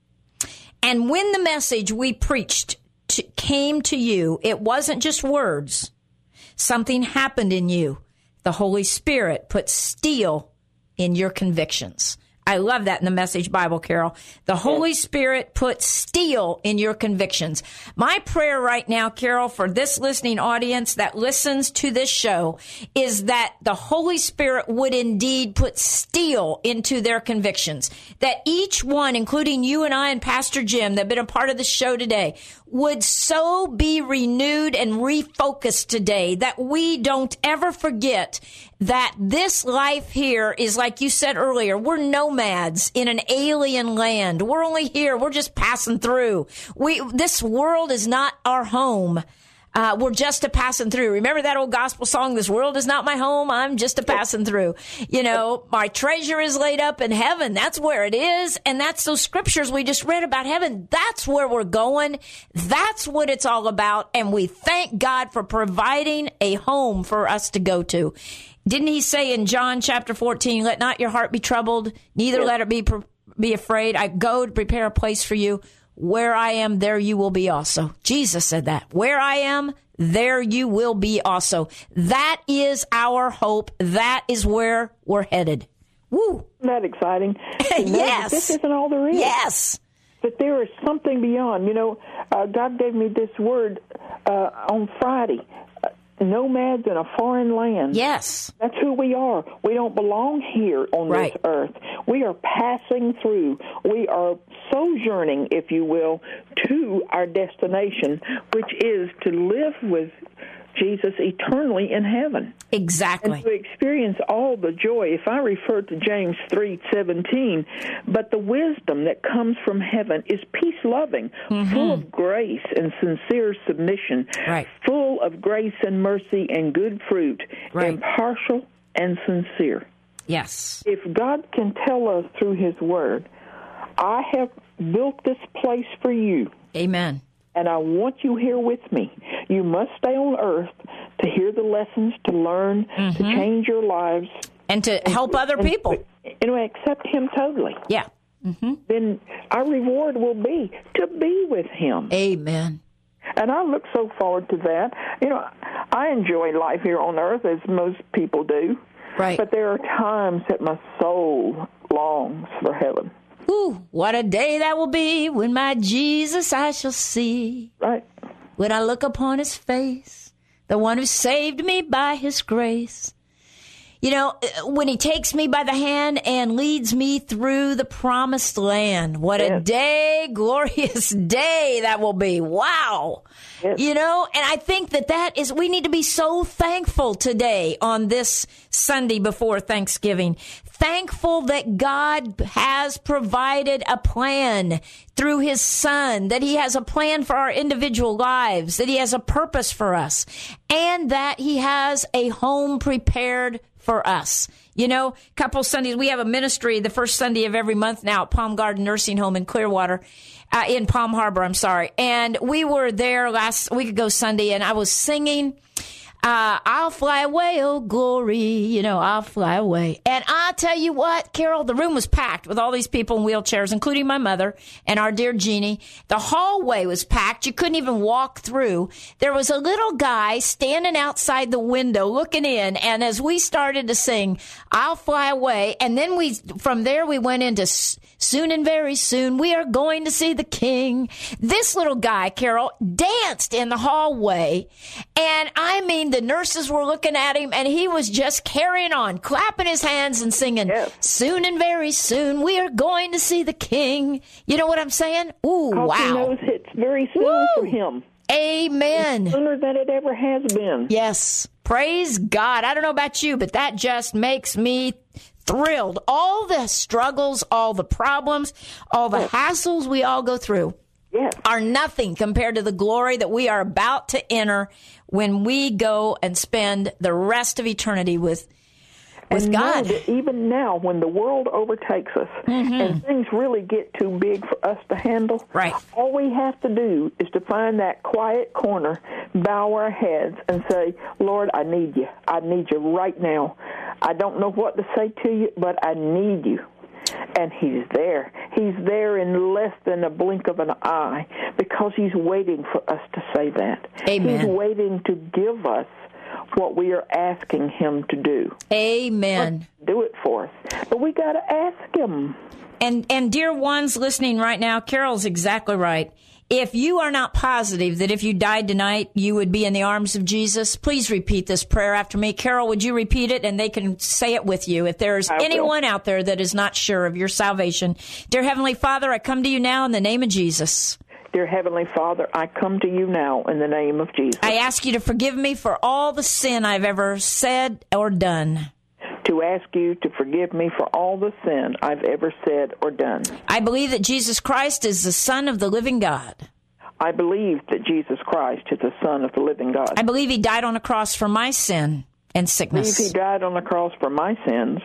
Speaker 3: And when the message we preached to, came to you, it wasn't just words. Something happened in you. The Holy Spirit put steel in your convictions. I love that in the Message Bible, Carol. The Holy Spirit put steel in your convictions. My prayer right now, Carol, for this listening audience that listens to this show is that the Holy Spirit would indeed put steel into their convictions. That each one, including you and I and Pastor Jim that have been a part of the show today, would so be renewed and refocused today that we don't ever forget that this life here is, like you said earlier, we're nomads in an alien land. We're only here. We're just passing through. We, this world is not our home. Uh, we're just a passing through. Remember that old gospel song, this world is not my home, I'm just a passing through. You know, my treasure is laid up in heaven. That's where it is. And that's those scriptures we just read about heaven. That's where we're going. That's what it's all about. And we thank God for providing a home for us to go to. Didn't he say in John chapter fourteen, let not your heart be troubled, neither yes. let it be, be afraid. I go to prepare a place for you. Where I am, there you will be also. Jesus said that. Where I am, there you will be also. That is our hope. That is where we're headed. Woo.
Speaker 6: Isn't that exciting?
Speaker 3: Yes.
Speaker 6: This isn't all there is.
Speaker 3: Yes.
Speaker 6: But there is something beyond. You know, uh, God gave me this word uh, on Friday. Nomads in a foreign land.
Speaker 3: Yes.
Speaker 6: That's who we are. We don't belong here on
Speaker 3: right.
Speaker 6: this earth. We are passing through. We are sojourning, if you will, to our destination, which is to live with Jesus eternally in heaven.
Speaker 3: Exactly.
Speaker 6: And to experience all the joy. If I refer to James three seventeen, but the wisdom that comes from heaven is peace-loving, mm-hmm. full of grace and sincere submission,
Speaker 3: right.
Speaker 6: full of grace and mercy and good fruit,
Speaker 3: right.
Speaker 6: impartial and sincere.
Speaker 3: Yes.
Speaker 6: If God can tell us through his word, I have built this place for you.
Speaker 3: Amen.
Speaker 6: And I want you here with me. You must stay on earth to hear the lessons, to learn, mm-hmm. to change your lives.
Speaker 3: And to help other
Speaker 6: and,
Speaker 3: people.
Speaker 6: And to accept him totally.
Speaker 3: Yeah. Mm-hmm.
Speaker 6: Then our reward will be to be with him.
Speaker 3: Amen.
Speaker 6: And I look so forward to that. You know, I enjoy life here on earth, as most people do.
Speaker 3: Right.
Speaker 6: But there are times that my soul longs for heaven.
Speaker 3: Ooh, what a day that will be when my Jesus I shall see.
Speaker 6: Right.
Speaker 3: When I look upon his face, the one who saved me by his grace. You know, when he takes me by the hand and leads me through the promised land. What yes. a day, glorious day that will be. Wow. Yes. You know, and I think that that is, we need to be so thankful today on this Sunday before Thanksgiving. Thankful that God has provided a plan through his son, that he has a plan for our individual lives, that he has a purpose for us, and that he has a home prepared for us. You know, a couple Sundays, we have a ministry the first Sunday of every month now at Palm Garden Nursing Home in Clearwater, uh, in Palm Harbor, I'm sorry. And we were there last week ago Sunday, and I was singing, Uh, I'll fly away, oh glory, you know, I'll fly away. And I'll tell you what, Carol, the room was packed with all these people in wheelchairs, including my mother and our dear Jeannie. The hallway was packed. You couldn't even walk through. There was a little guy standing outside the window looking in. And as we started to sing, I'll fly away. And then we, from there, we went into soon and very soon, we are going to see the King. This little guy, Carol, danced in the hallway. And I mean, the nurses were looking at him, and he was just carrying on, clapping his hands and singing, yes. soon and very soon, we are going to see the King. You know what I'm saying? Ooh, wow.
Speaker 6: He knows it's very soon Woo! For him.
Speaker 3: Amen.
Speaker 6: It's sooner than it ever has been.
Speaker 3: Yes. Praise God. I don't know about you, but that just makes me thrilled. All the struggles, all the problems, all the hassles we all go through
Speaker 6: Yes.
Speaker 3: are nothing compared to the glory that we are about to enter when we go and spend the rest of eternity with with
Speaker 6: and
Speaker 3: God.
Speaker 6: Know that even now, when the world overtakes us
Speaker 3: Mm-hmm.
Speaker 6: and things really get too big for us to handle,
Speaker 3: Right.
Speaker 6: all we have to do is to find that quiet corner, bow our heads, and say, Lord, I need you. I need you right now. I don't know what to say to you, but I need you. And he's there. He's there in less than a blink of an eye because he's waiting for us to say that.
Speaker 3: Amen.
Speaker 6: He's waiting to give us what we are asking him to do.
Speaker 3: Amen.
Speaker 6: Do it for us. But we got to ask him.
Speaker 3: And and dear ones listening right now, Carol's exactly right. If you are not positive that if you died tonight, you would be in the arms of Jesus, please repeat this prayer after me. Carol, would you repeat it? And they can say it with you. If there's
Speaker 6: I will.
Speaker 3: anyone out there that is not sure of your salvation, dear Heavenly Father, I come to you now in the name of Jesus.
Speaker 6: Dear Heavenly Father, I come to you now in the name of Jesus.
Speaker 3: I ask you to forgive me for all the sin I've ever said or done.
Speaker 6: To ask you to forgive me for all the sin I've ever said or done.
Speaker 3: I believe that Jesus Christ is the Son of the living God.
Speaker 6: I believe that Jesus Christ is the Son of the living God.
Speaker 3: I believe he died on a cross for my sin and
Speaker 6: I
Speaker 3: sickness.
Speaker 6: believe he died on the cross for my sins.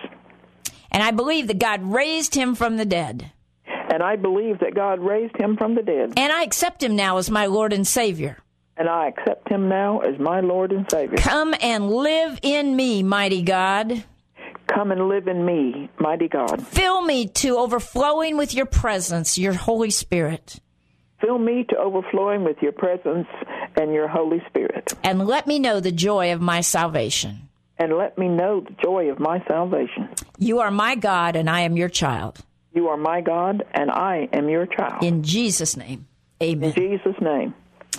Speaker 3: And I believe that God raised him from the dead.
Speaker 6: And I believe that God raised him from the dead.
Speaker 3: And I accept him now as my Lord and Savior.
Speaker 6: And I accept him now as my Lord and Savior.
Speaker 3: Come and live in me, mighty God.
Speaker 6: Come and live in me, mighty God.
Speaker 3: Fill me to overflowing with your presence, your Holy Spirit.
Speaker 6: Fill me to overflowing with your presence and your Holy Spirit.
Speaker 3: And let me know the joy of my salvation.
Speaker 6: And let me know the joy of my salvation.
Speaker 3: You are my God, and I am your child.
Speaker 6: You are my God, and I am your child.
Speaker 3: In Jesus' name, amen.
Speaker 6: In Jesus' name.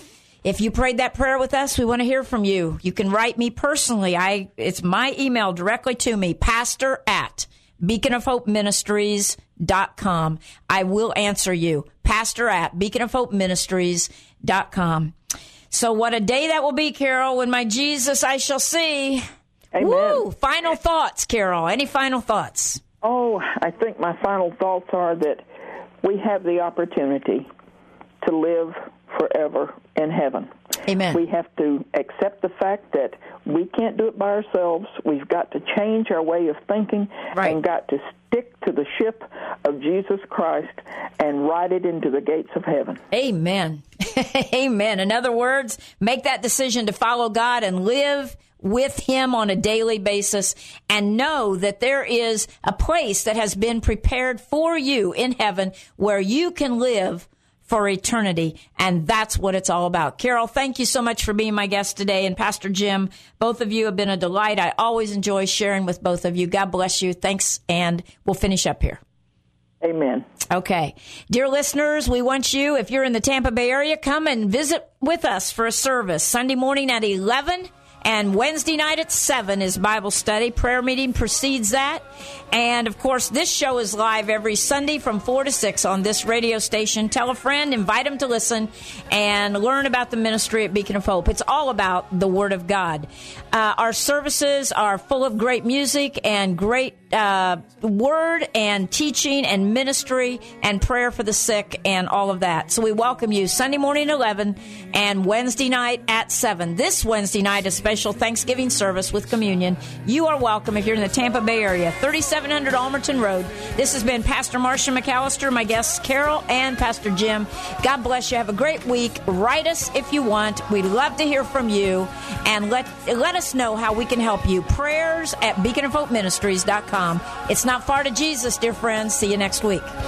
Speaker 3: If you prayed that prayer with us, we want to hear from you. You can write me personally. I It's my email directly to me, pastor at beacon of hope ministries dot com. I will answer you, pastor at beacon of hope ministries dot com. So what a day that will be, Carol, when my Jesus I shall see.
Speaker 6: Amen.
Speaker 3: Woo! Final thoughts, Carol. Any final thoughts?
Speaker 6: Oh, I think my final thoughts are that we have the opportunity to live forever in heaven.
Speaker 3: Amen.
Speaker 6: We have to accept the fact that we can't do it by ourselves. We've got to change our way of thinking
Speaker 3: Right.
Speaker 6: and got to stick to the ship of Jesus Christ and ride it into the gates of heaven.
Speaker 3: Amen. Amen. In other words, make that decision to follow God and live with him on a daily basis and know that there is a place that has been prepared for you in heaven where you can live for eternity. And that's what it's all about. Carol, thank you so much for being my guest today. And Pastor Jim, both of you have been a delight. I always enjoy sharing with both of you. God bless you. Thanks. And we'll finish up here.
Speaker 6: Amen.
Speaker 3: Okay. Dear listeners, we want you, if you're in the Tampa Bay area, come and visit with us for a service. Sunday morning at eleven and Wednesday night at seven is Bible study. Prayer meeting precedes that. And, of course, this show is live every Sunday from four to six on this radio station. Tell a friend, invite them to listen, and learn about the ministry at Beacon of Hope. It's all about the Word of God. Uh, our services are full of great music and great uh, word and teaching and ministry and prayer for the sick and all of that. So we welcome you Sunday morning at eleven and Wednesday night at seven. This Wednesday night, a special Thanksgiving service with communion. You are welcome if you're in the Tampa Bay area, thirty-seven hundred Almerton Road. This has been Pastor Marcia McAllister, my guests Carol and Pastor Jim. God bless you. Have a great week. Write us if you want. We'd love to hear from you. And let, let us know how we can help you. Prayers at beacon of hope ministries dot com. It's not far to Jesus, dear friends. See you next week.
Speaker 5: From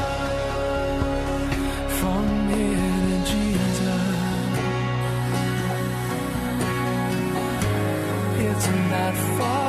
Speaker 5: here to Jesus, it's not far.